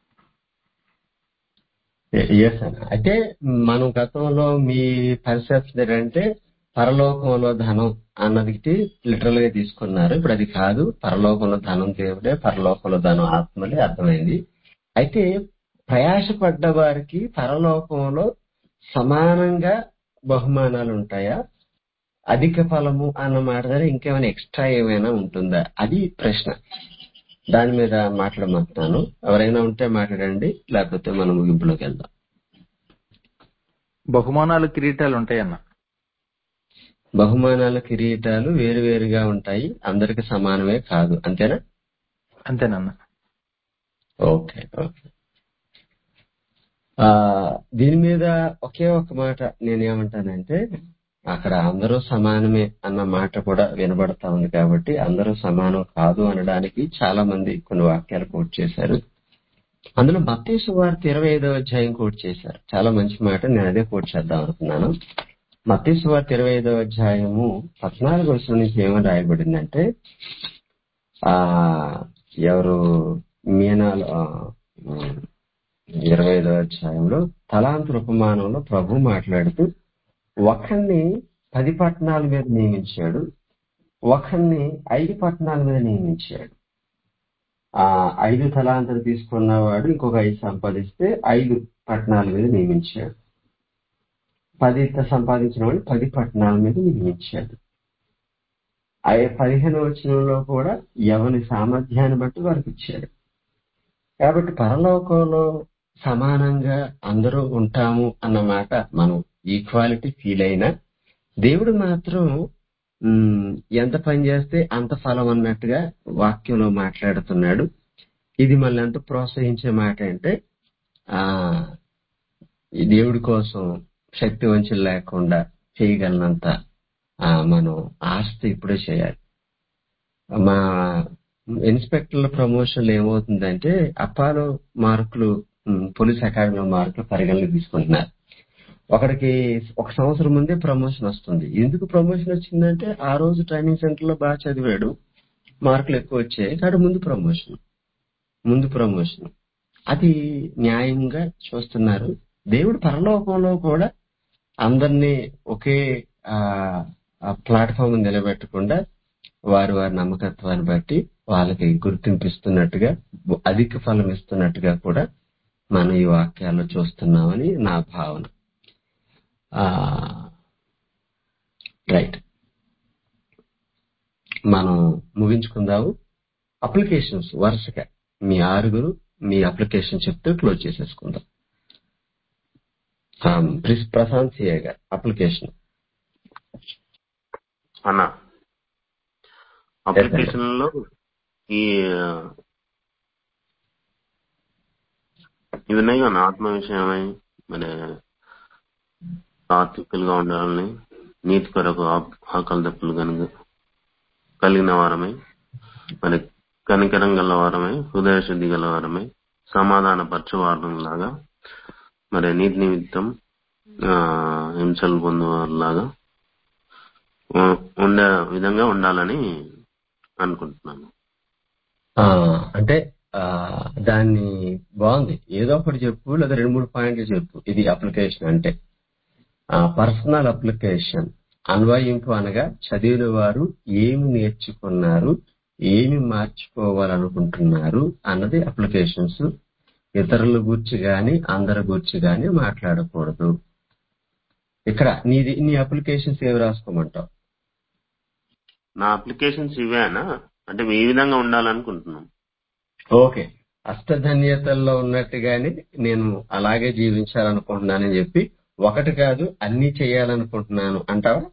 అయితే మనం గతంలో మీ పరిస్థితి ఏంటంటే పరలోకంలో ధనం అన్నది లిటరల్ గా తీసుకున్నారు. ఇప్పుడు అది కాదు, పరలోకంలో ధనం దేవుడే, పరలోకంలో ధనం ఆత్మలే అర్థమైంది. అయితే ప్రయాసపడ్డ వారికి పరలోకంలో సమానంగా బహుమానాలు ఉంటాయా, అధిక ఫలము అన్న మాట ద్వారా ఇంకేమైనా ఎక్స్ట్రా ఏమైనా ఉంటుందా, అది ప్రశ్న. దాని మీద మాట్లాడమంటున్నాను. ఎవరైనా ఉంటే మాట్లాడండి, లేకపోతే మనం ముగింపులోకి వెళ్దాం. బహుమానాలు, కిరీటాలు ఉంటాయన్న. బహుమానాల కిరీటాలు వేరువేరుగా ఉంటాయి, అందరికి సమానమే కాదు, అంతేనా? అంతేనన్నా. Okay okay. దీని మీద ఒకే ఒక మాట నేనేమంటానంటే, అక్కడ అందరూ సమానమే అన్న మాట కూడా వినబడతా ఉంది కాబట్టి అందరూ సమానం కాదు అనడానికి చాలా మంది కొన్ని వాక్యాలు కోట్ చేశారు. అందులో మత్తయి సువార్త 25వ అధ్యాయం కోట్ చేశారు. చాలా మంచి మాట, నేను అదే కోట్ చేద్దాం అనుకున్నాను. మత్తయి సువార్త 25వ అధ్యాయము 14వ వచనం నుంచి ఏమని రాయబడిందంటే, ఎవరు మీనాలు 25వ అధ్యాయంలో తలాంతుల ఉపమానంలో ప్రభు మాట్లాడుతూ ఒకరిని 10 పట్టణాల మీద నియమించాడు, ఒకరిని 5 పట్టణాల మీద నియమించాడు. 5 తలాంతులు తీసుకున్నవాడు ఇంకొక 5 సంపాదిస్తే 5 పట్టణాల మీద నియమించాడు. 10 సంపాదించిన వాడు 10 పట్టణాల మీద నియమించాడు. 15వ వచనంలో కూడా ఎవరి సామర్థ్యాన్ని బట్టి వారికి ఇచ్చాడు. కాబట్టి పరలోకంలో సమానంగా అందరూ ఉంటాము అన్నమాట మనం ఈక్వాలిటీ ఫీల్ అయినా, దేవుడు మాత్రం ఎంత పని చేస్తే అంత ఫలం అన్నట్టుగా వాక్యంలో మాట్లాడుతున్నాడు. ఇది మళ్ళీ ఎంత ప్రోత్సహించే మాట అంటే ఈ దేవుడి కోసం శక్తి వంచన లేకుండా చేయగలనంత మనం ఆస్తి ఇప్పుడే చేయాలి. మా ఇన్స్పెక్టర్ల ప్రమోషన్లు ఏమవుతుందంటే అప్పాలో మార్కులు పోలీస్ అకాడమీలో మార్కులు పరిగణలోకి తీసుకుంటున్నారు. ఒకడికి 1 సంవత్సరం ముందే ప్రమోషన్ వస్తుంది. ఎందుకు ప్రమోషన్ వచ్చిందంటే ఆ రోజు ట్రైనింగ్ సెంటర్ లో బాగా చదివాడు, మార్కులు ఎక్కువ వచ్చాయి, కాబట్టి ముందు ప్రమోషన్ అది న్యాయంగా చూస్తున్నారు. దేవుడు పరలోకంలో కూడా అందరినీ ఒకే ప్లాట్ఫామ్ నిలబెట్టకుండా వారి నమ్మకత్వాన్ని బట్టి వాళ్ళకి గుర్తింపిస్తున్నట్టుగా, అధిక ఫలం ఇస్తున్నట్టుగా కూడా మనం ఈ వాక్యాల్లో చూస్తున్నామని నా భావన. రైట్, మనం ముగించుకుందాము. అప్లికేషన్స్ వరుసగా మీ 6 మీ అప్లికేషన్ చెప్తూ క్లోజ్ చేసేసుకుందాం. ప్రశాంత్ సిఏ గారు అప్లికేషన్ అన్న. అప్లికేషన్ లో ఈ ఉన్నాయి కదా, ఆత్మ విషయమై మన సాత్వికులుగా గా ఉండాలని, నీతి కొరకు ఆకలి దప్పులు కలిగిన వారమై, మరి కనికరం గల వారమై, హృదయ శుద్ధి గల వారమై, సమాధాన పరచువారంలాగా, మరి నీతి నిమిత్తం హింసలు పొందేవారిలాగా ఉండే విధంగా ఉండాలని అనుకుంటున్నాను. అంటే దాన్ని బాగుంది, ఏదో ఒకటి చెప్పు, లేదా 2-3 పాయింట్లు చెప్పు. ఇది అప్లికేషన్ అంటే పర్సనల్ అప్లికేషన్. అన్వయింపు అనగా చదివిన వారు ఏమి నేర్చుకున్నారు, ఏమి మార్చుకోవాలనుకుంటున్నారు అన్నది అప్లికేషన్స్. ఇతరుల గురించి గాని అందరి గురించి గాని మాట్లాడకూడదు. ఇక్కడ నీ అప్లికేషన్స్ ఏమి రాసుకోమంటావు? నా అప్లికేషన్స్ ఇవేనా అంటే ఈ విధంగా ఉండాలనుకుంటున్నాను. ఓకే, అష్టధన్యతల్లో ఉన్నట్టుగానే నేను అలాగే జీవించాలనుకుంటున్నానని చెప్పి ఒకటి కాదు అన్ని చేయాలనుకుంటున్నాను అంటావా?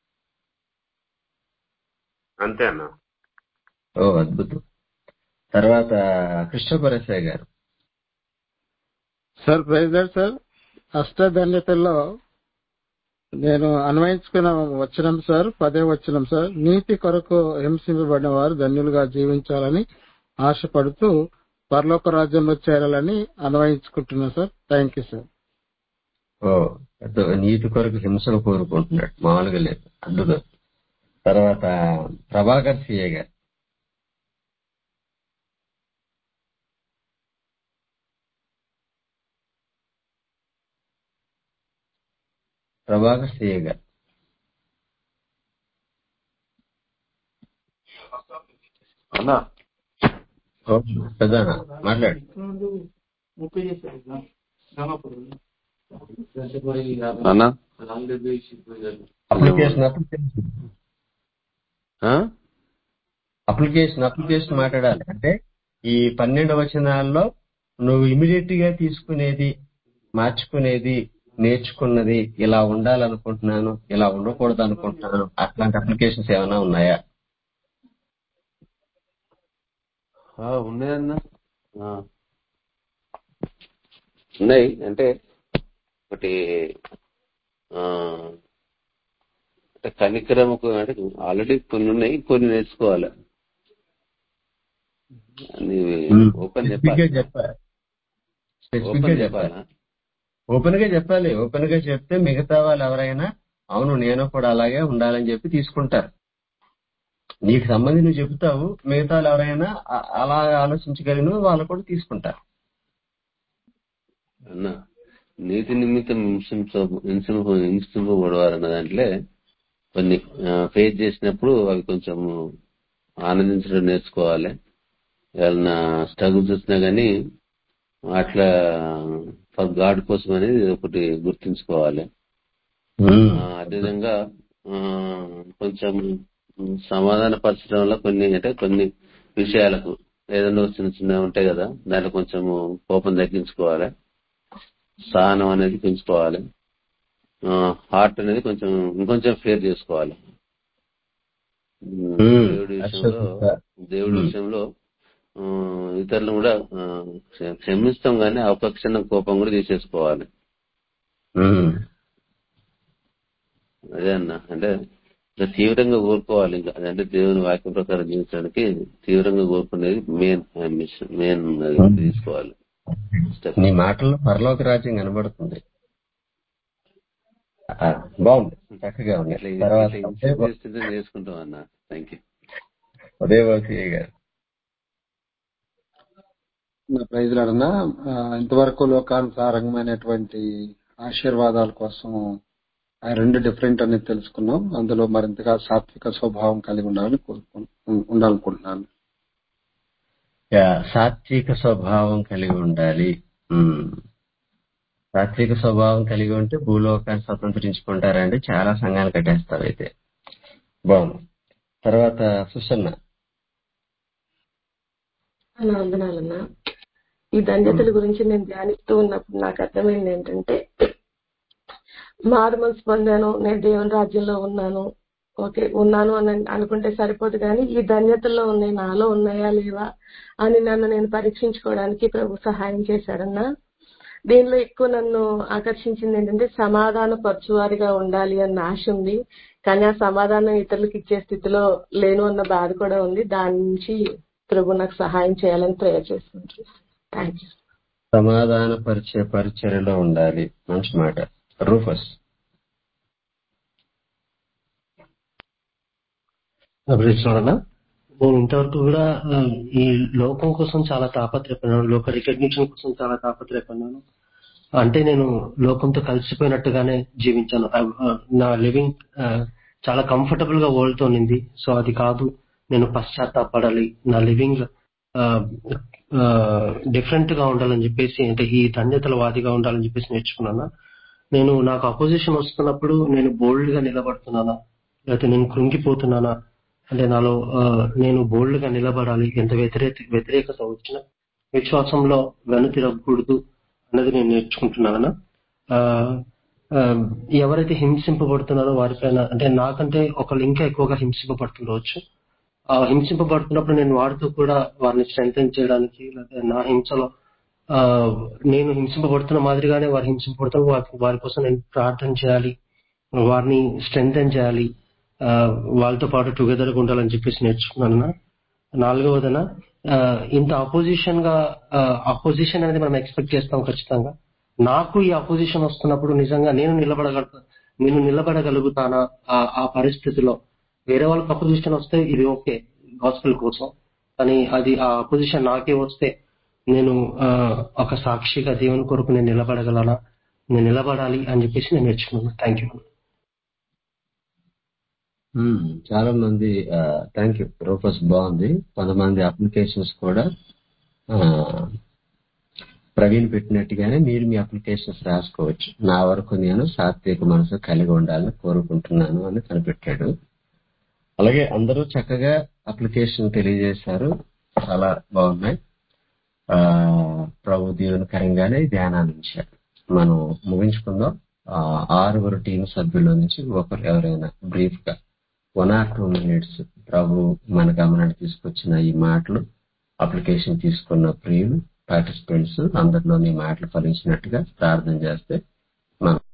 అంతే అన్న. ఓ అద్భుతం. తర్వాత కృష్ణపరసయ్య గారు. సార్ ప్రైజ్ సార్, అష్టధన్యతల్లో నేను అన్వయించుకున్న వచనం సార్ 10వ వచనం సార్, నీతి కొరకు హింసింపబడిన వారు ధన్యులుగా జీవించాలని ఆశపడుతూ పరలోక రాజ్యంలో చేరాలని అన్వయించుకుంటున్నా సార్. Thank you sir. ఓ నీతి కొరకు హింసను కోరుకుంటున్నాడు, మామూలుగా లేదు, అద్భుతం. తర్వాత ప్రభాకర్ సిఏ గారు. ప్రభాకర్ సిఏ గారు. అన్నా పెద్దనా మాట్లాడు. అన్నా అప్లికేషన్ మాట్లాడాలి అంటే ఈ 12 వచనాల్లో నువ్వు ఇమీడియట్ గా తీసుకునేది, మార్చుకునేది, నేర్చుకున్నది, ఇలా ఉండాలనుకుంటున్నాను, ఇలా ఉండకూడదు అనుకుంటున్నాను, అట్లాంటి అప్లికేషన్స్ ఏమైనా ఉన్నాయా? ఉన్నాయన్నా, ఉన్నాయి. అంటే ఒకటి అంటే కనికరముకు అంటే ఆల్రెడీ కొన్ని ఉన్నాయి, కొన్ని నేర్చుకోవాలి. ఓపెన్ చెప్పాలి. ఓపెన్ గా చెప్తే మిగతా వాళ్ళు ఎవరైనా అవును నేను కూడా అలాగే ఉండాలని చెప్పి తీసుకుంటారు. నీకు సంబంధించి నువ్వు చెబుతావు, మిగతా వాళ్ళు ఎవరైనా అలా ఆలోచించగలిగిన వాళ్ళు కూడా తీసుకుంటారు. అన్నా నీతి నిమిత్తం హింసింపబడవారన్న దాంట్లో కొన్ని ఫేస్ చేసినప్పుడు అవి కొంచెం ఆనందించడం నేర్చుకోవాలి. ఏదన్నా స్ట్రగుల్స్ వచ్చినా గానీ అట్లా ఫర్ గాడ్ కోసం అనేది ఒకటి గుర్తించుకోవాలి. అదేవిధంగా కొంచెం సమాధాన పరచడంలో కొన్ని విషయాలకు ఏదైనా చిన్న చిన్న ఉంటాయి కదా, దాంట్లో కొంచెము కోపం తగ్గించుకోవాలి, సహనం అనేది పెంచుకోవాలి, హార్ట్ అనేది ఇంకొంచెం ఫేర్ చేసుకోవాలి. దేవుడి విషయంలో ఇతరులను కూడా క్షమిస్తాం, కానీ ఒక క్షణం కోపం కూడా తీసేసుకోవాలి. అదే అన్న, అంటే తీవ్రంగా కోరుకోవాలి. ఇంకా అంటే దేవుని వాక్యం ప్రకారం జీవించడానికి తీవ్రంగా కోరుకునేది మెయిన్ తీసుకోవాలి. నీ మాటల్లో పరలోక రాజ్యం కనబడుతుంది. బాగుంది, చక్కగా ఉంది. తర్వాత నేర్చుకుంటాం అన్న. Thank you. ఉదయవాసి గారు. ప్రైజ్ లాడన్నా, ఇంతవరకు లోకానుసారమైనటువంటి ఆశీర్వాదాల కోసం ఆ రెండు డిఫరెంట్ అనేది తెలుసుకున్నాం. అందులో మరింతగా సాత్విక స్వభావం కలిగి ఉండాలనుకుంటున్నాను. సాత్విక స్వభావం కలిగి ఉండాలి. సాత్విక స్వభావం కలిగి ఉంటే భూలోకాన్ని స్వతంత్రించుకుంటారండి. చాలా సంఘాలు కట్టేస్తారు. అయితే బాగుంది. తర్వాత సుసన్న. వందనాలన్నా. ఈ ధన్యతల గురించి నేను ధ్యానిస్తూ ఉన్నప్పుడు నాకు అర్థమైంది ఏంటంటే, మారు మనసు పొందాను, నేను దేవుని రాజ్యంలో ఉన్నాను, ఓకే ఉన్నాను అని అనుకుంటే సరిపోదు, కానీ ఈ ధన్యతల్లో ఉన్నాయి, నాలో ఉన్నాయా లేవా అని నన్ను నేను పరీక్షించుకోవడానికి ప్రభు సహాయం చేశాడన్నా. దీనిలో ఎక్కువ నన్ను ఆకర్షించింది ఏంటంటే, సమాధాన పరచువారిగా ఉండాలి అన్న ఆశ ఉంది, కానీ ఆ సమాధానం ఇతరులకు ఇచ్చే స్థితిలో లేను అన్న బాధ కూడా ఉంది. దాని నుంచి ప్రభు నాకు సహాయం చేయాలని ప్రేయర్ చేస్తుంది. Thank you. సమాధాన పరిచయ పరిచర్యలో ఉండాలి. మంచి మాట. రూఫస్. నేను ఇంతవరకు కూడా ఈ లోకం కోసం చాలా తాపత్రయపడినాను, లోక రికగ్నిషన్ కోసం చాలా తాపత్రయపడినాను. అంటే నేను లోకంతో కలిసిపోయినట్టుగానే జీవించాను. నా లివింగ్ చాలా కంఫర్టబుల్ గా వరల్డ్ తో నింది. సో అది కాదు, నేను పశ్చాత్తాపడాలి, నా లివింగ్ డిఫరెంట్ గా ఉండాలని చెప్పేసి, అంటే ఈ ధన్యతల వాదిగా ఉండాలని చెప్పేసి నేర్చుకున్నాను. నేను నాకు అపోజిషన్ వస్తున్నప్పుడు నేను బోల్డ్ గా నిలబడుతున్నానా, లేకపోతే నేను కృంగిపోతున్నానా, అంటే నాలో నేను బోల్డ్ గా నిలబడాలి, ఎంత వ్యతిరేకత వచ్చినా విశ్వాసంలో వెనుతిరగకూడదు అన్నది నేను నేర్చుకుంటున్నాను. ఎవరైతే హింసింపబడుతున్నారో వారిపైన, అంటే నాకంటే ఒకళ్ళు ఇంకా ఎక్కువగా హింసింపబడుతుండవచ్చు. హింసింపబడుతున్నప్పుడు నేను వారితో కూడా వారిని స్ట్రెంథెన్ చేయడానికి, లేదా నా హింసలో నేను హింసింపబడుతున్న మాదిరిగానే వారు హింసింపబడుతున్న వారి కోసం నేను ప్రార్థన చేయాలి, వారిని స్ట్రెంథెన్ చేయాలి, వాళ్ళతో పాటు టుగెదర్ గా ఉండాలని చెప్పేసి నేర్చుకున్నాను. నాలుగవదన, ఇంత అపోజిషన్ అనేది మనం ఎక్స్పెక్ట్ చేస్తాం ఖచ్చితంగా. నాకు ఈ అపోజిషన్ వస్తున్నప్పుడు నిజంగా నేను నిలబడగలుగుతానా ఆ పరిస్థితిలో? వేరే వాళ్ళకి అపోజిషన్ వస్తే ఇది ఓకే గాస్పెల్ కోసం, కానీ అది ఆ అపోజిషన్ నాకే వస్తే నేను ఒక సాక్షిగా దేవుని కొరకు నేను నిలబడగలనా, నేను నిలబడాలి అని చెప్పేసి నేను నేర్చుకున్నాను. Thank you. చాలా మంది థ్యాంక్ యూ. రూపస్ బాగుంది. కొంతమంది అప్లికేషన్స్ కూడా ప్రవీణ్ పెట్టినట్టుగానే మీరు మీ అప్లికేషన్స్ రాసుకోవచ్చు. నా వరకు నేను సాత్విక మనసు కలిగి ఉండాలని కోరుకుంటున్నాను అని కనిపెట్టాడు. అలాగే అందరూ చక్కగా అప్లికేషన్ తెలియజేశారు, చాలా బాగున్నాయి. ప్రభు దీవెనకరంగానే ధ్యానాన్నించారు. మనం ముగించుకుందాం. 6 టీం సభ్యుల నుంచి ఒకరు ఎవరైనా బ్రీఫ్ గా 1 or 2 minutes ప్రభు మన గమనానికి తీసుకొచ్చిన ఈ మాటలు, అప్లికేషన్ తీసుకున్న ప్రియులు పార్టిసిపెంట్స్ అందరిలోని మాటలు ఫలించినట్టుగా ప్రార్థన చేస్తే మనం